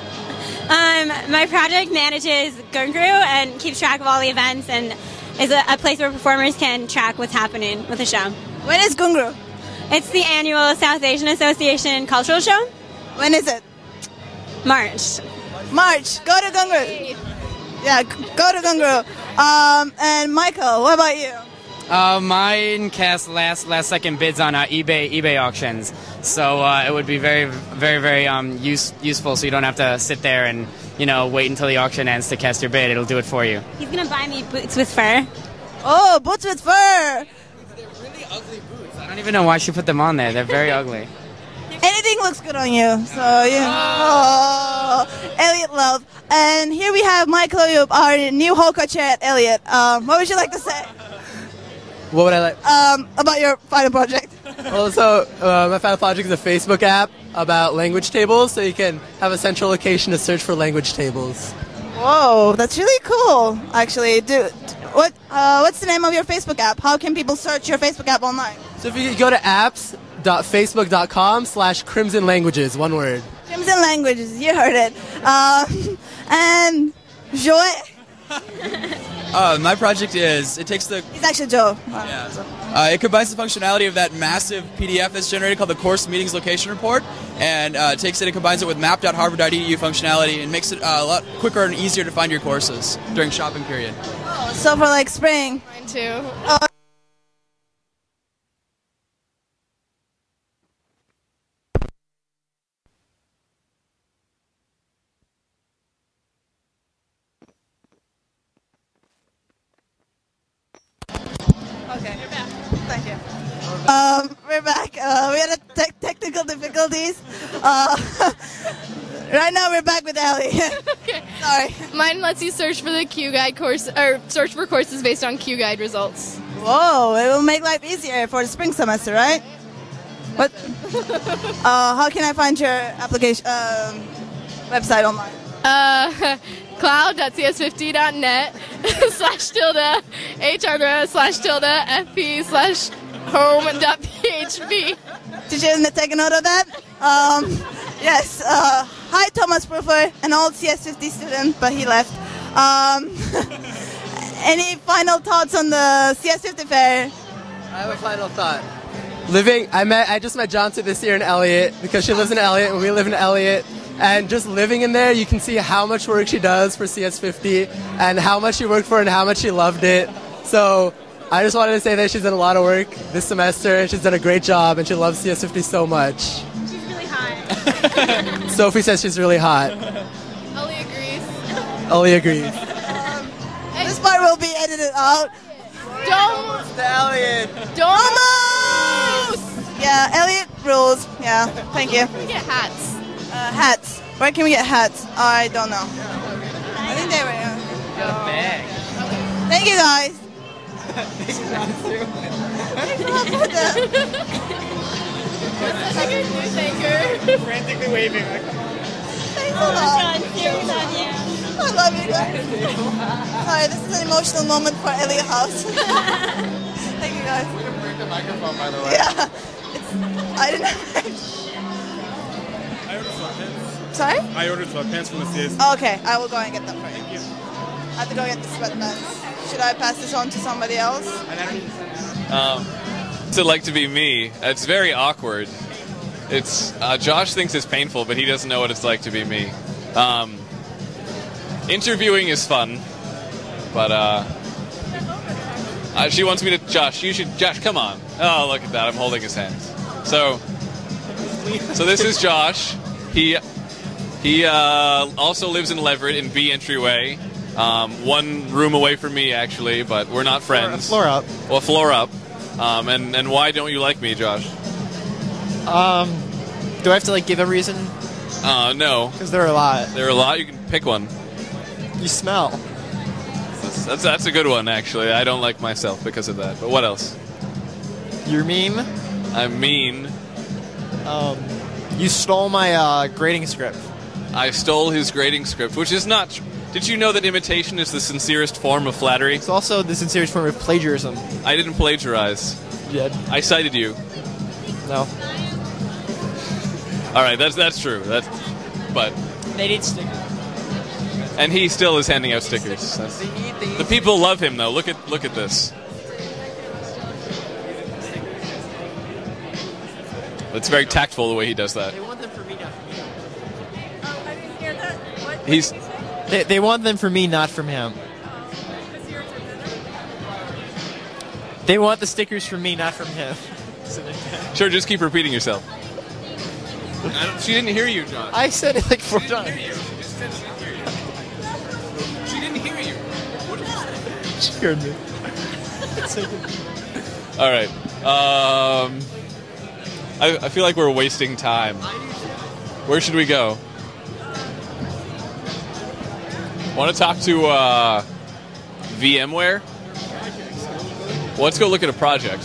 My project manages Gungru and keeps track of all the events and is a place where performers can track what's happening with the show. When is Gungru? It's the annual South Asian Association cultural show. When is it? March. Go to Gungru. Yeah, go to Gungru. And Michael, what about you? Mine casts last second bids on eBay auctions, so it would be very, very, very useful. So you don't have to sit there and wait until the auction ends to cast your bid. It'll do it for you. He's gonna buy me boots with fur. Oh, boots with fur! They're really ugly boots. I don't even know why she put them on there. They're very ugly. Anything looks good on you, so yeah. Oh, Elliott love. And here we have Michael Ayub, our new Hoka chair at Elliott. What would you like to say? What would I like? About your final project. Well, so my final project is a Facebook app about language tables, so you can have a central location to search for language tables. Whoa, that's really cool. Actually, what's the name of your Facebook app? How can people search your Facebook app online? So if you go to apps.facebook.com/Crimson Languages, one word. Crimson Languages, you heard it. And Joy. My project it takes the... He's actually Joe. It combines the functionality of that massive PDF that's generated called the Course Meetings Location Report, and takes it and combines it with map.harvard.edu functionality and makes it a lot quicker and easier to find your courses during shopping period. Oh, so for like spring. Mine too. Okay. Thank you. We're back. We had technical difficulties. Right now we're back with Ellie. Okay. Sorry. Mine lets you search for the Q Guide course, or search for courses based on Q Guide results. Whoa, it will make life easier for the spring semester, right? What? How can I find your application website online? Cloud.cs50.net /hardware/fp/home.php. Did you take a note of that? Yes. Hi, Thomas Proofer, an old CS50 student, but he left. Any final thoughts on the CS50 fair? I have a final thought. I just met Johnson this year in Elliott because she lives in Elliott and we live in Elliott. And just living in there, you can see how much work she does for CS50 and how much she worked for and how much she loved it. So I just wanted to say that she's done a lot of work this semester. She's done a great job and she loves CS50 so much. She's really hot. Sophie says she's really hot. Ellie agrees. Ellie agrees. This part will be edited out. Don't. Elliot. Don't. Yeah, Elliot rules. Yeah, thank you. We get hats. Hats. Where can we get hats? I don't know. I think they were. Bag. Thank you guys. Frantically waving. Thanks a lot. I love you guys. Sorry, this is an emotional moment for Elliot House. Thank you guys. We can break the microphone, by the way. Yeah. I didn't know. I ordered sweatpants. Sorry? I ordered sweatpants from the CS. Okay, I will go and get them for you. Thank you. I have to go get the sweatpants. Should I pass this on to somebody else? What's it like to be me? It's very awkward. It's Josh thinks it's painful, but he doesn't know what it's like to be me. Interviewing is fun, but she wants me to. Josh, come on. Oh, look at that! I'm holding his hands. So this is Josh. He also lives in Leverett in B entryway. One room away from me, actually, but we're not friends. Floor up. Well, floor up. And why don't you like me, Josh? Do I have to give a reason? No. Because there are a lot. There are a lot. You can pick one. You smell. That's a good one, actually. I don't like myself because of that. But what else? You're mean. I'm mean. You stole my grading script. I stole his grading script, which is not true. Did you know that imitation is the sincerest form of flattery? It's also the sincerest form of plagiarism. I didn't plagiarize. You did. I cited you. No. All right, that's true. But they need stickers. And he still is handing out stickers. The people love him, though. Look at this. It's very tactful the way he does that. They want them for me, not from him. I didn't hear that. What? He's. They want them for me, not from him. They want the stickers from me, not from him. Sure, just keep repeating yourself. She didn't hear you, John. I said it 4 times. She didn't hear you. What did you say? She heard me. All right. I feel like we're wasting time. Where should we go? Want to talk to VMware? Well, let's go look at a project.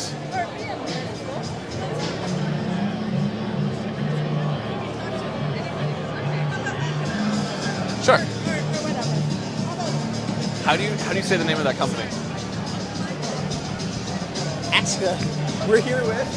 Sure. How do you say the name of that company? Aska. We're here with.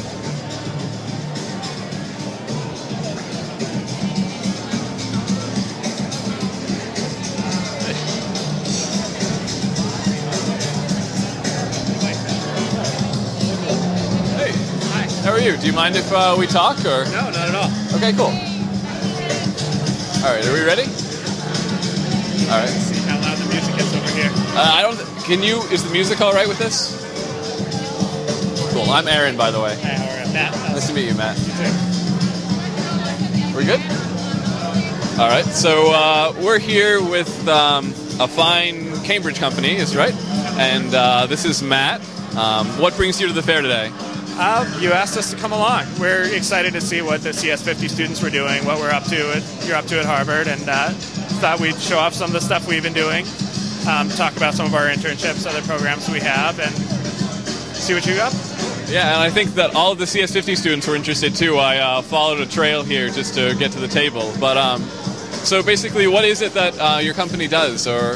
Hey. Hi. How are you? Do you mind if we talk or? No, not at all. Okay, cool. All right, are we ready? All right. Let's see how loud the music is over here. Is the music all right with this? Cool. I'm Aaron, by the way. Hi, how are you? Matt. Nice to meet you, Matt. We're good? All right. So we're here with a fine Cambridge company, is right? And this is Matt. What brings you to the fair today? You asked us to come along. We're excited to see what the CS50 students were doing, what you're up to at Harvard, and thought we'd show off some of the stuff we've been doing, talk about some of our internships, other programs we have, and see what you got. Yeah, and I think that all of the CS50 students were interested too. I followed a trail here just to get to the table. But so basically, what is it that your company does, or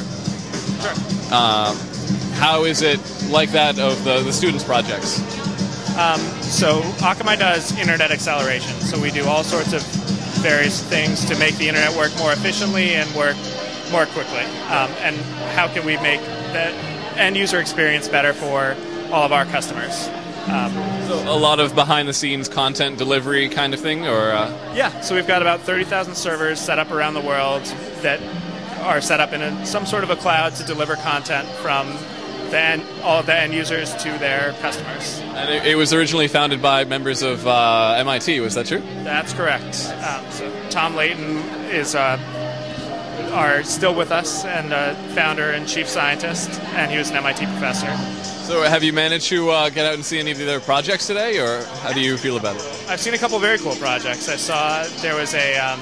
how is it like that of the students' projects? So Akamai does internet acceleration. So we do all sorts of various things to make the internet work more efficiently and work more quickly. And how can we make the end user experience better for all of our customers? So a lot of behind-the-scenes content delivery kind of thing, or? Yeah, so we've got about 30,000 servers set up around the world that are set up in some sort of a cloud to deliver content from all of the end users to their customers. And it was originally founded by members of MIT, was that true? That's correct. So Tom Layton is still with us, and founder and chief scientist, and he was an MIT professor. So have you managed to get out and see any of their projects today, or how do you feel about it? I've seen a couple very cool projects. I saw there was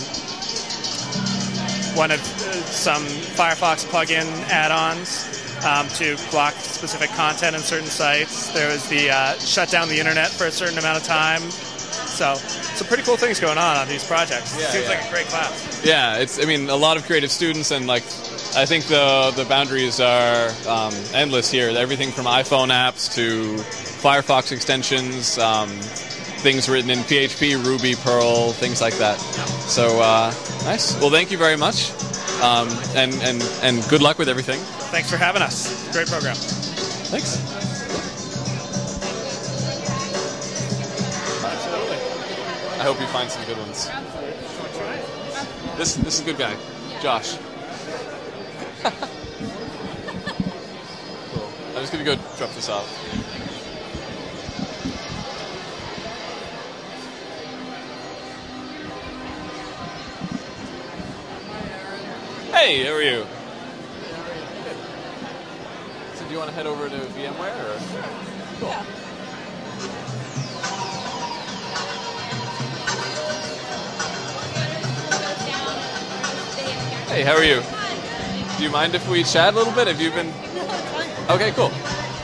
one of some Firefox plugin add-ons to block specific content in certain sites. There was the shut down the internet for a certain amount of time. So some pretty cool things going on these projects. It seems like a great class. Yeah, a lot of creative students, and I think the boundaries are endless here. Everything from iPhone apps to Firefox extensions, things written in PHP, Ruby, Perl, things like that. So nice. Well, thank you very much, and good luck with everything. Thanks for having us. Great program. Thanks. Absolutely. I hope you find some good ones. This is a good guy, Josh. Cool. I'm just gonna go drop this off. Hey, how are you? So do you want to head over to VMware? Or? Cool. Yeah. Hey, how are you? Do you mind if we chat a little bit? Have you been... Okay, cool.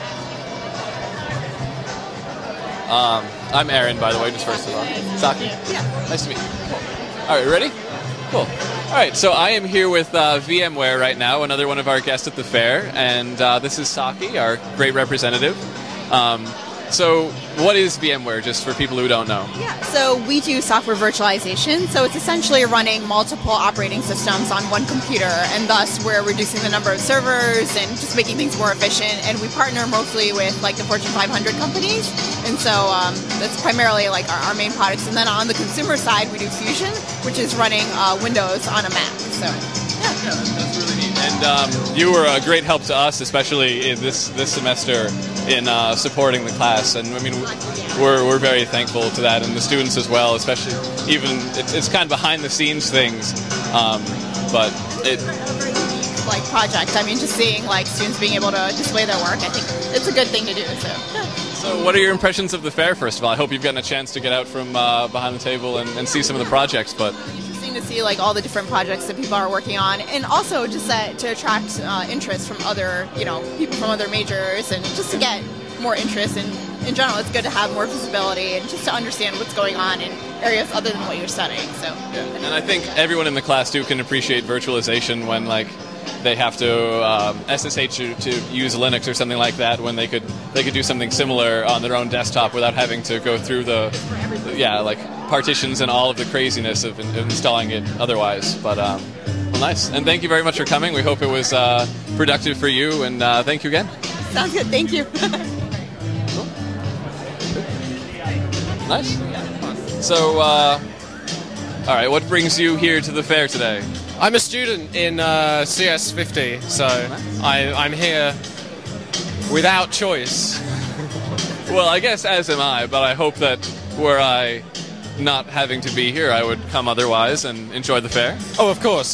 I'm Aaron, by the way, just first of all. Saki. Yeah. Nice to meet you. Cool. All right, ready? Cool. All right, so I am here with VMware right now, another one of our guests at the fair, and this is Saki, our great representative. So what is VMware, just for people who don't know? Yeah, so we do software virtualization, so it's essentially running multiple operating systems on one computer, and thus we're reducing the number of servers and just making things more efficient, and we partner mostly with the Fortune 500 companies, and so that's primarily our main products. And then on the consumer side, we do Fusion, which is running Windows on a Mac. So yeah, that's really neat. And you were a great help to us, especially in this semester, in supporting the class. And we're very thankful to that, and the students as well. Especially, even it's kind of behind the scenes things, but it. Project. Just seeing students being able to display their work, I think it's a good thing to do. So what are your impressions of the fair? First of all, I hope you've gotten a chance to get out from behind the table and see some of the projects. But interesting to see all the different projects that people are working on, and also just to attract interest from other people from other majors, and just to get more interest. And in general, it's good to have more visibility and just to understand what's going on in areas other than what you're studying. So yeah. And I think everyone in the class too can appreciate virtualization when they have to SSH to use Linux or something like that, when they could do something similar on their own desktop without having to go through partitions and all of the craziness of installing it otherwise. But well, nice, and thank you very much for coming. We hope it was productive for you, and thank you again. Sounds good. Thank you. Cool. Nice. So, all right, what brings you here to the fair today? I'm a student in CS50, so I'm here without choice. Well, I guess as am I, but I hope that were I not having to be here, I would come otherwise and enjoy the fair. Oh, of course.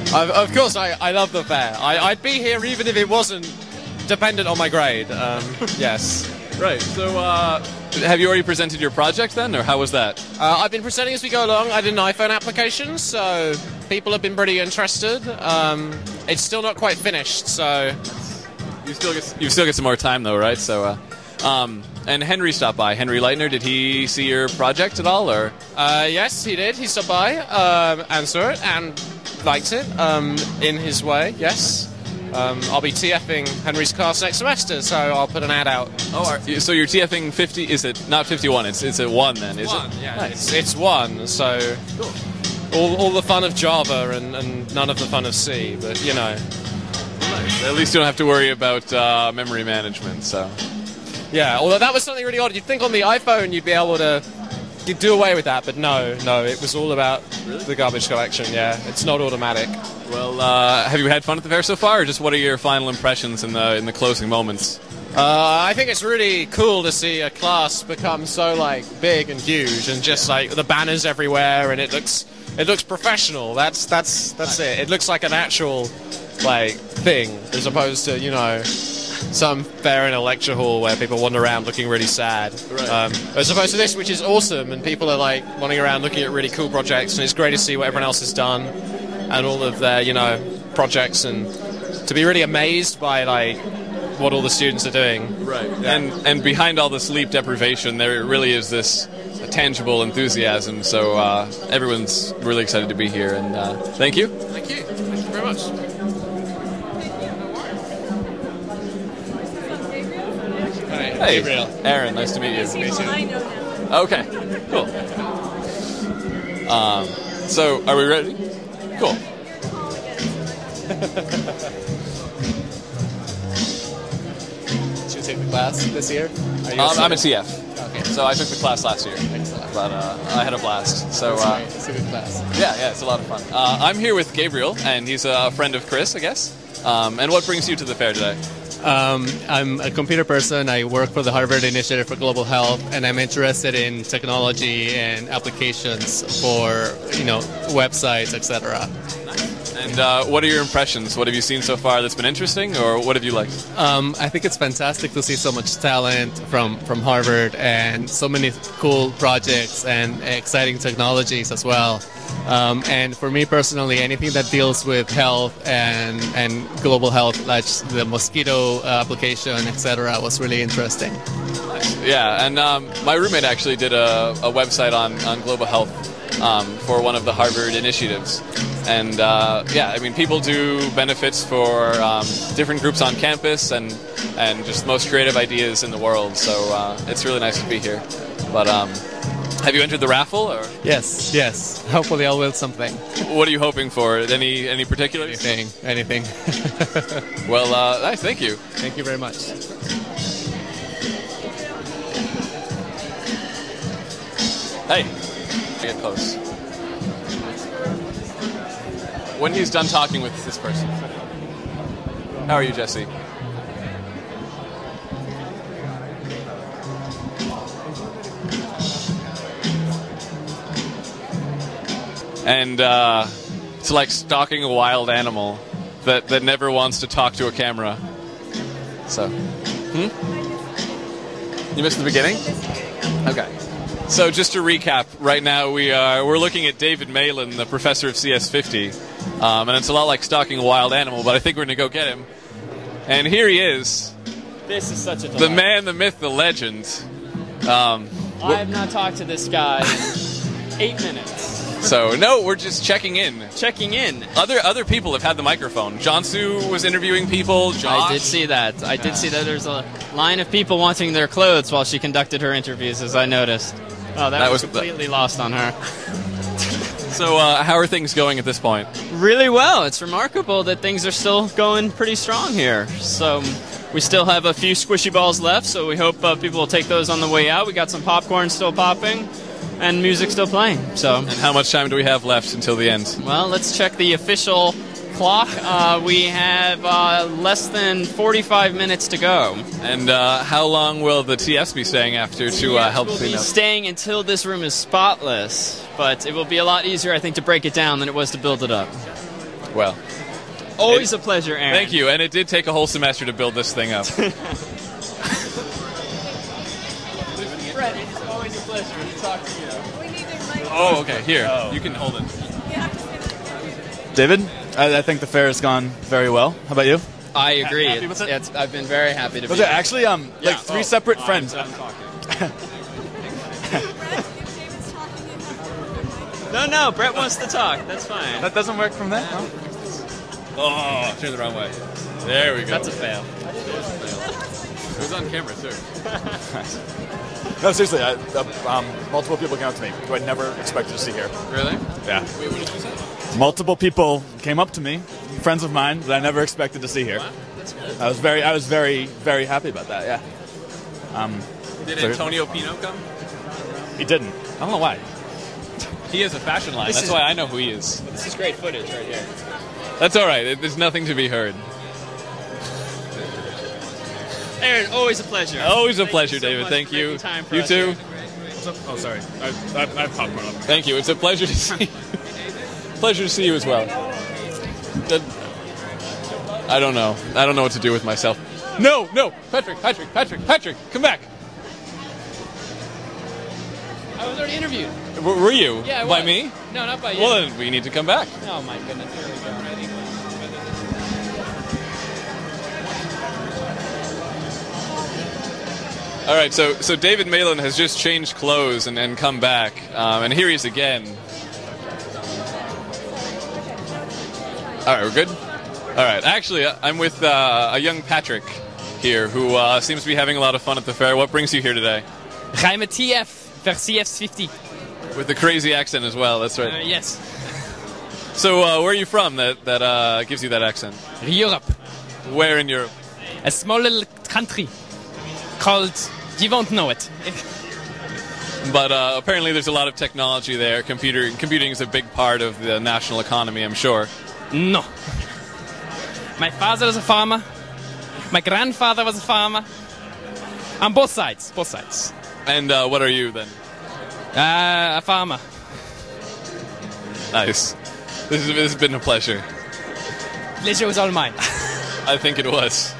Of course, I love the fair. I'd be here even if it wasn't dependent on my grade. Yes. Right. So, have you already presented your project then, or how was that? I've been presenting as we go along. I did an iPhone application, so people have been pretty interested. It's still not quite finished, so you still get some more time though, right? So, and Henry stopped by. Henry Leitner, did he see your project at all, or? Yes, he did. He stopped by and saw it and liked it in his way. Yes. I'll be TFing Henry's class next semester, so I'll put an ad out. Oh, so you're TFing 50? Is it not 51? It's a 1 then, is it? Yeah, nice. it's 1. So all the fun of Java and none of the fun of C. But you know, nice. At least you don't have to worry about memory management. So yeah, although that was something really odd. You'd think on the iPhone you'd be able to do away with that, but no, it was all about the garbage collection. Yeah, it's not automatic. Well, have you had fun at the fair so far, or just what are your final impressions in the closing moments? I think it's really cool to see a class become so big and huge, and just the banners everywhere, and it looks professional. That's it. It looks like an actual thing, as opposed to some fair in a lecture hall where people wander around looking really sad. Right. As opposed to this, which is awesome, and people are wandering around looking at really cool projects, and it's great to see what everyone else has done and all of their projects, and to be really amazed by what all the students are doing. Right. Yeah. And behind all the sleep deprivation, there really is this tangible enthusiasm. So everyone's really excited to be here, and thank you. Thank you very much. Hey, Gabriel. Aaron, nice to meet you. I know now. Okay, cool. So, are we ready? Cool. Did you take the class this year? I'm a TF. Okay. So I took the class last year. Excellent. But I had a blast. So it's a good class. Yeah, it's a lot of fun. I'm here with Gabriel, and he's a friend of Chris, I guess. And what brings you to the fair today? I'm a computer person. I work for the Harvard Initiative for Global Health, and I'm interested in technology and applications for, websites, etc. And what are your impressions? What have you seen so far that's been interesting, or what have you liked? I think it's fantastic to see so much talent from Harvard and so many cool projects and exciting technologies as well. And for me personally, anything that deals with health and global health, like the mosquito application, etc., was really interesting. Nice. Yeah, and my roommate actually did a website on global health for one of the Harvard initiatives. And people do benefits for different groups on campus and just the most creative ideas in the world. So it's really nice to be here. But have you entered the raffle? Or? Yes. Hopefully I'll win something. What are you hoping for? Any particulars? Anything. Well, nice. Thank you. Thank you very much. Hey, get close. When he's done talking with this person. How are you, Jesse? And it's like stalking a wild animal that never wants to talk to a camera. So, You missed the beginning? Okay. So just to recap, right now we're looking at David Malin, the professor of CS50. And it's a lot like stalking a wild animal, but I think we're going to go get him. And here he is. This is such a delight. The man, the myth, the legend. I have not talked to this guy in 8 minutes. So, no, we're just checking in. Checking in. Other people have had the microphone. Jansu was interviewing people. Josh. I did see that. I did see that there's a line of people wanting their clothes while she conducted her interviews, as I noticed. Oh, that was completely lost on her. So, how are things going at this point? Really well. It's remarkable that things are still going pretty strong here. So, we still have a few squishy balls left, so we hope people will take those on the way out. We got some popcorn still popping, and music still playing. So, and how much time do we have left until the end? Well, let's check the official clock. We have less than 45 minutes to go. And how long will the TFs be staying after to help clean up? We'll be staying until this room is spotless, but it will be a lot easier, I think, to break it down than it was to build it up. Well, Always a pleasure, Aaron. thank you. And it did take a whole semester to build this thing up. Fred, it's always a pleasure to talk to you. Oh, okay. Here, you can hold it. David, I think the fair has gone very well. How about you? I agree. Happy with it? I've been very happy to Was be it here. actually like three separate friends? No, Brett wants to talk. That's fine. That doesn't work from there. No? Oh, turn the wrong way. There we go. That's a fail. It was on camera too. No, seriously, multiple people came up to me who I never expected to see here. Really? Yeah. Wait, what did you say? Multiple people came up to me, friends of mine that I never expected to see here. That's good. I was very, very happy about that. Yeah. Did so- Antonio Pino come? He didn't. I don't know why. He has a fashion line. That's why I know who he is. This is great footage right here. That's all right. There's nothing to be heard. Aaron, always a pleasure. Always a pleasure, so David. much Thank for you. making time for You us too. here. Oh, sorry. I have popcorn up. Thank you. It's a pleasure to see. Pleasure to see you as well. I don't know. I don't know what to do with myself. No, Patrick, come back. I was already interviewed. Were you? Yeah, I By was. me? No, not by you. Well, then we need to come back. Oh my goodness, here we go. All right, so David Malin has just changed clothes and come back, and here he is again. All right, we're good? All right, actually, I'm with a young Patrick here who seems to be having a lot of fun at the fair. What brings you here today? I'm a TF for CF50. With the crazy accent as well, that's right. Yes. So where are you from that gives you that accent? Europe. Where in Europe? A small little country called... You won't know it. But apparently there's a lot of technology there. Computing is a big part of the national economy, I'm sure. No. My father was a farmer. My grandfather was a farmer. On both sides. Both sides. And what are you then? A farmer. Nice. This has been a pleasure. Pleasure was all mine. I think it was.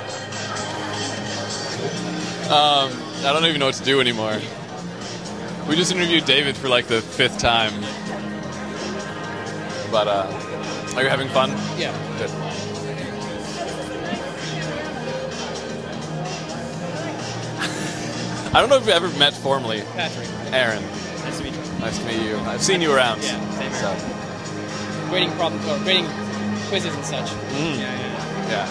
I don't even know what to do anymore. We just interviewed David for like the 5th time. But are you having fun? Yeah. Good. I don't know if we ever met formally. Patrick. Aaron. Nice to meet you. Nice to meet you. I've seen you around. Yeah, same So. here. Grading problems or grading quizzes and such. Yeah.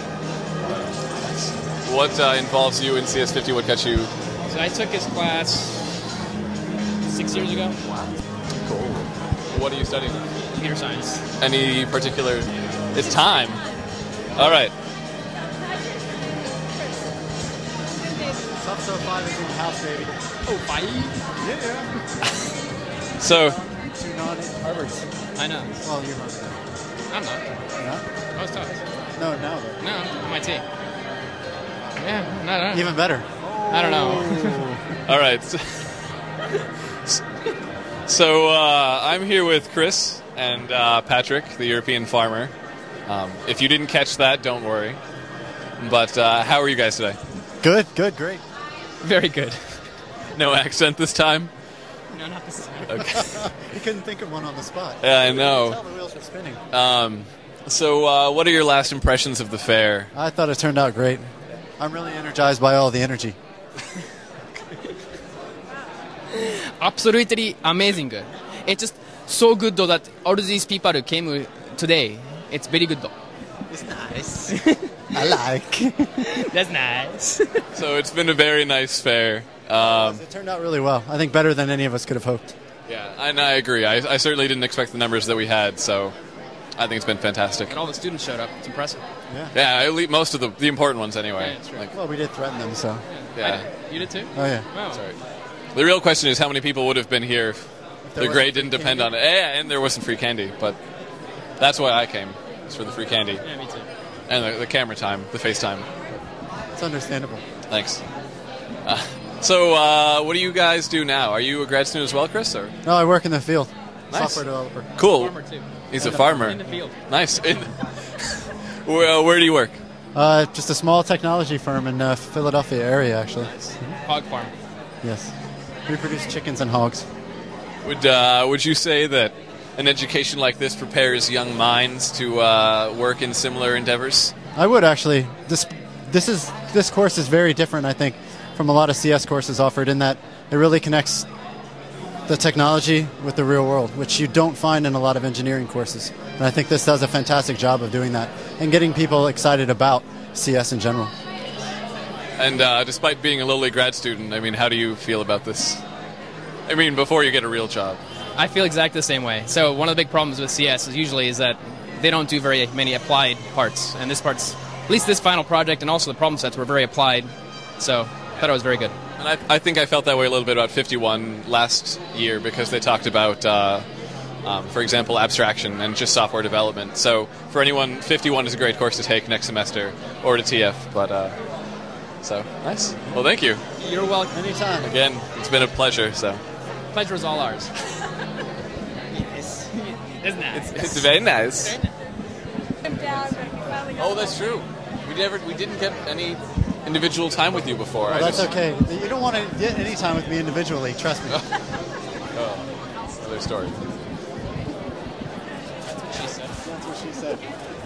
What involves you in CS50? What got you? So I took his class 6 years ago. Cool. What are you studying? Computer science. Any particular? It's time. All right. Sub 5 is in the house, baby. Oh, 5? Yeah. So. 2 non-Harvards. I know. Well, you're Harvard. I'm not. No? I was taught. No, now though. No, MIT. Yeah, no. Even better. I don't know. All right. So I'm here with Chris and Patrick, the European farmer. If you didn't catch that, don't worry. But how are you guys today? Good, great. Very good. No accent this time? No, not this time. Okay. You couldn't think of one on the spot. Yeah, I know. Tell the wheels are spinning. So what are your last impressions of the fair? I thought it turned out great. I'm really energized by all the energy. Absolutely amazing. It's just so good though that all of these people who came today, it's very good though. It's nice. I like. That's nice. So it's been a very nice fair. It turned out really well. I think better than any of us could have hoped. Yeah, and I agree. I certainly didn't expect the numbers that we had, so I think it's been fantastic. And all the students showed up. It's impressive. Yeah, at least most of the important ones anyway. Yeah, that's true. Well, we did threaten them, so. Yeah. You did too? Oh, yeah. Wow. Sorry. The real question is how many people would have been here if there the wasn't grade free didn't depend candy? on it. Yeah, and there wasn't free candy, but that's why I came. It's for the free candy. Yeah, me too. And the camera time, the FaceTime. It's understandable. Thanks. So what do you guys do now? Are you a grad student as well, Chris? Or? No, I work in the field. Nice. software developer. Cool. Farmer, too. He's In a the- farmer. in the field. Nice. Where do you work? Just a small technology firm in Philadelphia area, actually. Hog farm. Yes. We produce chickens and hogs. Would you say that an education like this prepares young minds to work in similar endeavors? I would actually. This course is very different, I think, from a lot of CS courses offered in that it really connects the technology with the real world, which you don't find in a lot of engineering courses. And I think this does a fantastic job of doing that and getting people excited about CS in general. And despite being a lowly grad student, I mean, how do you feel about this? I mean, before you get a real job. I feel exactly the same way. So one of the big problems with CS is that they don't do very many applied parts. And this part's, at least this final project and also the problem sets were very applied. So I thought it was very good. And I think I felt that way a little bit about 51 last year because they talked about, for example, abstraction and just software development. So for anyone, 51 is a great course to take next semester or to TF. But so nice. Well, thank you. You're welcome. Anytime. Again, it's been a pleasure. So Pleasure is all ours. Isn't that? it's very nice. Oh, that's true. We didn't get any individual time with you before. Well, that's okay. You don't want to get any time with me individually, trust me. Oh, another story. That's what she said.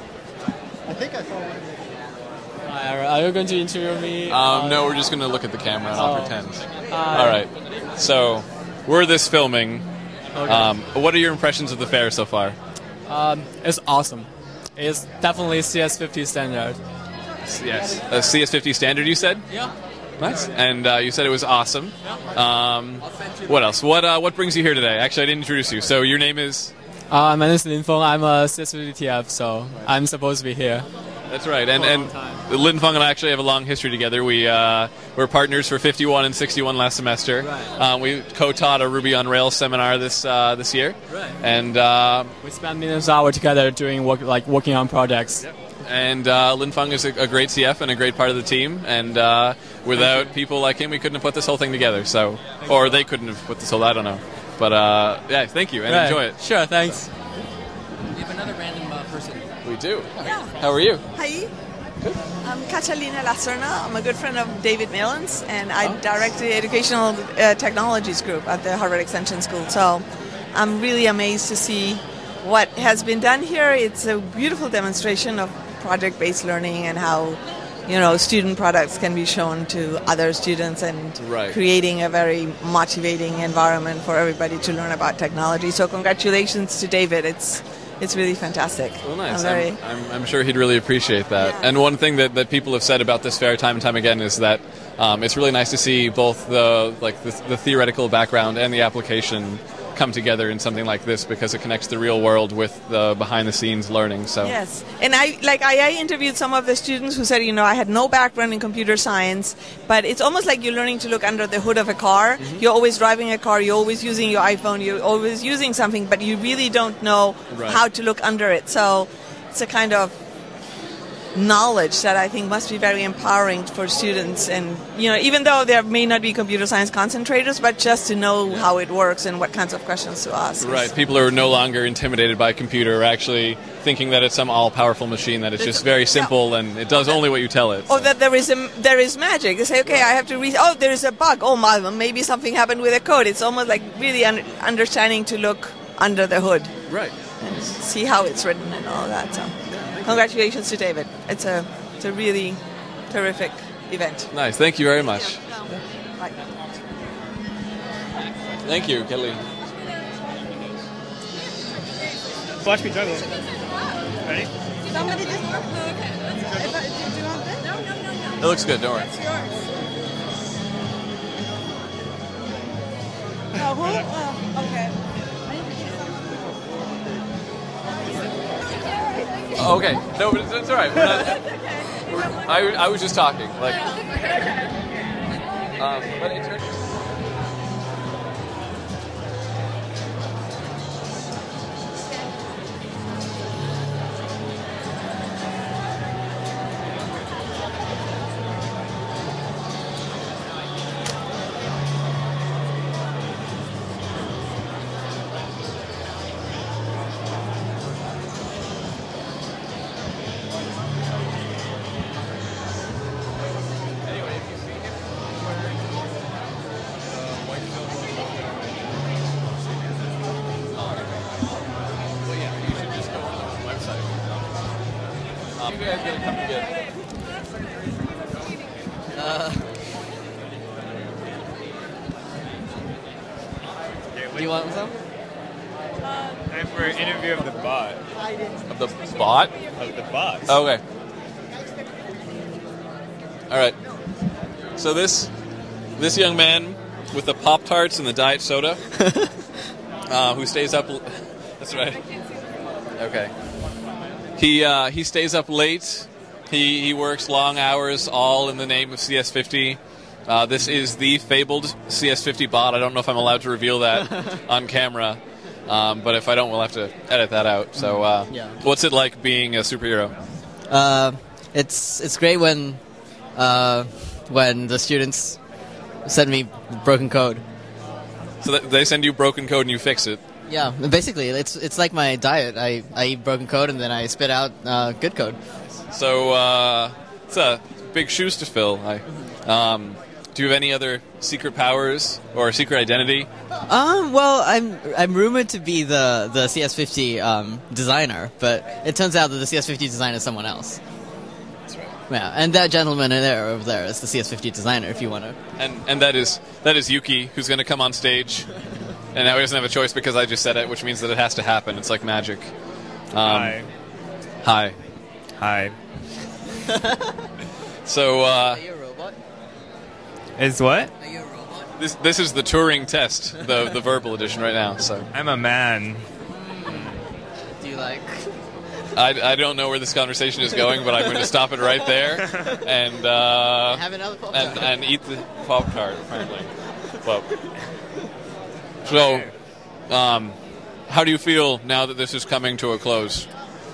I think I saw one of you. Are you going to interview me? No, we're just going to look at the camera and I'll pretend. All right. So, we're this filming. Okay. What are your impressions of the fair so far? It's awesome. It's definitely CS50 standard. Yes. A CS50 standard, you said? Yeah. Nice. And you said it was awesome. What else? What brings you here today? Actually, I didn't introduce you. So, your name is? My name is Lin Feng. I'm a CS50 TF, so I'm supposed to be here. That's right. And Lin Feng and I actually have a long history together. We're partners for 51 and 61 last semester. Right. We co-taught a Ruby on Rails seminar this year. Right. And we spent millions of hours together doing working on projects. Yep. And Lin Feng is a great CF and a great part of the team. And without people like him, we couldn't have put this whole thing together. So, or they couldn't have put this whole. I don't know. But yeah, thank you and Right. enjoy it. Sure. Thanks. We have another random person. We do. Yeah. How are you? Hi. I'm Catalina Lacerna. I'm a good friend of David Malins, and I direct the Educational Technologies group at the Harvard Extension School. So I'm really amazed to see what has been done here. It's a beautiful demonstration of project-based learning and how, student products can be shown to other students and Right. creating a very motivating environment for everybody to learn about technology. So congratulations to David. It's really fantastic. Well, nice. I'm very- I'm sure he'd really appreciate that. And one thing that people have said about this fair time and time again is that it's really nice to see both the theoretical background and the application come together in something like this because it connects the real world with the behind-the-scenes learning. So Yes, and I interviewed some of the students who said, I had no background in computer science, but it's almost like you're learning to look under the hood of a car. Mm-hmm. You're always driving a car, you're always using your iPhone, you're always using something, but you really don't know Right. how to look under it. So it's a kind of knowledge that I think must be very empowering for students, and even though there may not be computer science concentrators, but just to know how it works and what kinds of questions to ask. Right, people are no longer intimidated by a computer, or actually thinking that it's some all-powerful machine, that it's just very simple and it does only what you tell it. Or that there is magic. They say, okay, I have to read. Oh, there is a bug. Oh, maybe something happened with the code. It's almost like really understanding to look under the hood. Right. And see how it's written and all that. So, congratulations to David. It's a really terrific event. Nice, thank you very much. Bye. Thank you, Kelly. Watch me juggle. Ready? Somebody just... Do you want this? No. It looks good, don't worry. Okay. Okay, no, but it's all right. I was just talking, but it turned. You guys gotta come together. Do you want some? Time for an interview of the bot. Of the bot? Of the bots. Okay. All right. So this young man with the Pop-Tarts and the diet soda, who stays up. That's right. Okay. He stays up late. He works long hours, all in the name of CS50. This is the fabled CS50 bot. I don't know if I'm allowed to reveal that on camera, but if I don't, we'll have to edit that out. So, what's it like being a superhero? It's great when the students send me broken code. So they send you broken code and you fix it. Yeah, basically, it's like my diet. I eat broken code and then I spit out good code. So it's a big shoes to fill. Do you have any other secret powers or a secret identity? Well, I'm rumored to be the CS50 designer, but it turns out that the CS50 designer is someone else. That's right. Yeah, and that gentleman over there is the CS50 designer. If you want to. And that is Yuki, who's going to come on stage. And now he doesn't have a choice because I just said it, which means that it has to happen. It's like magic. Hi. Hi. Hi. So, Are you a robot? Is what? Are you a robot? This is the Turing test, the verbal edition right now. So I'm a man. Do you like? I don't know where this conversation is going, but I'm going to stop it right there and Have another Pop-Tart. and eat the Pop-Tart apparently. Well, so, how do you feel now that this is coming to a close?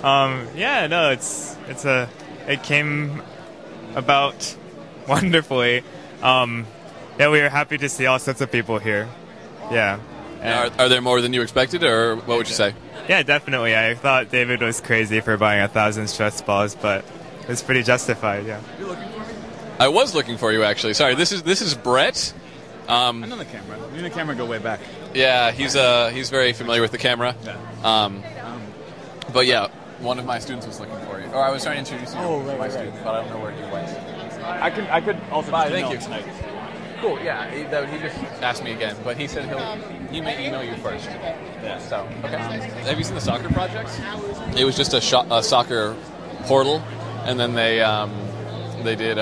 It came about wonderfully. We were happy to see all sorts of people here. Yeah. Are there more than you expected, or what would you say? Yeah, definitely. I thought David was crazy for buying 1,000 stress balls, but it's pretty justified. Yeah. I was looking for you, actually. Sorry, this is Brett. I know the camera. Me and the camera go way back. Yeah, he's very familiar with the camera. But yeah, one of my students was looking for you. Or I was trying to introduce you to my student, but I don't know where he went. I could also Bye, just thank email you. tonight. Cool, yeah, he just asked me again, but he said he may email you first. Yeah. So, okay. Have you seen the soccer projects? It was just a soccer portal, and then they did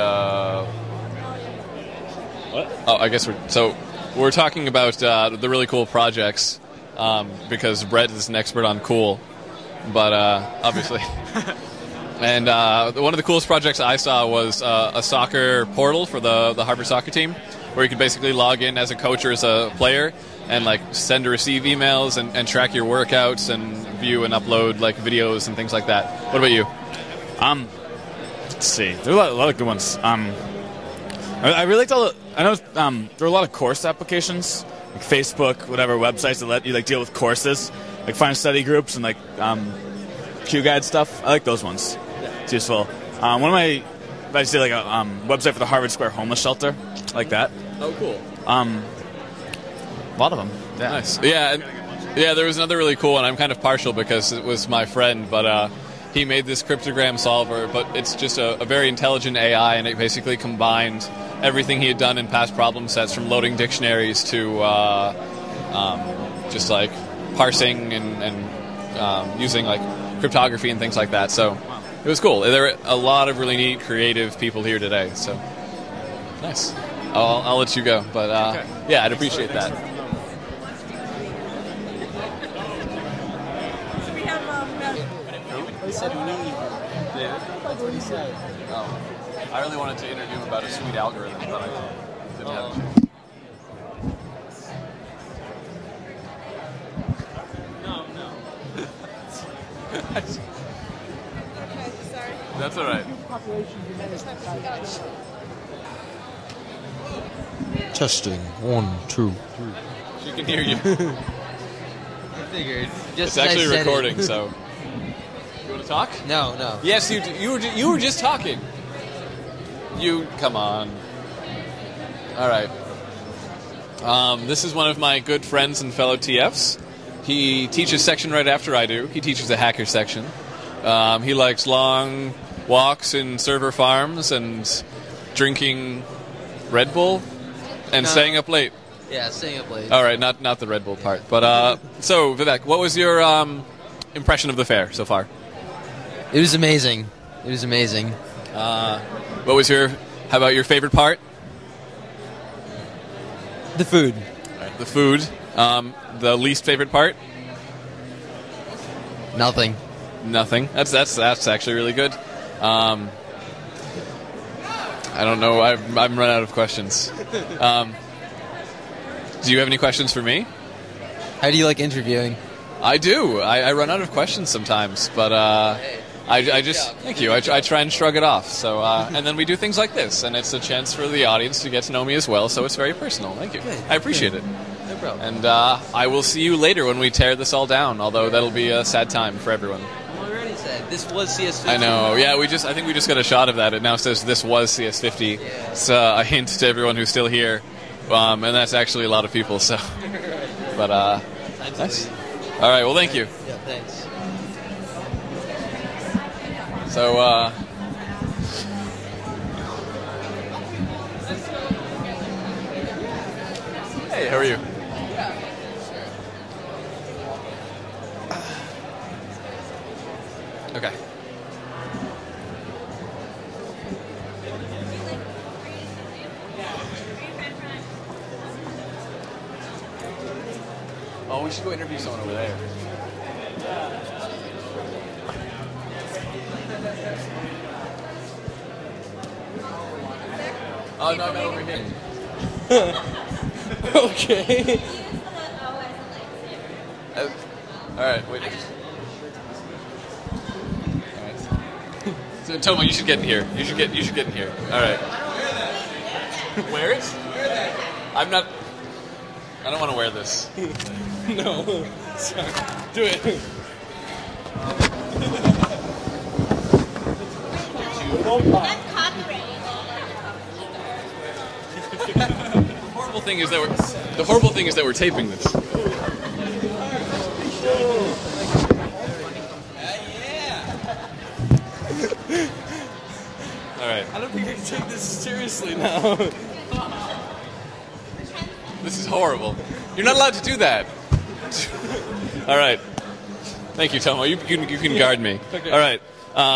what? Oh, I guess we're talking about the really cool projects because Brett is an expert on cool, but obviously. And one of the coolest projects I saw was a soccer portal for the Harvard soccer team, where you could basically log in as a coach or as a player and like send or receive emails and track your workouts and view and upload like videos and things like that. What about you? Let's see. There are a lot of good ones. I really liked all the. I know there are a lot of course applications, like Facebook, whatever websites that let you like deal with courses, like find study groups and like Q Guide stuff. I like those ones. It's useful. One of my, I say like a website for the Harvard Square homeless shelter, like that. Oh, cool. A lot of them. Yeah. Nice. Yeah, there was another really cool one. I'm kind of partial because it was my friend, but he made this cryptogram solver, but it's just a very intelligent AI, and it basically combined everything he had done in past problem sets, from loading dictionaries to just like parsing and using like cryptography and things like that. So it was cool. There were a lot of really neat, creative people here today. So nice. I'll let you go, but yeah, I'd appreciate that. He said we. David? That's what he said. Oh. I really wanted to interview him about a sweet algorithm, but I didn't have a chance. No. That's all right. Testing. 1, 2, 3. She can hear you. I figured. It's actually recording, so. You want to talk? No. Yes, you do. You were just talking. You come on. All right. This is one of my good friends and fellow TFs. He teaches section right after I do. He teaches the hacker section. He likes long, walks in server farms and drinking Red Bull and No. staying up late. Yeah, staying up late. All right, not the Red Bull part. But so Vivek, what was your impression of the fair so far? It was amazing. It was amazing. What was your? How about your favorite part? The food. The food. The least favorite part? Nothing. Nothing. That's actually really good. I don't know. I'm run out of questions. Do you have any questions for me? How do you like interviewing? I do. I run out of questions sometimes, but I just thank you. I try and shrug it off. So and then we do things like this, and it's a chance for the audience to get to know me as well. So it's very personal. Thank you. Good. I appreciate it. No problem. And I will see you later when we tear this all down. Although that'll be a sad time for everyone. I already said this was CS50. I know. Yeah, I think we just got a shot of that. It now says this was CS50. It's a hint to everyone who's still here, and that's actually a lot of people. So, but nice. All right. Well, thank you. Yeah, thanks. So, hey, how are you? Okay. Oh, we should go interview someone over there. Oh, no, I'm over here. Okay. All right, wait. So, Tomo, you should get in here. You should get in here. All right. Wear it? I'm not. I don't want to wear this. No. Sorry. Do it. The horrible thing is that we're taping this. All right. I don't think I can take this seriously now. This is horrible. You're not allowed to do that. All right. Thank you, Tomo. You can guard me. Okay. All right.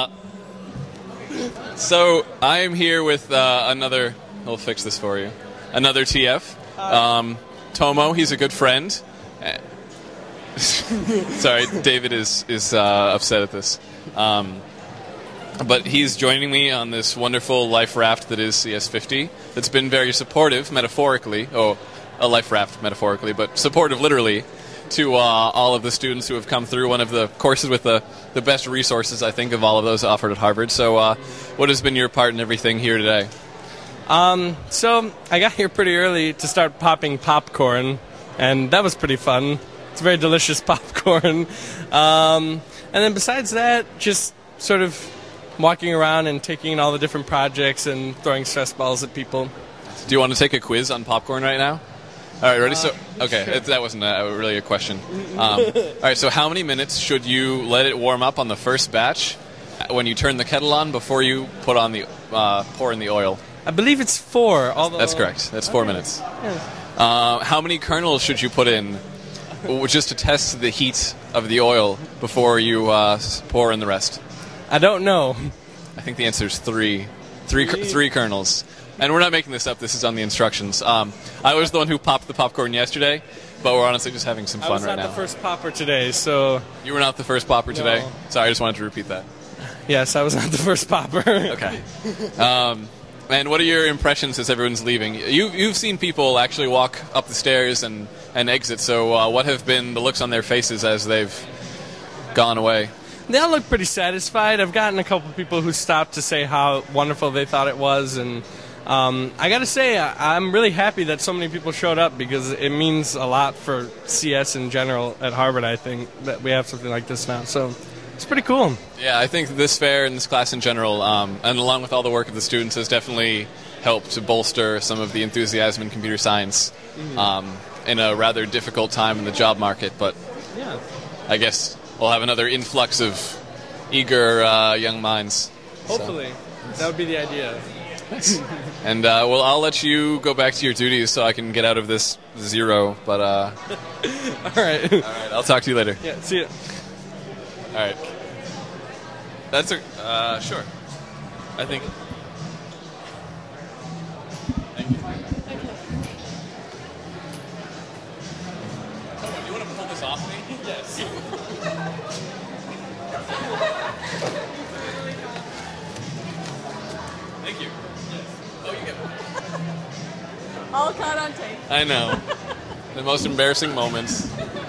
So I am here with another. I'll fix this for you. Another TF. Tomo. He's a good friend. Sorry, David is upset at this. But he's joining me on this wonderful life raft that is CS50. That's been very supportive, metaphorically. Oh, a life raft, metaphorically, but supportive, literally, to all of the students who have come through. One of the courses with the best resources, I think, of all of those offered at Harvard. So, what has been your part in everything here today? So I got here pretty early to start popping popcorn, and that was pretty fun. It's very delicious popcorn. And then besides that, just sort of walking around and taking in all the different projects and throwing stress balls at people. Do you want to take a quiz on popcorn right now? All right, ready? So, okay, that wasn't really a question. All right, so how many minutes should you let it warm up on the first batch when you turn the kettle on before you put on the pour in the oil? I believe it's 4. Although That's correct. That's 4 minutes. Yeah. How many kernels should you put in just to test the heat of the oil before you pour in the rest? I don't know. I think the answer is 3. Three kernels. And we're not making this up. This is on the instructions. I was the one who popped the popcorn yesterday, but we're honestly just having some fun right now. I was not the first popper today, so... You were not the first popper today? No. Sorry, I just wanted to repeat that. Yes, I was not the first popper. Okay. And what are your impressions as everyone's leaving? You've seen people actually walk up the stairs and exit, so what have been the looks on their faces as they've gone away? They all look pretty satisfied. I've gotten a couple people who stopped to say how wonderful they thought it was, and I got to say, I'm really happy that so many people showed up because it means a lot for CS in general at Harvard, I think, that we have something like this now. So it's pretty cool. Yeah, I think this fair and this class in general, and along with all the work of the students, has definitely helped to bolster some of the enthusiasm in computer science in a rather difficult time in the job market. But I guess we'll have another influx of eager young minds. Hopefully. That would be the idea. Nice. And well, I'll let you go back to your duties so I can get out of this zero. But all right. All right. I'll talk to you later. Yeah. See ya. All right. That's a sure. I think. Thank you. Oh, do you want to pull this off me? Yes. Thank you. Oh, you get one. All caught on tape. I know. The most embarrassing moments.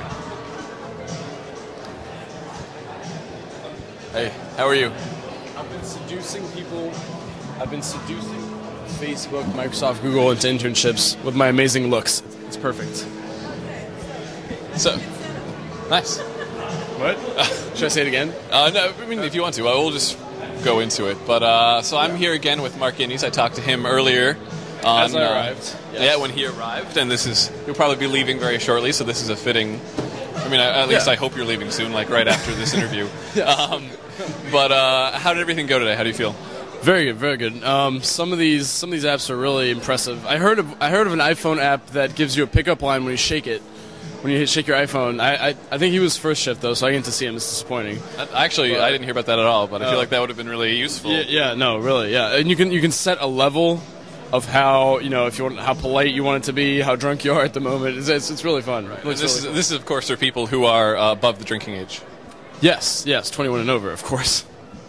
Hey, how are you? I've been seducing people. I've been seducing Facebook, Microsoft, Google into internships with my amazing looks. It's perfect. So, nice. What? Should I say it again? No, I mean, if you want to, I will just go into it. But so I'm here again with Mark Innes. I talked to him earlier. As I arrived. Yes. Yeah, when he arrived, and he'll probably be leaving very shortly. So this is a fitting. I mean, at least I hope you're leaving soon, like right after this interview. Yes. But how did everything go today? How do you feel? Very good, very good. Some of these apps are really impressive. I heard of an iPhone app that gives you a pickup line when you shake it. When you shake your iPhone, I think he was first shift though, so I didn't get to see him. It's disappointing. Actually, I didn't hear about that at all, but I feel like that would have been really useful. Yeah, no, really, yeah. And you can set a level of how how polite you want it to be, how drunk you are at the moment. It's really fun. Right. This is of course for people who are above the drinking age. Yes, 21 and over, of course.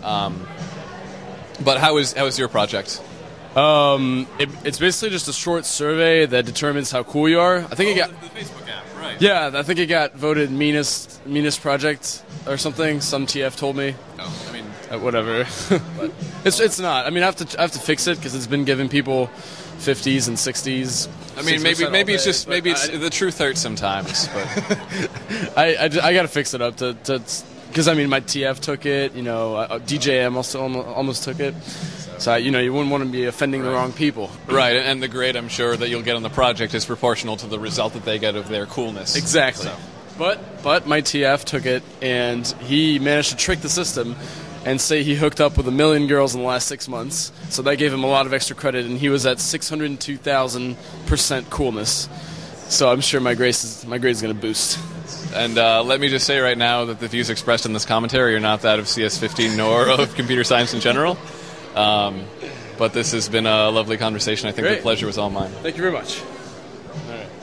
But how is your project? It's basically just a short survey that determines how cool you are. I think it got the Facebook app, right? Yeah, I think it got voted meanest project or something. Some TF told me. Oh, I mean, whatever. But it's not. I mean, I have to fix it because it's been giving people 50s and 60s. I mean, maybe it's just the truth hurts sometimes. But I got to fix it up to because I mean my TF took it. DJM also almost took it. So you wouldn't want to be offending the wrong people. Right, and the grade I'm sure that you'll get on the project is proportional to the result that they get of their coolness. Exactly. So. But my TF took it, and he managed to trick the system and say he hooked up with 1 million girls in the last 6 months. So that gave him a lot of extra credit, and he was at 602,000% coolness. So I'm sure my grade's going to boost. And let me just say right now that the views expressed in this commentary are not that of CS15 nor of computer science in general. But this has been a lovely conversation. I think Great. The pleasure was all mine. Thank you very much. All right.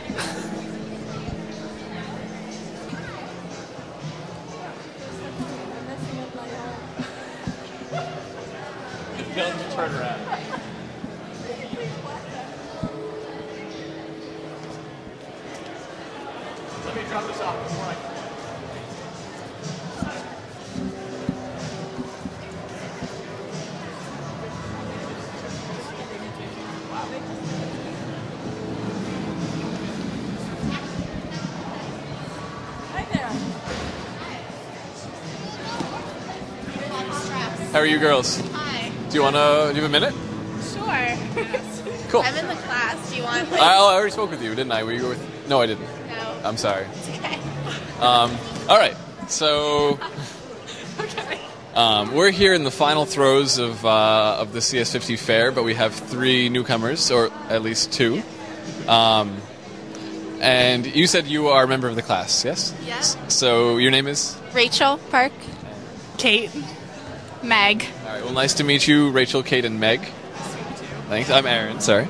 Turn around. Let me drop this off before I... How are you girls? Hi. Do you have a minute? Sure. Cool. I'm in the class. Do you want? I already spoke with you, didn't I? Were you with? No, I didn't. No. I'm sorry. It's okay. All right. So, we're here in the final throes of the CS50 fair, but we have 3 newcomers, or at least 2. And you said you are a member of the class, yes? Yes. So your name is? Rachel Park. Kate. Meg. All right. Well, nice to meet you, Rachel, Kate, and Meg. Thanks. I'm Aaron. Sorry.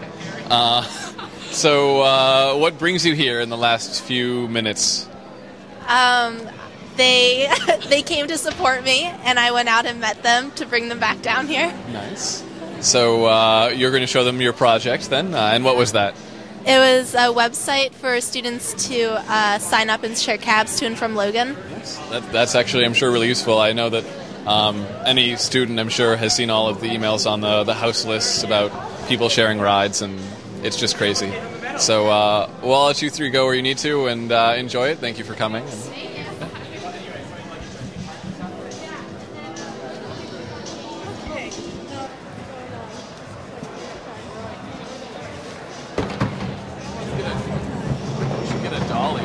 So, what brings you here in the last few minutes? They came to support me, and I went out and met them to bring them back down here. Nice. So you're going to show them your project then, and what was that? It was a website for students to sign up and share cabs to and from Logan. That's actually, I'm sure, really useful. I know that any student, I'm sure, has seen all of the emails on the house lists about people sharing rides, and it's just crazy. So we'll all let you 3 go where you need to and enjoy it. Thank you for coming.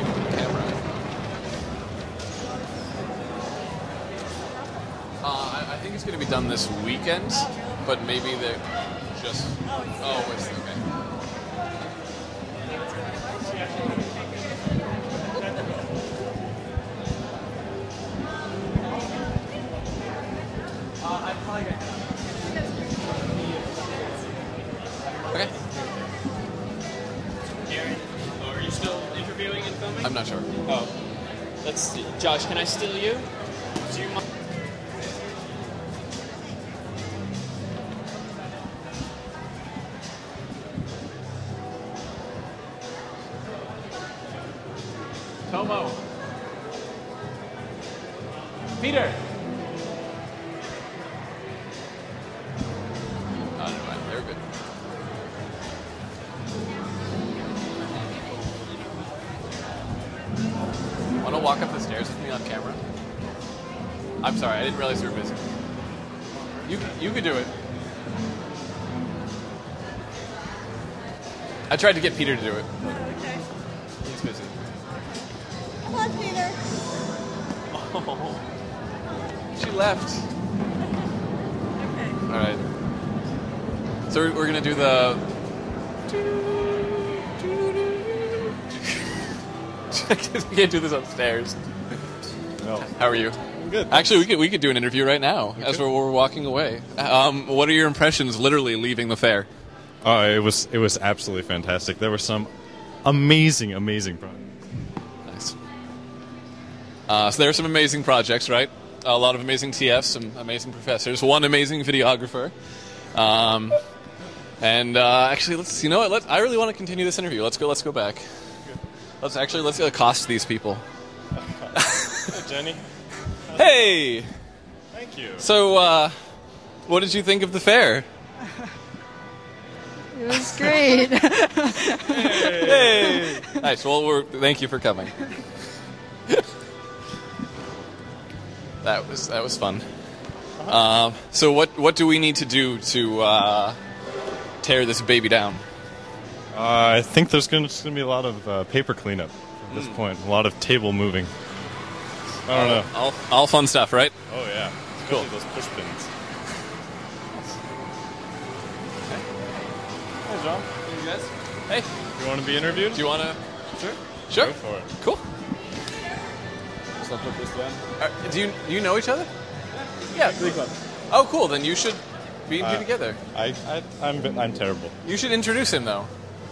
I I think it's going to be done this weekend, but maybe they're just... Oh, it's okay. Okay. Aaron, are you still interviewing and filming? I'm not sure. Oh. Let's see. Josh, can I steal you? Do you mind? Tomo. Peter. Oh, never mind. They're good. Want to walk up the stairs with me on camera? I'm sorry, I didn't realize you were busy. You could do it. I tried to get Peter to do it. Okay. He's busy. Come on, Peter. Oh, she left. Okay. All right. So we're gonna do the. I can't do this upstairs. No. How are you? I'm good. Actually, we could do an interview right now as we're walking away. What are your impressions, literally leaving the fair? Oh, it was absolutely fantastic. There were some amazing projects. Nice. So there are some amazing projects, right? A lot of amazing TFs, some amazing professors, one amazing videographer. And actually, let's. You know what? I really want to continue this interview. Let's go back. Let's accost these people. Hey, Jenny. Hey. Thank you. So, what did you think of the fair? It was great. Hey. Nice. Well, thank you for coming. That was fun. So what do we need to do to tear this baby down? I think there's going to be a lot of paper cleanup at this point. A lot of table moving. I don't know. All fun stuff, right? Oh yeah. Cool. Especially those push pins. Hey, John. Hey, you guys. Hey. You want to be interviewed? Do you want to? Sure. Sure. Go for it. Cool. So I'll put this down. Do you know each other? Yeah. Glee Club. Oh, cool. Then you should be in here together. I'm terrible. You should introduce him, though.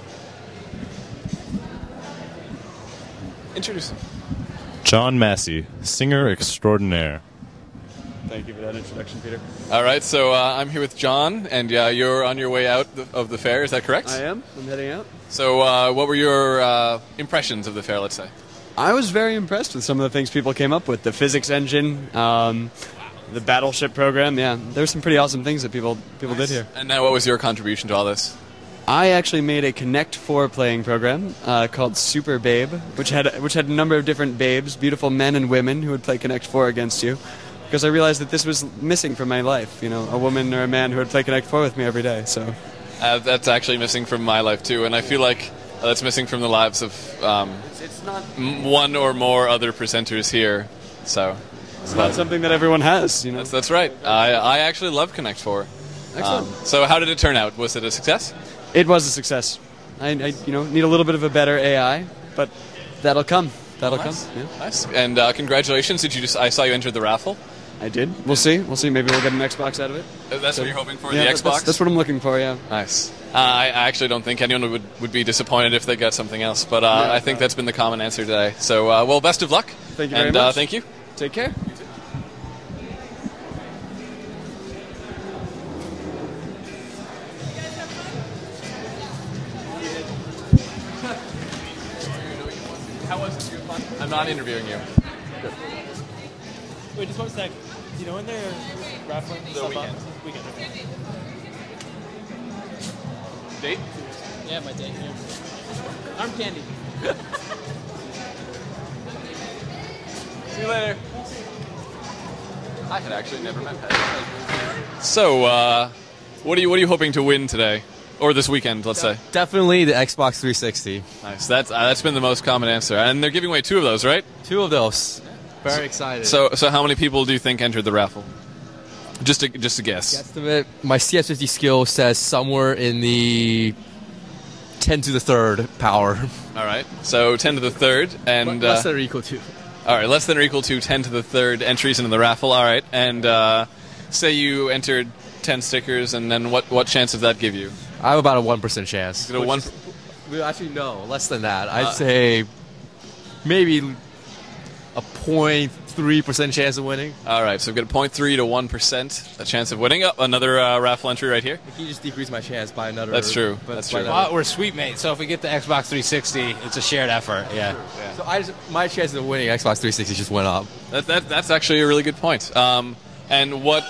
Introduce him. John Massey, singer extraordinaire. Thank you for that introduction, Peter. All right, so I'm here with John, and you're on your way out of the fair. Is that correct? I am. I'm heading out. So, what were your impressions of the fair? Let's say. I was very impressed with some of the things people came up with. The physics engine, the battleship program. Yeah, there were some pretty awesome things that people did here. And now, what was your contribution to all this? I actually made a Connect 4 playing program called Super Babe, which had a number of different babes, beautiful men and women who would play Connect 4 against you. Because I realized that this was missing from my life, a woman or a man who would play Connect 4 with me every day. So that's actually missing from my life too, and I feel like that's missing from the lives of it's not one or more other presenters here. So it's not something that everyone has. That's right. I actually love Connect 4. Excellent. So how did it turn out? Was it a success? It was a success. I need a little bit of a better AI, but that'll come. That'll come. Yeah. Nice. And congratulations! I saw you enter the raffle. I did. We'll see. Maybe we'll get an Xbox out of it. That's what you're hoping for, yeah, the Xbox? That's what I'm looking for, yeah. Nice. I actually don't think anyone would be disappointed if they got something else, but I think that's been the common answer today. So, well, best of luck. Thank you very much. Thank you. Take care. You too. How was it? Fun? I'm not interviewing you. Good. Wait, just one sec. Do you know when they're raffling The stuff weekend. up? Weekend. Okay. Date? Yeah, my date. Yeah. Arm candy. See you later. I had actually never met Pat. So, what are you hoping to win today? Or this weekend, let's say? Definitely the Xbox 360. Nice. That's been the most common answer. And they're giving away 2 of those, right? 2 of those. Very excited. So how many people do you think entered the raffle? Just a guess. Guesstimate. My CS50 skill says somewhere in the 10 to the third power. All right. So 10 to the third, and less than or equal to. All right, less than or equal to 10 to the third entries into the raffle. All right, and say you entered 10 stickers, and then what chance does that give you? I have about a 1% chance. Is it a 1? Well, actually, no, less than that. I'd say maybe a 0.3% chance of winning. All right, so we've got a 0.3 to 1% a chance of winning. Another raffle entry right here. Can you just decrease my chance by another? That's true. That's true. Well, we're sweet mates, so if we get the Xbox 360, it's a shared effort. Yeah. So my chances of winning Xbox 360 just went up. That's actually a really good point. And what?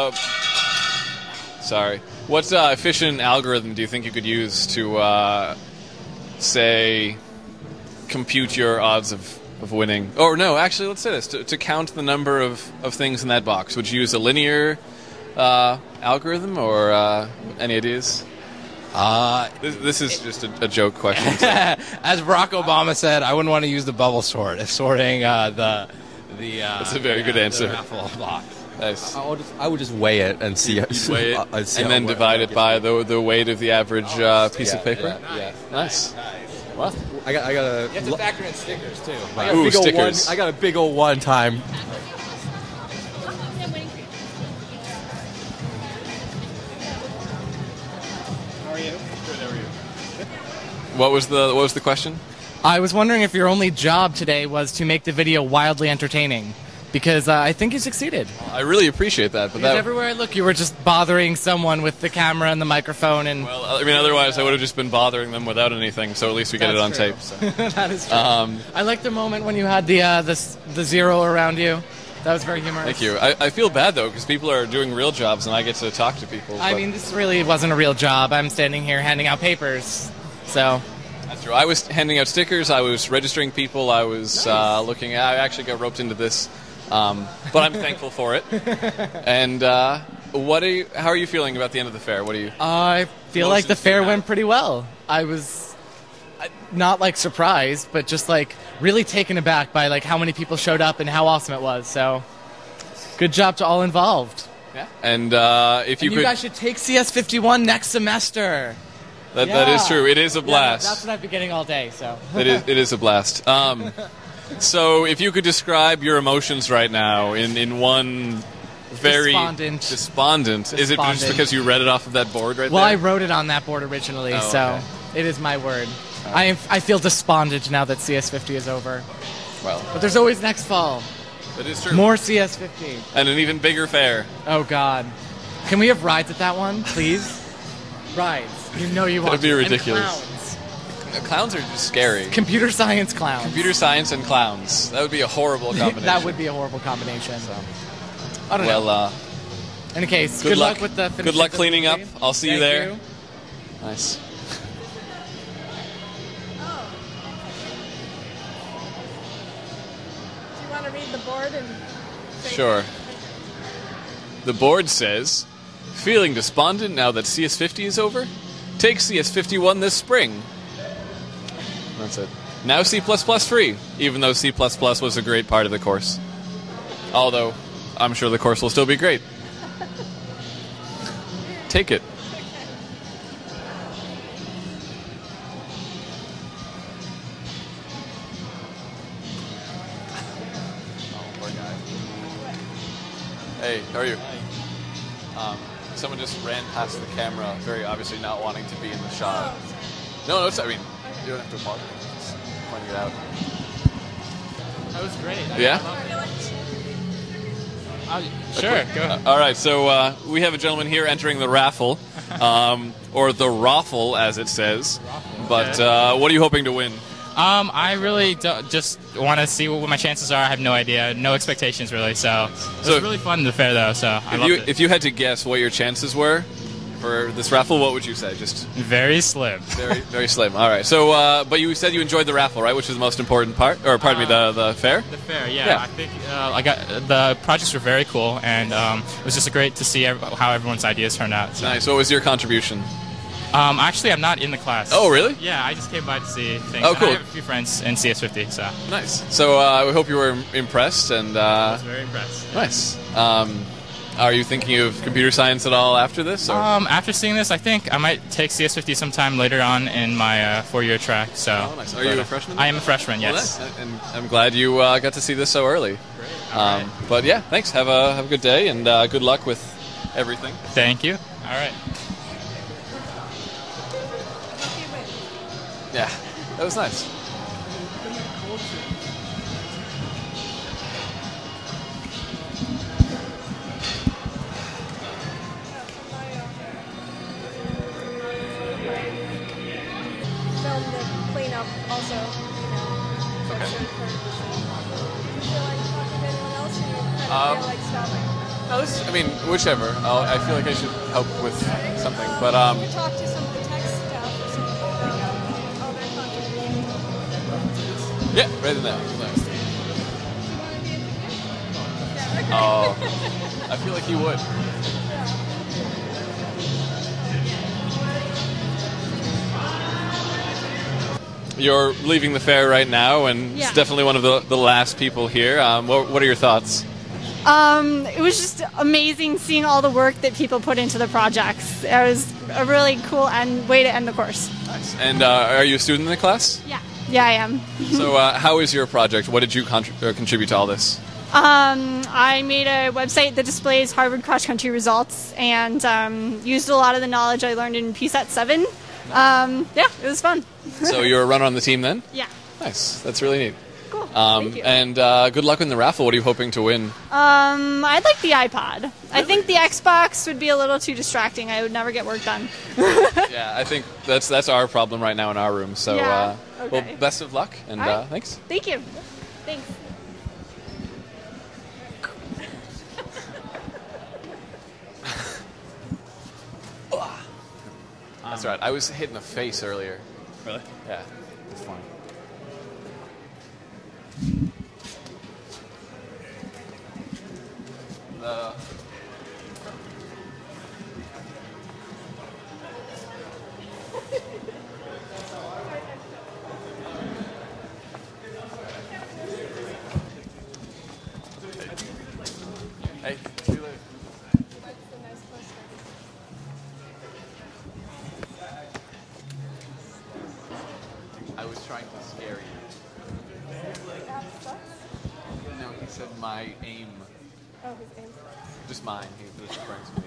What efficient algorithm do you think you could use to, say, compute your odds of winning? Or no, actually, let's say this. To count the number of things in that box, would you use a linear algorithm or any ideas? This is just a joke question. So. As Barack Obama said, I wouldn't want to use the bubble sort if sorting the. That's a very good answer. Raffle block. Nice. I would just weigh it and see. Weigh it, and then divide it by the weight of the average piece of paper. Yeah. Nice. What? I got a. You have to factor in stickers too. Ooh, stickers. I got a big old one time. How are you? Good. How are you? What was the question? I was wondering if your only job today was to make the video wildly entertaining. Because I think you succeeded. I really appreciate that. But everywhere I look, you were just bothering someone with the camera and the microphone. And well, I mean, otherwise I would have just been bothering them without anything. So at least we get it on tape. So. That is true. I like the moment when you had the zero around you. That was very humorous. Thank you. I feel bad though because people are doing real jobs and I get to talk to people. I mean, this really wasn't a real job. I'm standing here handing out papers. So. That's true. I was handing out stickers. I was registering people. I was looking. I actually got roped into this. But I'm thankful for it. And how are you feeling about the end of the fair? What do you? I feel like the fair went pretty well. I was not like surprised, but just like really taken aback by like how many people showed up and how awesome it was. So, good job to all involved. Yeah. And if you you guys should take CS51 next semester. That is true. It is a blast. Yeah, that's what I've been getting all day. So it is a blast. So, if you could describe your emotions right now in one very despondent. Is it just because you read it off of that board right there? Well, I wrote it on that board originally, so it is my word. I feel despondent now that CS50 is over. Well, but there's always next fall. That is true. More CS50 and an even bigger fair. Oh God, can we have rides at that one, please? Rides. You know you want. That'd be ridiculous. And clowns. Clowns are just scary. Computer science clowns. Computer science and clowns. That would be a horrible combination. That would be a horrible combination. So. I don't know. Well, in any case, good luck with the. Good luck cleaning up. I'll see you there. You. Nice. Do you want to read the board and? Sure. The board says, "Feeling despondent now that CS50 is over? Take CS51 this spring." That's it. Now C++ free, even though C++ was a great part of the course. Although, I'm sure the course will still be great. Take it. Hey, how are you? Someone just ran past the camera, very obviously not wanting to be in the shot. No, I mean, you don't have to apologize. Just pointing it out. That was great. Yeah? Sure, go ahead. All right, so we have a gentleman here entering the raffle, or the raffle, as it says. But what are you hoping to win? I really just want to see what my chances are. I have no idea, no expectations really. So it was really fun the fair though. So I loved it. If you had to guess what your chances were for this raffle, what would you say? Just very slim. Very, very slim. All right. So, but you said you enjoyed the raffle, right? Which is the most important part, or pardon me, the fair. The fair, yeah. I think the projects were very cool, and it was just great to see how everyone's ideas turned out. So. Nice. What was your contribution? Actually, I'm not in the class. Oh, really? Yeah, I just came by to see things. Oh, cool. I have a few friends in CS50, so. Nice. So we hope you were impressed, and I was very impressed. Nice. Are you thinking of computer science at all after this? Or? After seeing this, I think I might take CS50 sometime later on in my 4-year track. So, nice. Are you a freshman? I am a freshman. Well, Yes. and I'm glad you got to see this so early. But yeah, thanks. Have a good day and good luck with everything. Thank you. All right. Yeah, that was nice. Film the cleanup also, you know. That's sort of part of the scene. Do you feel like talking to anyone else, or you kind of feel like stopping? No, I mean, whichever. I feel like I should help with something, but Can you talk to some of the tech staff or something about all their contributions? yeah, right in there. Nice. Yeah, okay. Oh, I feel like he would. You're leaving the fair right now, and Yeah. it's definitely one of the last people here. What are your thoughts? It was just amazing seeing all the work that people put into the projects. It was a really cool way to end the course. Nice. And are you a student in the class? Yeah. Yeah, I am. So how is your project? What did you contribute to all this? I made a website that displays Harvard cross-country results and used a lot of the knowledge I learned in PSAT 7. Yeah, it was fun. So you're a runner on the team then? Yeah. Nice. That's really neat. Cool. Thank you. And good luck in the raffle. What are you hoping to win? I'd like the iPod. I think the Xbox would be a little too distracting. I would never get work done. Yeah, I think that's our problem right now in our room. So, Yeah, well, okay. best of luck, and All right. thanks. Thank you. Thanks. That's right. I was hit in the face earlier. Really? Yeah. It's fine. Hey, see you later. I was trying to scare you. No, he said my aim. Oh, his aim. Just mine. He was referring to me.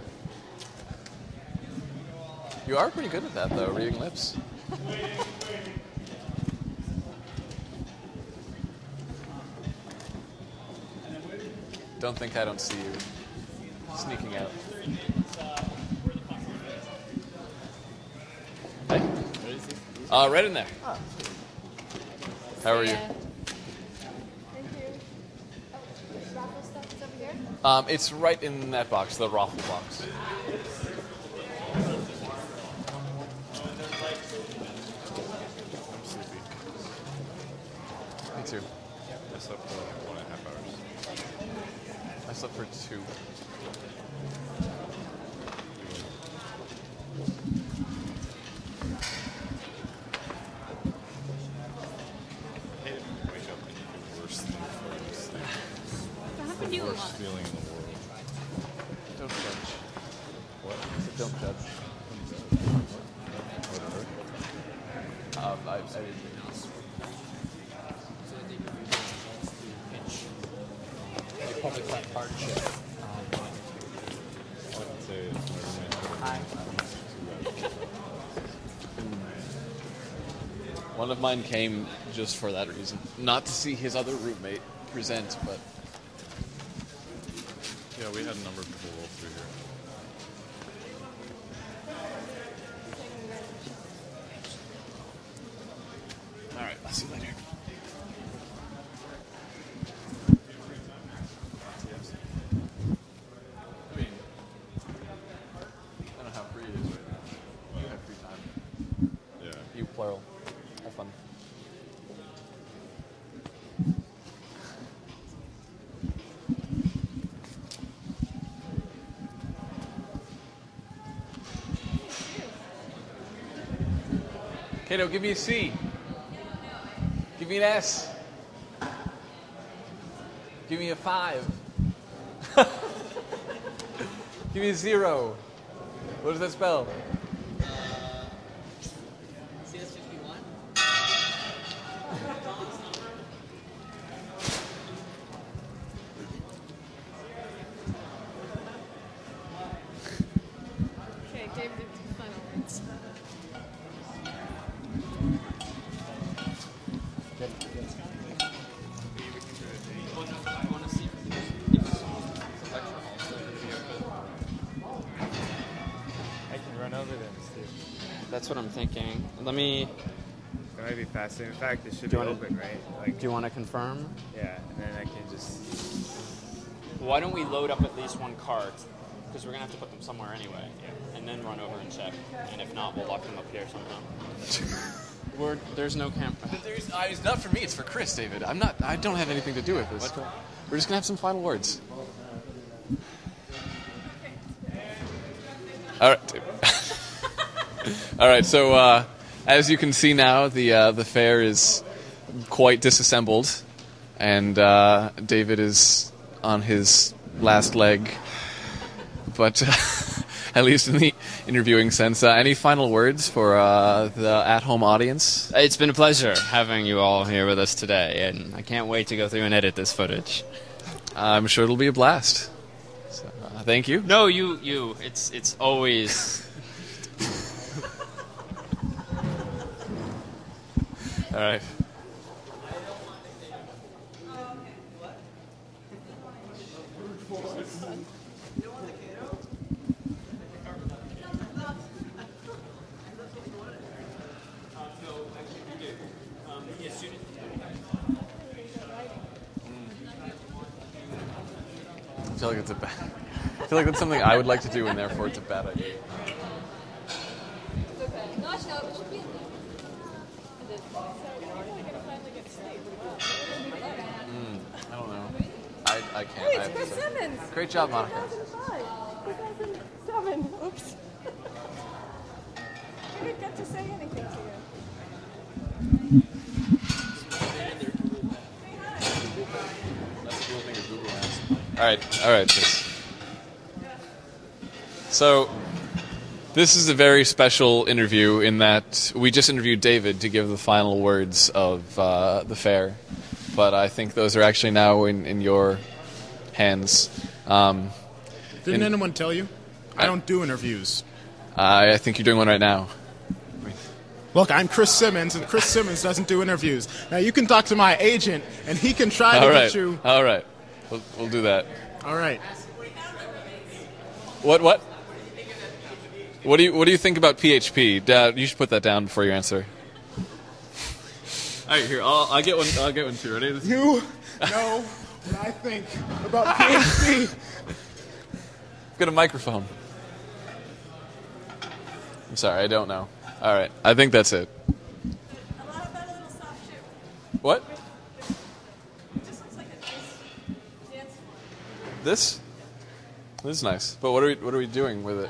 You are pretty good at that, though, reading lips. Don't think I don't see you sneaking out. Hey. Right in there. Oh. How are you? Thank you. Oh, raffle stuff is over here? It's right in that box, the raffle box. Me too. I slept for like 1.5 hours. I slept for 2. I hate it when you wake up and you feel worse than before you sleep. That It's happened to the you a worst lot. feeling in the world. Don't judge. What? Don't judge. What hurt? I didn't. Public-private partnership. I would say it's my roommate. Hi. One of mine came just for that reason. Not to see his other roommate present, but... Yeah, we had a number of people roll through here. Alright, I'll see you later. I mean, I don't know how free it is right now. You have free time. Yeah. You plural. Have fun. Kato, give me a C. Give me an S. Give me a 5. Give me 0. What does that spell? CS51. Okay, David, final words. I can run over them, Steve. That's what I'm thinking. Let me. That might be faster. In fact, it should Do be you wanna- open, right? Like, Do you want to confirm? yeah, and then I can just. Why don't we load up at least one cart? Because we're gonna have to put them somewhere anyway, and then run over and check. And if not, we'll lock them up here somehow. There's no camp. It's not for me. It's for Chris, David. I don't have anything to do with this. We're just gonna have some final words. All right. All right. So as you can see now, the fair is quite disassembled, and David is on his last leg. But at least in the interviewing sense, any final words for the at-home audience? It's been a pleasure having you all here with us today, and I can't wait to go through and edit this footage. I'm sure it'll be a blast. So, thank you. No, you. It's always. All right. I feel like that's something I would like to do, and therefore it's a bad idea. I don't know. I can't. Hey, I it's have Chris to say. Simmons. Great job, Monica. 2005. 2007. Oops. I didn't get to say anything to you. All right. So, this is a very special interview in that we just interviewed David to give the final words of the fair, but I think those are actually now in your hands. Didn't anyone tell you? I don't do interviews. I think you're doing one right now. Look, I'm Chris Simmons, and Chris Simmons doesn't do interviews. Now, you can talk to my agent, and he can try to get you... All right. We'll do that. All right. What? What do you think about PHP? You should put that down before you answer. All right, here. I'll get one. I'll get one too. Ready? You know what I think about PHP. I've got a microphone. I'm sorry, I don't know. All right, I think that's it. What? This? This is nice. But what are we doing with it?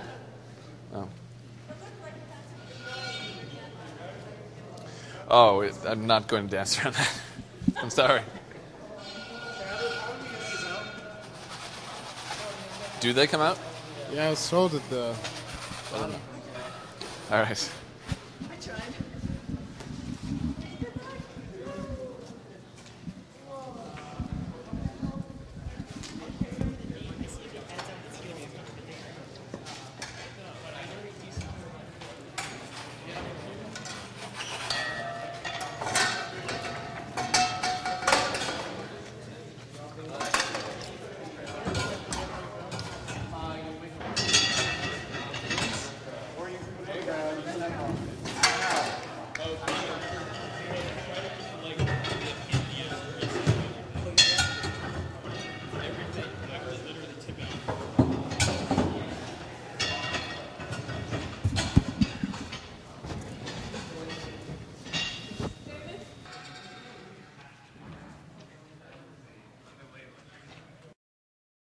I'm not going to dance around that. I'm sorry. Do they come out? Yeah, I was told at the... All right.